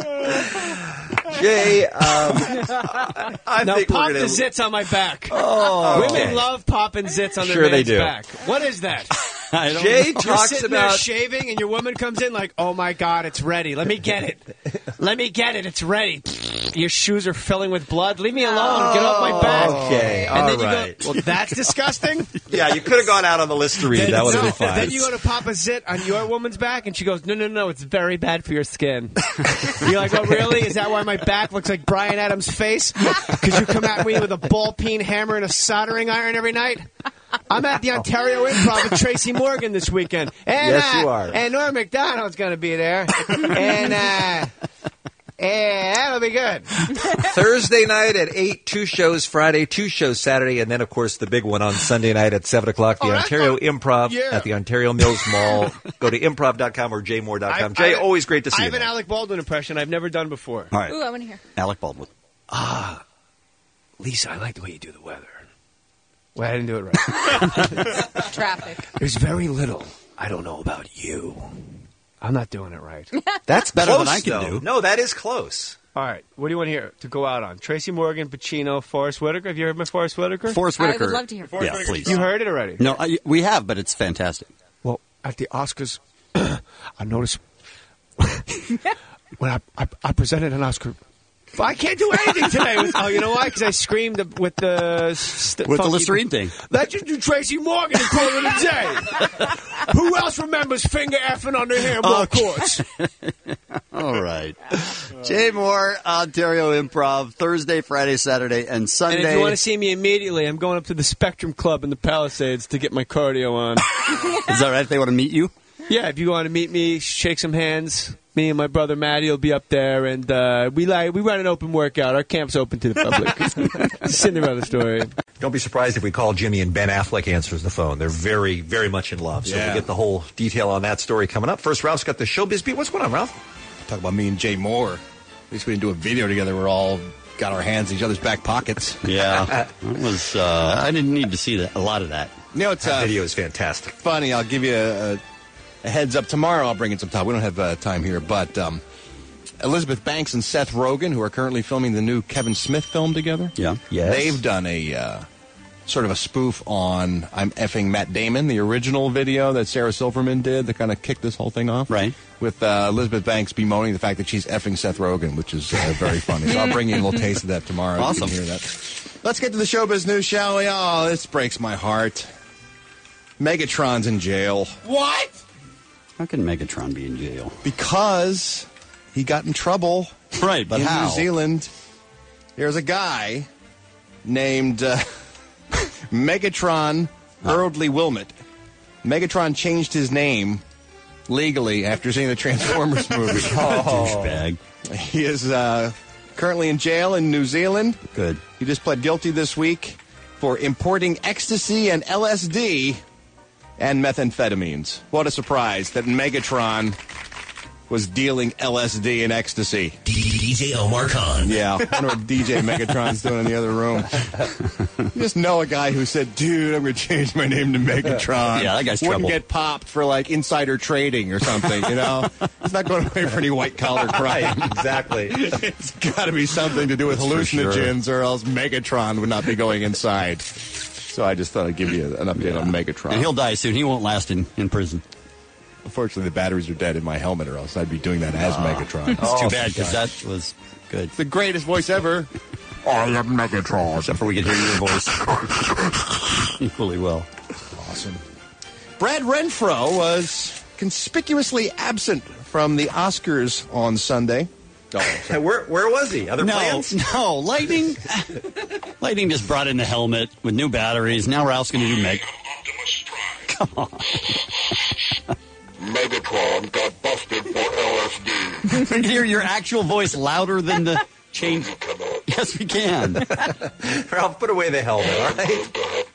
Jay, um, I, I now think pop we're the gonna. zits on my back. Oh, Women okay. love popping zits on their Sure they man's do. back. What is that? I don't Jay know. You're talks sitting there about. shaving, and your woman comes in like, "Oh my God, it's ready. Let me get it. Let me get it. It's ready." Your shoes are filling with blood. Leave me alone. Get off my back. Okay, and all then you right. go, "Well, that's disgusting." Yeah, you could have gone out on the Listerine. That would have No, been fine. Then you go to pop a zit on your woman's back, and she goes, "No, no, no, it's very bad for your skin." You're like, "Oh, really? Is that why my back looks like Brian Adams' face? Because you come at me with a ball peen hammer and a soldering iron every night?" I'm at the Ontario Improv with Tracy Morgan this weekend. And, Yes, uh, you are. And Norm MacDonald's going to be there. and, uh, and that'll be good. Thursday night at eight, two shows Friday, two shows Saturday, and then, of course, the big one on Sunday night at seven o'clock, the Oh, that's Ontario not- Improv yeah. at the Ontario Mills Mall. Go to improv dot com or j moore dot com. Jay, I- always great to see I you. have an man. Alec Baldwin impression I've never done before. All right. Ooh, I want to hear. Alec Baldwin. Lisa, I like the way you do the weather. Well, I didn't do it right. Traffic. There's very little I don't know about you. I'm not doing it right. That's better close, than I can though. do. No, that is close. All right, what do you want to hear to go out on? Tracy Morgan, Pacino, Forrest Whitaker. Have you heard my Forrest Whitaker? Forrest I Whitaker. would love to hear Yeah, please. You heard it already? No, I, we have, but it's fantastic. Well, at the Oscars, I noticed when I, I, I presented an Oscar. I can't do anything today. With, oh, you know why? Because I screamed with the st- With the funky- Listerine thing. Let's just do Tracy Morgan and call it a day. Who else remembers finger effing on the handball Okay. courts? All right. Jay Moore, Ontario Improv, Thursday, Friday, Saturday, and Sunday. And if you want to see me immediately, I'm going up to the Spectrum Club in the Palisades to get my cardio on. Is that right? If they want to meet you? Yeah, if you want to meet me, shake some hands. Me and my brother Matty will be up there, and uh, we like we run an open workout. Our camp's open to the public. Cinderella story. Don't be surprised if we call Jimmy and Ben Affleck answers the phone. They're very, very much in love. So Yeah. we'll get the whole detail on that story coming up. First, Ralph's got the showbiz beat. What's going on, Ralph? Talk about me and Jay Moore. At least we didn't do a video together. We're all got our hands in each other's back pockets. Yeah. That was. Uh, I didn't need to see that. A lot of that. You know, it's That uh, video is fantastic. funny. I'll give you a, a, a heads up tomorrow. I'll bring in some time. We don't have uh, time here, but um, Elizabeth Banks and Seth Rogen, who are currently filming the new Kevin Smith film together, Yeah. Yes. they've done a uh, sort of a spoof on "I'm Effing Matt Damon," the original video that Sarah Silverman did that kind of kicked this whole thing off. Right. With uh, Elizabeth Banks bemoaning the fact that she's effing Seth Rogen, which is uh, very funny. So I'll bring you a little taste of that tomorrow. You Awesome. can hear that. Let's get to the showbiz news, shall we? Oh, this breaks my heart. Megatron's in jail. What? How can Megatron be in jail? Because he got in trouble Right, but in how? New Zealand. There's a guy named uh, Megatron Earldly Wilmot. Megatron changed his name legally after seeing the Transformers movie. Douchebag. He is uh, currently in jail in New Zealand. Good. He just pled guilty this week for importing ecstasy and L S D and methamphetamines. What a surprise that Megatron was dealing L S D and ecstasy. D J Omar Khan. Yeah, I wonder what D J Megatron's doing in the other room. You just know a guy who said, dude, I'm going to change my name to Megatron. Yeah, that guy's Wouldn't trouble. get popped for, like, insider trading or something, you know? He's not going away for any white-collar crime. Right, exactly. It's got to be something to do with That's for hallucinogens, or else Megatron would not be going inside. So I just thought I'd give you an update on Megatron. And he'll die soon. He won't last in, in prison. Unfortunately, the batteries are dead in my helmet, or else I'd be doing that as Megatron. It's Oh, too bad, because God. that was good. It's the greatest voice ever. I am Megatron. Except for we could hear your voice equally well. Awesome. Brad Renfro was conspicuously absent from the Oscars on Sunday. Oh, where where was he? Other no, plans? No, Lightning. Lightning just brought in the helmet with new batteries. Now Ralph's going to do Meg. Come on. Megatron got busted for L S D. We can hear your actual voice louder than the change. Yes, we can. Ralph, put away the helmet, all right?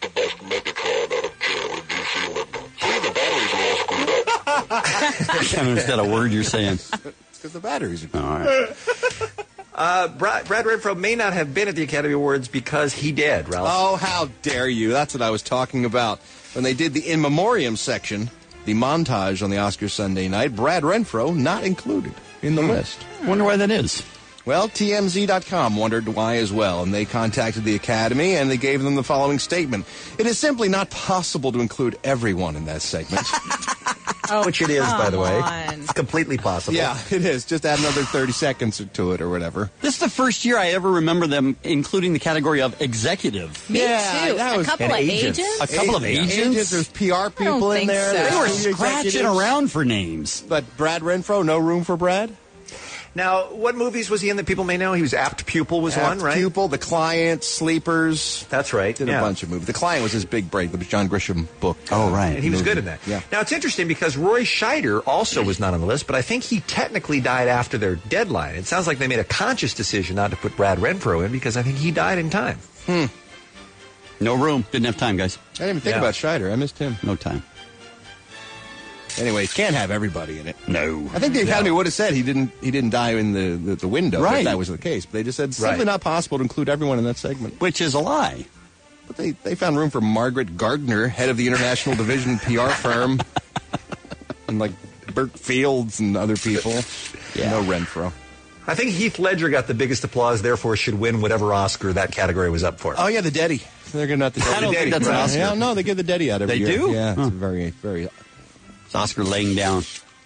I can't understand a word you're saying. It's because the batteries are all right. Uh, Brad, Brad Renfro may not have been at the Academy Awards because he did, Ralph. Oh, how dare you. That's what I was talking about. When they did the in memoriam section, the montage on the Oscars Sunday night, Brad Renfro not included in the list. Wonder why that is. Well, T M Z dot com wondered why as well, and they contacted the Academy, and they gave them the following statement. It is simply not possible to include everyone in that segment. Oh, Which it is, by the way. on. It's completely possible. Yeah, it is. Just add another thirty seconds to it or whatever. This is the first year I ever remember them including the category of executive. Me Yeah, too. that A was- couple and of agents. agents. A couple of Yeah, agents? There's P R I don't people in think there. so. there's They were senior scratching executives. around for names. But Brad Renfro, no room for Brad? Now, what movies was he in that people may know? He was Apt Pupil was Apt one, right? Pupil, The Client, Sleepers. That's right. Did yeah. a bunch of movies. The Client was his big break. The John Grisham book. Oh, right. And he was movie. good in that. Yeah. Now, it's interesting because Roy Scheider also was not on the list, but I think he technically died after their deadline. It sounds like they made a conscious decision not to put Brad Renfro in because I think he died in time. Hmm. No room. Didn't have time, guys. I didn't even think Yeah. about Scheider. I missed him. No time. Anyways, can't have everybody in it. No. I think the Academy would have said he didn't he didn't die in the, the, the window Right. if that was the case. But they just said it's simply Right. not possible to include everyone in that segment. Which is a lie. But they, they found room for Margaret Gardner, head of the International Division P R firm, and like Burt Fields and other people. Yeah. No Renfro. I think Heath Ledger got the biggest applause, therefore should win whatever Oscar that category was up for. Oh yeah, the Deddy. They're gonna have to. I don't think that's an Oscar. Yeah, no, they give the Deddy out every They year. do? Yeah, Huh. it's very very. It's Oscar laying down.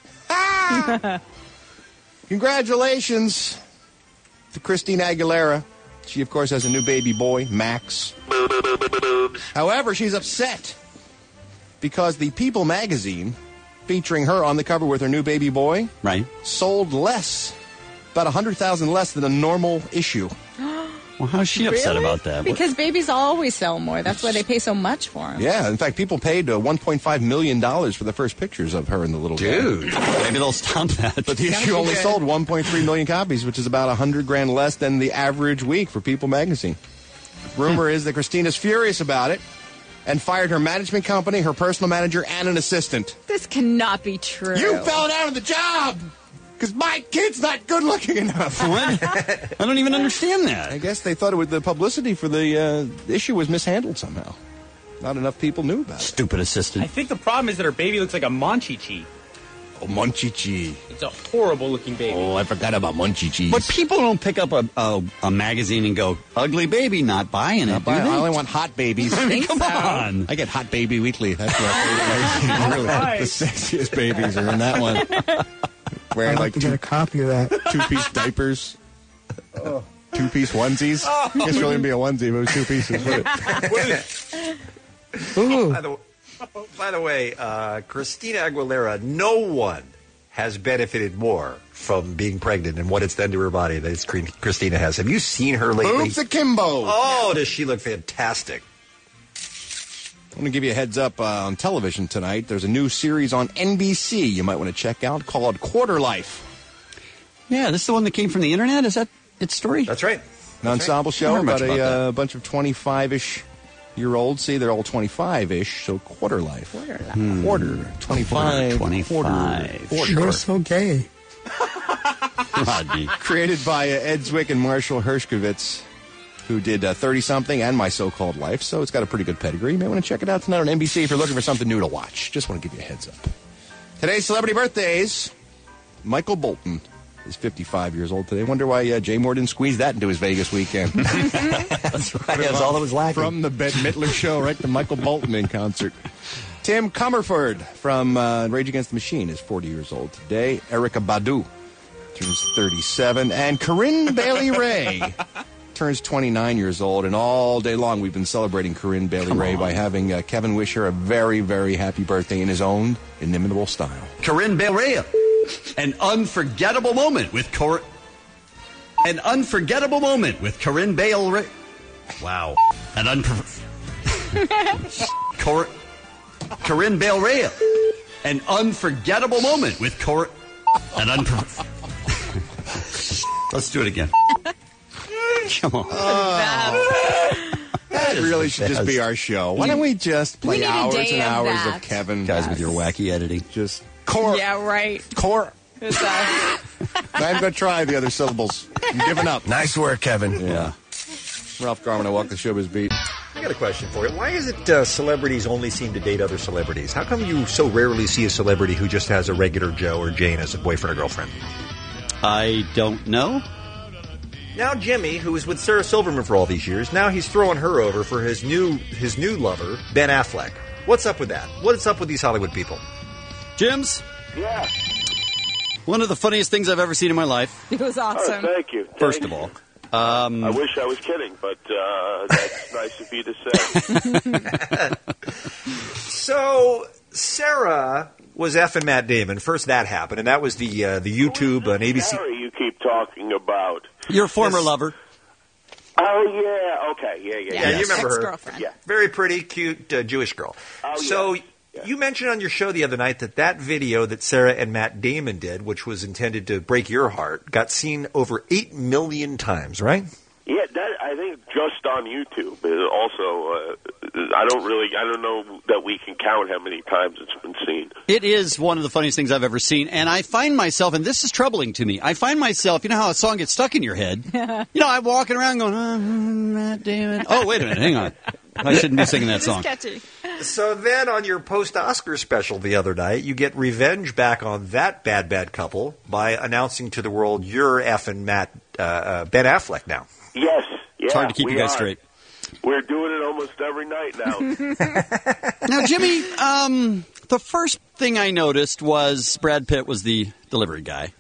Congratulations to Christina Aguilera. She, of course, has a new baby boy, Max. However, she's upset because the People magazine, featuring her on the cover with her new baby boy, Right. sold less, about one hundred thousand less than a normal issue. Well, how's she upset Really? about that? What- Because babies always sell more. That's why they pay so much for them. Yeah, in fact, people paid uh, one point five million dollars for the first pictures of her and the little Dude. guy. Maybe they'll stop that. But the issue only sold one point three million copies, which is about one hundred grand less than the average week for People magazine. Rumor is that Christina's furious about it and fired her management company, her personal manager, and an assistant. This cannot be true. You fell down on the job because my kid's not good looking enough. What? I don't even understand that. I guess they thought it was the publicity for the uh, issue was mishandled somehow. Not enough people knew about it. Stupid assistant. I think the problem is that her baby looks like a Monchichi. Oh, Monchichi. It's a horrible looking baby. Oh, I forgot about Monchichi. But people don't pick up a, a, a magazine and go, ugly baby, not buying it, Not do buying- they? I only want hot babies. I mean, come so. on. I get Hot Baby Weekly. That's my favorite magazine. Really, right. the sexiest babies are in that one. Wearing like two, copy of that. two-piece diapers, two-piece onesies. I guess it wouldn't be a onesie, but it was two pieces. Would it? By the, by the way, uh, Christina Aguilera, no one has benefited more from being pregnant and what it's done to her body than it's Cre- Christina has. Have you seen her lately? Boobs akimbo. Oh, does she look fantastic? I'm going to give you a heads up uh, on television tonight. There's a new series on N B C you might want to check out called Quarter Life. Yeah, this is the one that came from the internet? Is that its story? That's right. An ensemble I show heard much about a about that. uh, bunch of twenty-five-ish year olds. See, they're all twenty-five-ish, so quarter life. Quarter, Hmm. quarter, twenty-five, twenty-five. quarter, quarter. so gay. Rodney. Created by uh, Ed Zwick and Marshall Hershkovitz, who did uh, thirty-something and My So-Called Life, so it's got a pretty good pedigree. You may want to check it out tonight on N B C if you're looking for something new to watch. Just want to give you a heads up. Today's celebrity birthdays. Michael Bolton is fifty-five years old today. Wonder why uh, Jay Moore didn't squeeze that into his Vegas weekend. That's right. That's all that was lacking. From the Bette Midler show right to Michael Bolton in concert. Tim Comerford from uh, Rage Against the Machine is forty years old today. Erykah Badu turns thirty-seven. And Corinne Bailey Ray turns twenty-nine years old. And all day long we've been celebrating Corinne Bailey Come Ray on. by having uh, Kevin wish her a very, very happy birthday in his own inimitable style. Corinne Bailey. An unforgettable moment with Cor. An unforgettable moment with Corinne Bailey. Wow. An unfor. Cor. Corinne Bailey. An unforgettable moment with Cor. An unfor. Let's do it again. Come on. That really should just be our show. Why don't we just play We need a hours day and of hours that. of Kevin? Guys with your wacky editing. Just core. Yeah, right. Core. It's, uh, I'm going to try the other syllables. I'm giving up. Nice work, Kevin. Yeah. Ralph Garman, I walk the showbiz beat. I got a question for you. Why is it uh, celebrities only seem to date other celebrities? How come you so rarely see a celebrity who just has a regular Joe or Jane as a boyfriend or girlfriend? I don't know. Now Jimmy, who was with Sarah Silverman for all these years, now he's throwing her over for his new his new lover, Ben Affleck. What's up with that? What's up with these Hollywood people? Jims? Yeah. One of the funniest things I've ever seen in my life. It was awesome. Oh, thank you. First Thank of all. you. Um, I wish I was kidding, but uh, that's nice of you to say. So Sarah was effing Matt Damon. First that happened, and that was the uh, the YouTube on A B C. Harry, you keep talking about. Your former Yes. lover. Oh yeah, okay, yeah, yeah, Yeah, yeah. you remember her. Ex-girlfriend. Yeah. Very pretty, cute uh, Jewish girl. Oh, yeah. So Yeah. you mentioned on your show the other night that that video that Sarah and Matt Damon did, which was intended to break your heart, got seen over eight million times, right? Yeah, that I think just on YouTube. It also, uh, I don't really, I don't know that we can count how many times it's been seen. It is one of the funniest things I've ever seen, and I find myself, and this is troubling to me, I find myself, you know how a song gets stuck in your head? You know, I'm walking around going, oh, Matt Damon. Oh, wait a minute, hang on. I shouldn't be singing that It's song. catchy. So then on your post-Oscar special the other night, you get revenge back on that bad, bad couple by announcing to the world you're effing Matt, uh, uh, Ben Affleck now. Yes, yeah. It's hard to keep we you guys are. straight. We're doing it almost every night now. Now, Jimmy, um, the first thing I noticed was Brad Pitt was the delivery guy.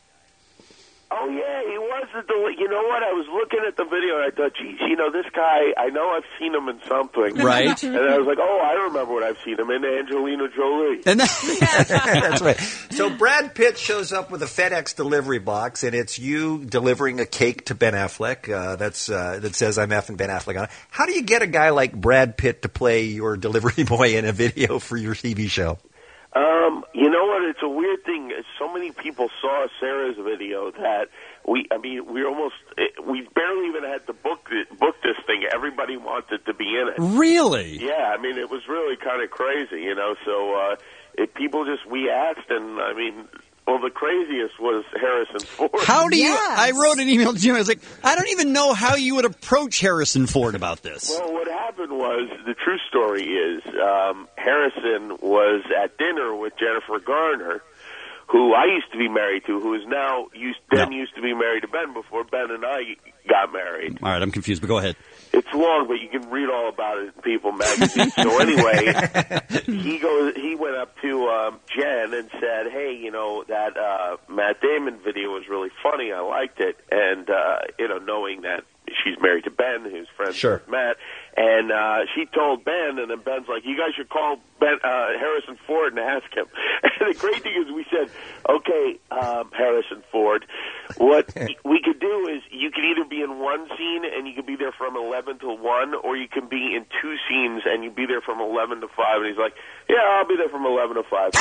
Oh yeah, he was the. Del- you know what? I was looking at the video and I thought, geez, you know this guy. I know I've seen him in something, Right. And I was like, oh, I remember what I've seen him in, Angelina Jolie. And that, That's right. So Brad Pitt shows up with a FedEx delivery box, and it's you delivering a cake to Ben Affleck. Uh, that's uh, that says I'm effing Ben Affleck on it. How do you get a guy like Brad Pitt to play your delivery boy in a video for your T V show? Um, you know what? It's a weird thing. So many people saw Sarah's video that we, I mean, we almost, we barely even had to book it, book this thing. Everybody wanted to be in it. Really? Yeah, I mean, it was really kind of crazy, you know. So uh, if people just, we asked, and I mean, well, the craziest was Harrison Ford. How do you? Yes. I wrote an email to Jimmy. I was like, I don't even know how you would approach Harrison Ford about this. Well, what happened was, the true story is, um, Harrison was at dinner with Jennifer Garner, who I used to be married to, who is now, used, then No. used to be married to Ben before Ben and I got married. All right, I'm confused, but go ahead. It's long, but you can read all about it in People magazine. So anyway, he goes. He went up to um, Jen and said, "Hey, you know that uh, Matt Damon video was really funny. I liked it." And uh, you know, knowing that she's married to Ben, who's friends Sure. with Matt, and uh, she told Ben, and then Ben's like, "You guys should call Ben uh, Harrison Ford and ask him." And the great thing is, we said, "Okay, um, Harrison Ford, what we could do is you could either be in one scene and you could be there from eleven to one, or you can be in two scenes and you be there from eleven to five." And he's like, "Yeah, I'll be there from eleven to five."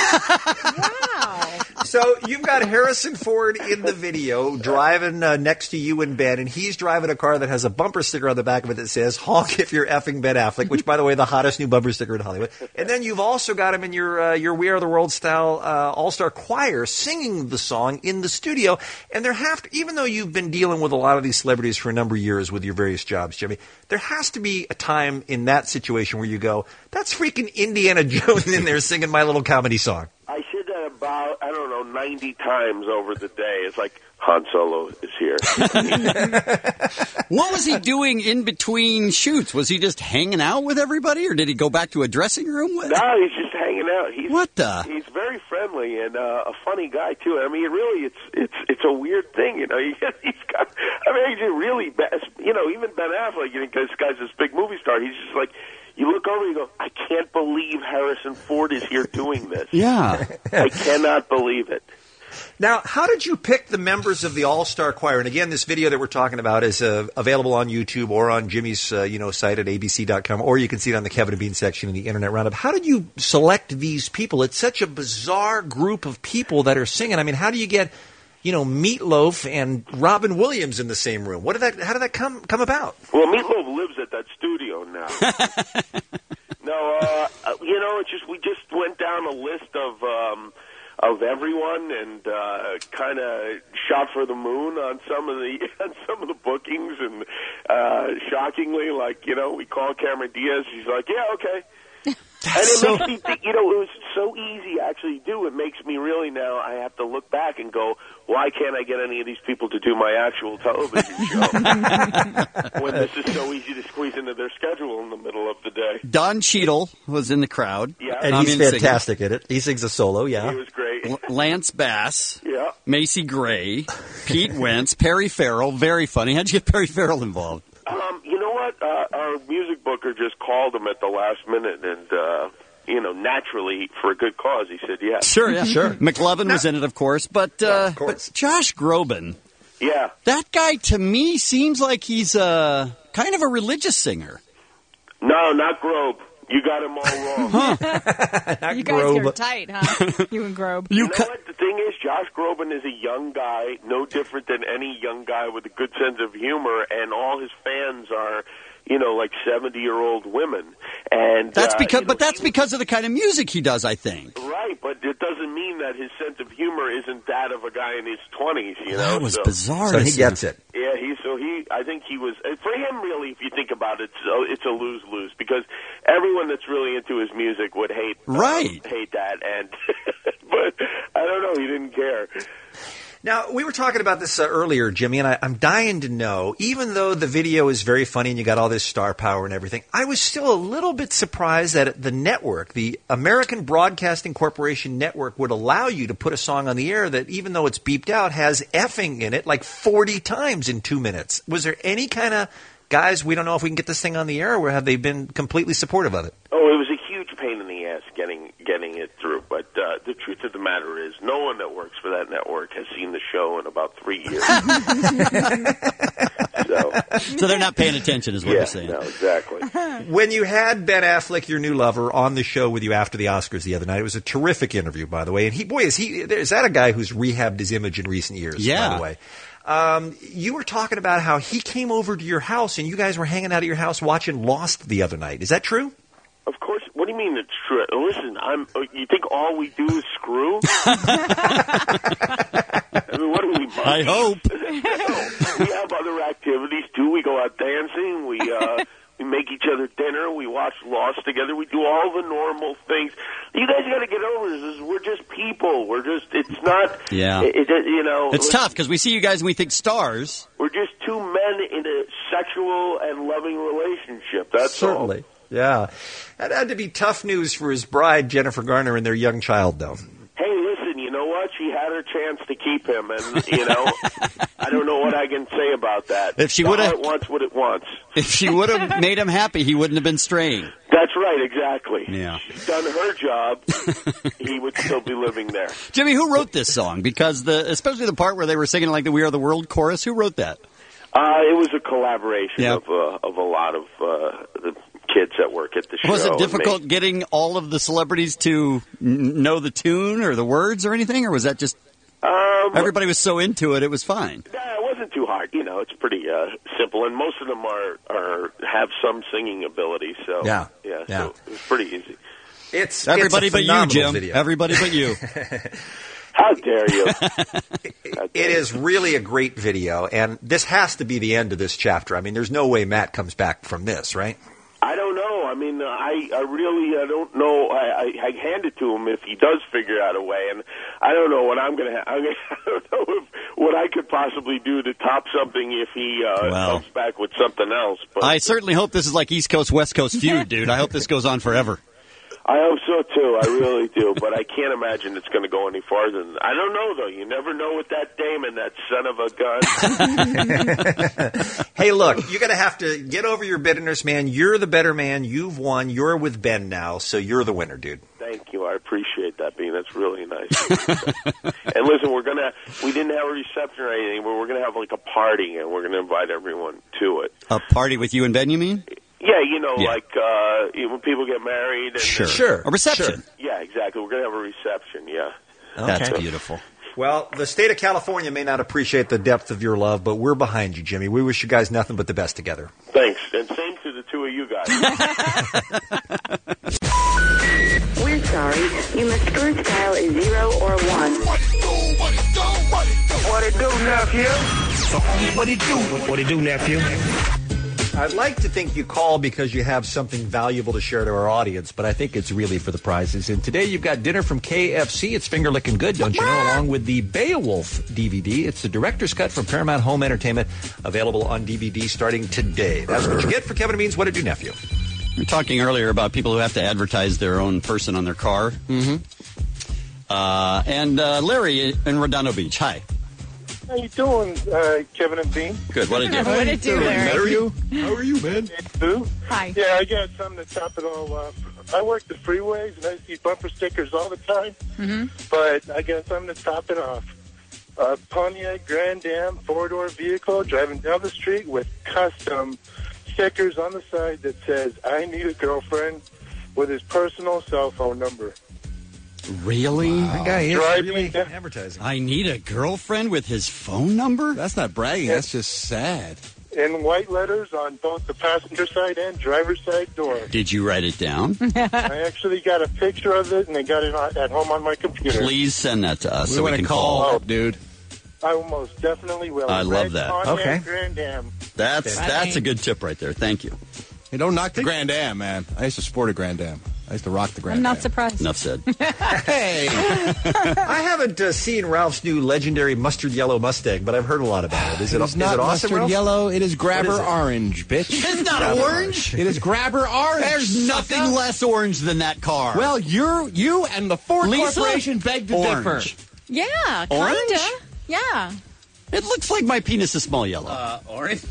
Wow. So you've got Harrison Ford in the video driving uh, next to you and Ben, and he's driving a car that has a bumper sticker on the back of it that says "Honk if you're effing Ben Affleck," which, by the way, the hottest new bumper sticker in Hollywood. And then you've also got him in your uh, your We Are the World style uh, all star choir singing the song in the studio, and they're there have to, even though you've been dealing with a lot of these celebrities for a number of years with your various jobs, Jimmy, there has to be a time in that situation where you go, that's freaking Indiana Jones in there singing My Little Comedy Song. I said that about, I don't know, ninety times over the day. It's like, Han Solo is here. What was he doing in between shoots? Was he just hanging out with everybody, or did he go back to a dressing room? With? No, he's just hanging out. He's, what the? He's very friendly and uh, a funny guy too. I mean, really, it's it's it's a weird thing, you know. He, he's got, I mean, he's a really, best, you know, even Ben Affleck, you know, this guy's this big movie star. He's just like, you look over, and you go, I can't believe Harrison Ford is here doing this. Yeah, I cannot believe it. Now, how did you pick the members of the All-Star Choir? And again, this video that we're talking about is uh, available on YouTube or on Jimmy's uh, you know site at A B C dot com, or you can see it on the Kevin and Bean section in the Internet Roundup. How did you select these people? It's such a bizarre group of people that are singing. I mean, how do you get, you know, Meatloaf and Robin Williams in the same room? What did that? How did that come come about? Well, Meatloaf lives at that studio now. no, uh, you know, it's just we just went down a list of. Um, of everyone and uh, kind of shot for the moon on some of the on some of the bookings, and uh, shockingly, like, you know, we called Cameron Diaz. She's like, yeah, okay. And it so... makes me think, you know, it was so easy actually to do. It makes me really now, I have to look back and go, why can't I get any of these people to do my actual television show? When this is so easy to squeeze into their schedule in the middle of the day. Don Cheadle was in the crowd. Yeah. And I'm he's in fantastic singing. at it. He sings a solo, yeah. He was great. L- Lance Bass. Yeah. Macy Gray. Pete Wentz. Perry Farrell. Very funny. How'd you get Perry Farrell involved? Um, you know what? Uh, our music booker just called him at the last minute, and, uh, you know, naturally, for a good cause, he said yes. Sure, yeah, sure. McLovin was in it, of course, but, uh, yeah, of course. but Josh Groban. Yeah. That guy, to me, seems like he's uh, kind of a religious singer. No, not Grobe. You got him all wrong. Huh. You guys are tight, huh? You and Grobe. You, you know what? The thing is, Josh Groban is a young guy, no different than any young guy with a good sense of humor, and all his fans are, you know, like seventy-year-old women. And that's uh, because, you know, but that's because of the kind of music he does, I think. Right, but it doesn't mean that his sense of humor isn't that of a guy in his twenties. You know, that was so, bizarre. So he gets it. Yeah, he so he. I think he was for him. Really, if you think about it, so it's a lose lose because everyone that's really into his music would hate right um, hate that, and but I don't know. He didn't care. Now, we were talking about this uh, earlier, Jimmy, and I, I'm dying to know, even though the video is very funny and you got all this star power and everything, I was still a little bit surprised that the network, the American Broadcasting Corporation network, would allow you to put a song on the air that, even though it's beeped out, has effing in it like forty times in two minutes. Was there any kind of, guys, we don't know if we can get this thing on the air, or have they been completely supportive of it? Oh, it was a huge pain in the ass getting getting it through. But uh, the truth of the matter is, no one that works for that network has seen the show in about three years. so, so they're not paying attention, is what yeah, you're saying. No, exactly. When you had Ben Affleck, your new lover, on the show with you after the Oscars the other night, it was a terrific interview, by the way. And he, boy, is he is that a guy who's rehabbed his image in recent years? Yeah. By the way. Um, you were talking about how he came over to your house and you guys were hanging out at your house watching Lost the other night. Is that true? Of course. What do you mean it's true? Listen, I'm. You think all we do is screw? I mean, what are we? Monkeys? I hope. No, we have other activities too. We go out dancing. We uh, we make each other dinner. We watch Lost together. We do all the normal things. You guys got to get over this. We're just people. We're just. It's not. Yeah. It, it, you know. It's tough because we see you guys and we think stars. We're just two men in a sexual and loving relationship. That's Certainly. all. Yeah. That had to be tough news for his bride, Jennifer Garner, and their young child, though. Hey, listen, you know what? She had her chance to keep him, and, you know, I don't know what I can say about that. If she The would have, heart wants what it wants. If she would have made him happy, he wouldn't have been straying. That's right, exactly. Yeah. She's done her job. He would still be living there. Jimmy, who wrote this song? Because the, especially the part where they were singing like the "We Are the World" chorus, who wrote that? Uh, it was a collaboration Yeah. of uh, of a lot of uh, the kids that work at the show. Was it and difficult me. getting all of the celebrities to n- know the tune or the words or anything, or was that just Um, everybody was so into it, it was fine? Nah, it wasn't too hard. You know, it's pretty uh, simple, and most of them are, are have some singing ability. So Yeah. yeah, Yeah. so it was pretty easy. It's Everybody it's a but you, phenomenal Jim. video. Everybody but you. How dare you? It is really a great video, and this has to be the end of this chapter. I mean, there's no way Matt comes back from this, right? I don't know. I mean, I, I really I don't know. I, I, I hand it to him if he does figure out a way, and I don't know what I'm going to ha- I don't know if, what I could possibly do to top something if he uh, Well. comes back with something else. But I certainly hope this is like East Coast, West Coast feud, dude. I hope this goes on forever. I hope so, too. I really do. But I can't imagine it's going to go any farther than I don't know, though. You never know with that Damon, that son of a gun. Hey, look, you're going to have to get over your bitterness, man. You're the better man. You've won. You're with Ben now, so you're the winner, dude. Thank you. I appreciate that, Bean. That's really nice. And listen, we're going to, we didn't have a reception or anything, but we're going to have like a party, and we're going to invite everyone to it. A party with you and Ben, you mean? Yeah, you know, Yeah. like uh, when people get married. And, Sure. Sure. A reception. Sure. Yeah, exactly. We're going to have a reception, yeah. That's Okay. beautiful. Well, the state of California may not appreciate the depth of your love, but we're behind you, Jimmy. We wish you guys nothing but the best together. Thanks. And same to the two of you guys. We're sorry. You must first dial a zero or one. What it do, nephew? What it do? What it do, nephew? I'd like to think you call because you have something valuable to share to our audience, but I think it's really for the prizes. And today you've got dinner from K F C. It's finger licking good, don't you know, along with the Beowulf D V D. It's the director's cut from Paramount Home Entertainment, available on D V D starting today. That's what you get for Kevin and Bean's What It Do, Nephew. We were talking earlier about people who have to advertise their own person on their car. Mm-hmm. Uh, and uh, Larry in Redondo Beach. Hi. How you doing, uh, Kevin and Bean? Good. What did you What it do, Larry? How are you? How are you, man? Who? Hi. Yeah, I got something to top it all off. I work the freeways, and I see bumper stickers all the time. Mm-hmm. But I got something to top it off. A Pontiac Grand Am four-door vehicle driving down the street with custom stickers on the side that says, I need a girlfriend, with his personal cell phone number. Really? That guy is Driving really down- advertising. I need a girlfriend with his phone number? That's not bragging. That's just sad. In white letters on both the passenger side and driver's side door. Did you write it down? I actually got a picture of it, and I got it on, at home on my computer. Please send that to us We so we wanna can call call. up, dude. I will most definitely will. I love Red that. Pontiac Okay. Grand Am. That's that's a good tip right there. Thank you. Hey, don't knock the Grand Am, man. I used to sport a Grand Am. I used to rock the Grand I'm Am. not surprised. Enough said. Hey, I haven't uh, seen Ralph's new legendary mustard yellow Mustang, but I've heard a lot about it. Is it, It is is not it awesome, mustard Ralph? yellow. It is grabber What is it? orange, bitch. It's not Grabber orange. It is grabber orange. There's nothing sucker. less orange than that car. Well, you're you and the Ford Lisa? Corporation beg to Orange. differ. Yeah, Orange? kinda. Yeah. It looks like my penis is small yellow. Uh, orange?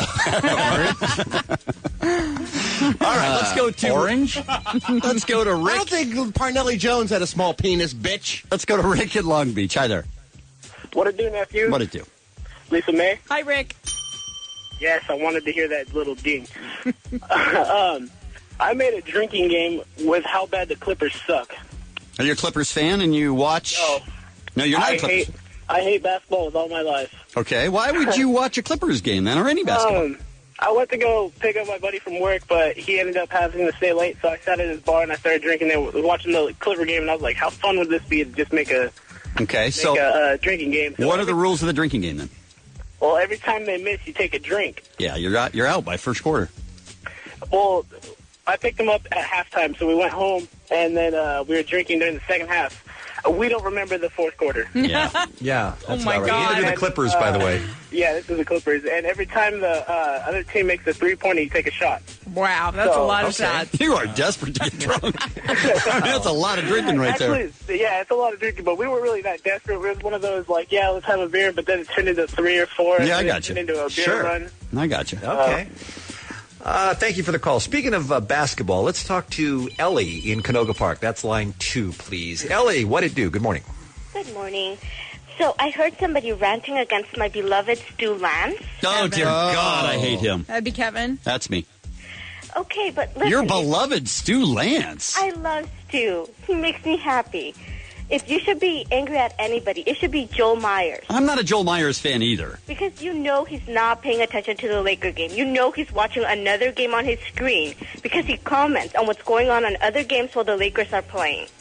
All right, let's go to Orange? Let's go to I Rick. don't think Parnelli Jones had a small penis, bitch. Let's go to Rick in Long Beach. Hi there. What it do, nephew? What it do? Lisa May? Hi, Rick. Yes, I wanted to hear that little ding. um, I made a drinking game with how bad the Clippers suck. Are you a Clippers fan and you watch? No. No, you're not I a Clippers. hate, I hate basketball with all my life. Okay, why would you watch a Clippers game then, or any basketball? Um, I went to go pick up my buddy from work, but he ended up having to stay late, so I sat at his bar and I started drinking there, watching the Clipper game, and I was like, how fun would this be to just make a, Okay, make so a uh, drinking game? So what are every, the rules of the drinking game then? Well, every time they miss, you take a drink. Yeah, you're out. You're out by first quarter. Well, I picked him up at halftime, so we went home, and then uh, we were drinking during the second half. We don't remember the fourth quarter. Yeah. Yeah, that's Oh, my about right. God. Neither do the Clippers, by the way. Yeah, this is the Clippers. And every time the uh, other team makes a three-pointer, you take a shot. Wow, that's So, a lot of okay. shots. You are desperate to get drunk. That's a lot of drinking right there. Actually, yeah, it's a lot of drinking, but we were really not desperate. It was one of those, like, yeah, let's have a beer, but then it turned into three or four. and Yeah, I then it got you. turned into a beer Sure. run. I got you. Okay. Uh, thank you for the call. Speaking of uh, basketball, let's talk to Ellie in Canoga Park. That's line two, please. Ellie, what it do? Good morning. Good morning. So I heard somebody ranting against my beloved Stu Lance. Oh, dear God, I hate him. That'd be Kevin. That's me. Okay, but listen. Your beloved Stu Lance. I love Stu. He makes me happy. If you should be angry at anybody, it should be Joel Myers. I'm not a Joel Myers fan either. Because you know he's not paying attention to the Laker game. You know he's watching another game on his screen because he comments on what's going on on other games while the Lakers are playing.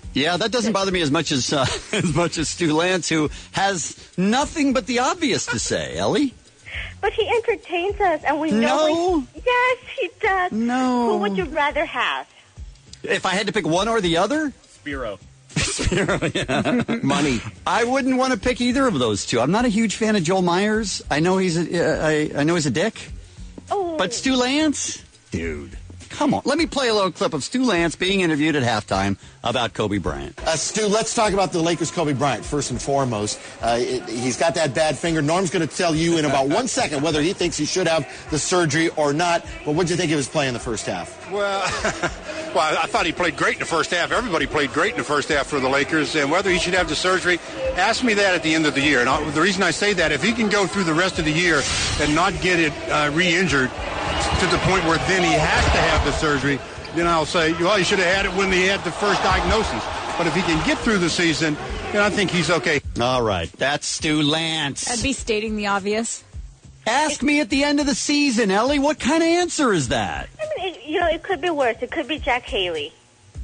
Yeah, that doesn't bother me as much as uh, as much as Stu Lance, who has nothing but the obvious to say. Ellie? But he entertains us, and we know. No. He, yes, he does. No. Who would you rather have? If I had to pick one or the other? Spiro. Spiro, yeah. Money. I wouldn't want to pick either of those two. I'm not a huge fan of Joel Myers. I know he's a, uh, I, I know he's a dick. Oh. But Stu Lance? Dude. Come on. Let me play a little clip of Stu Lance being interviewed at halftime about Kobe Bryant. Uh, Stu, let's talk about the Lakers' Kobe Bryant, first and foremost. Uh, it, he's got that bad finger. Norm's going to tell you in about one second whether he thinks he should have the surgery or not. But what did you think of his play in the first half? Well, well, I thought he played great in the first half. Everybody played great in the first half for the Lakers. And whether he should have the surgery, ask me that at the end of the year. And I, the reason I say that, if he can go through the rest of the year and not get it uh, re-injured to the point where then he has to have the surgery, then I'll say, well, he should have had it when he had the first diagnosis. But if he can get through the season, then I think he's okay. All right. That's Stu Lance. That'd be stating the obvious. Ask me at the end of the season, Ellie. What kind of answer is that? I mean, it, you know, it could be worse. It could be Jack Haley.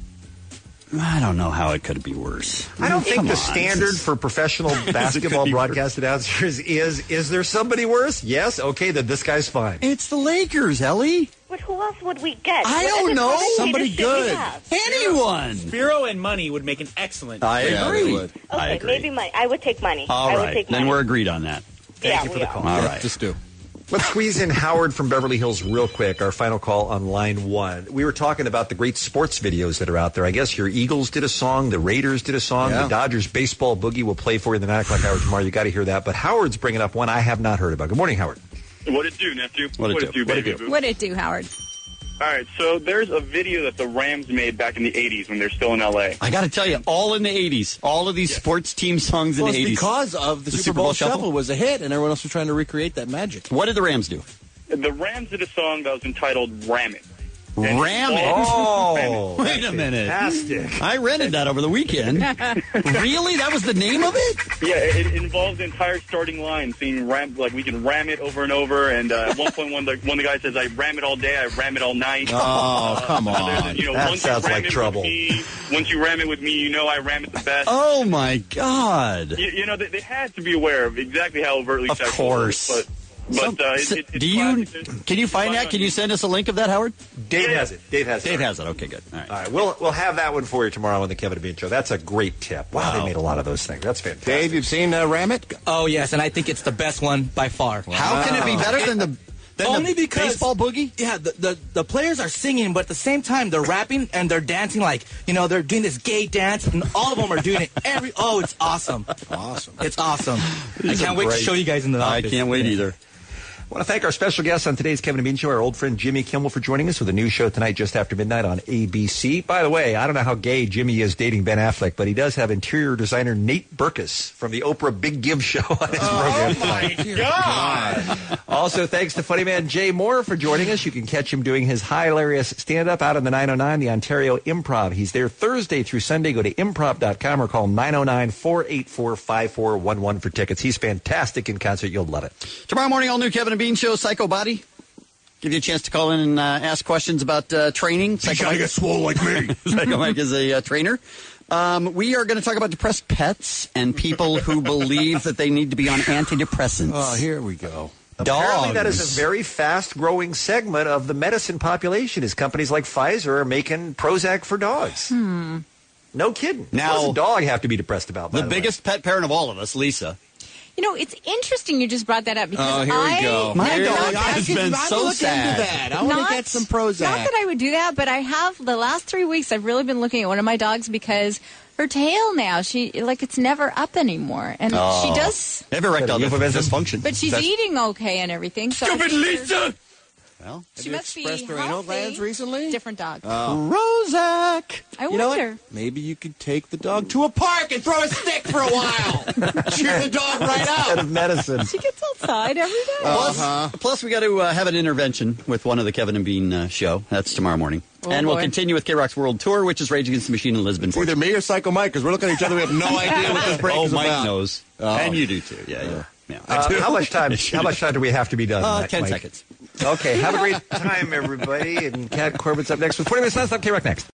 I don't know how it could be worse. I don't think Come the on. standard for professional basketball broadcast announcers is, is there somebody worse? Yes? Okay, then this guy's fine. It's the Lakers, Ellie. But who else would we get? I What don't other know. commentators Somebody should we good. have? Anyone. Spiro and Money would make an excellent. I Yeah, agree. they would. Okay, I agree. maybe money. I would take money. All I would right. take Then money. we're agreed on that. Thank Yeah, you for we the are. call. All right. Just do. Let's squeeze in Howard from Beverly Hills real quick, our final call on line one. We were talking about the great sports videos that are out there. I guess your Eagles did a song, the Raiders did a song, Yeah. the Dodgers baseball boogie will play for you in the nine o'clock hour tomorrow. You got to hear that. But Howard's bringing up one I have not heard about. Good morning, Howard. What it do, nephew? What it do? What it baby do? boo? What'd it do, Howard? All right, so there's a video that the Rams made back in the eighties when they're still in L A. I got to tell you, all in the eighties. All of these sports team songs Well, in the it's eighties. because of the, Super Bowl, Shuffle was a hit, and everyone else was trying to recreate that magic. What did the Rams do? The Rams did a song that was entitled Ram It. Ram it. Oh, Wait a minute. fantastic. I rented that over the weekend. Really? That was the name of it? Yeah, it, it involves the entire starting line saying ram, like we can ram it over and over. And uh, at one point, one of, the, one of the guys says, "I ram it all day, I ram it all night." Oh, come on. You know, That once sounds you ram like it trouble. With me, once you ram it with me, you know I ram it the best. Oh, my God. You, you know, they, they had to be aware of exactly how overtly Of sexual course. it was, but but Some- uh, it, so- it, it's do you? classic. Can you find that? Can you send us a link of that, Howard? Dave has it. Dave has it. Dave has it. Okay, good. All right. All right, we'll we'll have that one for you tomorrow on the Kevin and Bean Show. That's a great tip. Wow, Wow. they made a lot of those things. That's fantastic. Dave, you've seen uh, Ram It? Oh, yes, and I think it's the best one by far. How can it be better than the than Only the because baseball boogie? Yeah, the, the the players are singing, but at the same time they're rapping and they're dancing like you know they're doing this gay dance, and all of them are doing it. Every oh, it's awesome, Awesome. it's awesome. These I can't are wait to great. show you guys in the I office. can't wait either. I want to thank our special guest on today's Kevin and Bean Show, our old friend Jimmy Kimmel, for joining us with a new show tonight just after midnight on A B C. By the way, I don't know how gay Jimmy is dating Ben Affleck, but he does have interior designer Nate Berkus from the Oprah Big Give Show on his program tonight. God. Also, thanks to funny man Jay Moore for joining us. You can catch him doing his hilarious stand-up out on the nine oh nine, the Ontario Improv. He's there Thursday through Sunday. Go to improv dot com or call nine oh nine, four eight four, five four one one for tickets. He's fantastic in concert. You'll love it. Tomorrow morning, all new Kevin and Bean Show, Psycho Body. Give you a chance to call in and uh, ask questions about uh, training. You gotta get swole like me. Psycho Mike is a uh, trainer. Um, we are going to talk about depressed pets and people who believe that they need to be on antidepressants. Oh, here we go. Apparently, that Dogs. is a very fast-growing segment of the medicine population. Is companies like Pfizer are making Prozac for dogs. Hmm. No kidding. Now- what does a dog have to be depressed about? by The the way? biggest pet parent of all of us, Lisa. You know, it's interesting you just brought that up because Oh, here we I, go. My Here dog we go. has I can- been I so look sad. into that. I want Not- to get some Prozac. Not that I would do that, but I have the last three weeks. I've really been looking at one of my dogs because her tail now, she like it's never up anymore, and Oh. she does. They have erectile dysfunction. But she's That's- eating okay and everything. So Stupid I'm sure Lisa! Well, She Have must you be expressed her anal healthy. glands recently? Different dog. Prozac. I You know wonder. what? Maybe you could take the dog to a park and throw a stick for a while. Cheer the dog right Instead up. of medicine. She gets outside every day. Plus, Uh-huh. plus, we got to uh, have an intervention with one of the Kevin and Bean uh, show. That's tomorrow morning. Oh, and we'll boy. continue with K-Rock's World Tour, which is Rage Against the Machine in Lisbon. It's either me or Psycho Mike, because we're looking at each other. We have no idea what this break oh, is Mike about. knows. Oh. And you do, too. Yeah, yeah. yeah. Uh, how much time? How much time do we have to be done? Uh, Mike? ten Mike? seconds. Okay. Have a great time, everybody. And Kat Corbett's up next with forty minutes left. I'm K-Rock next.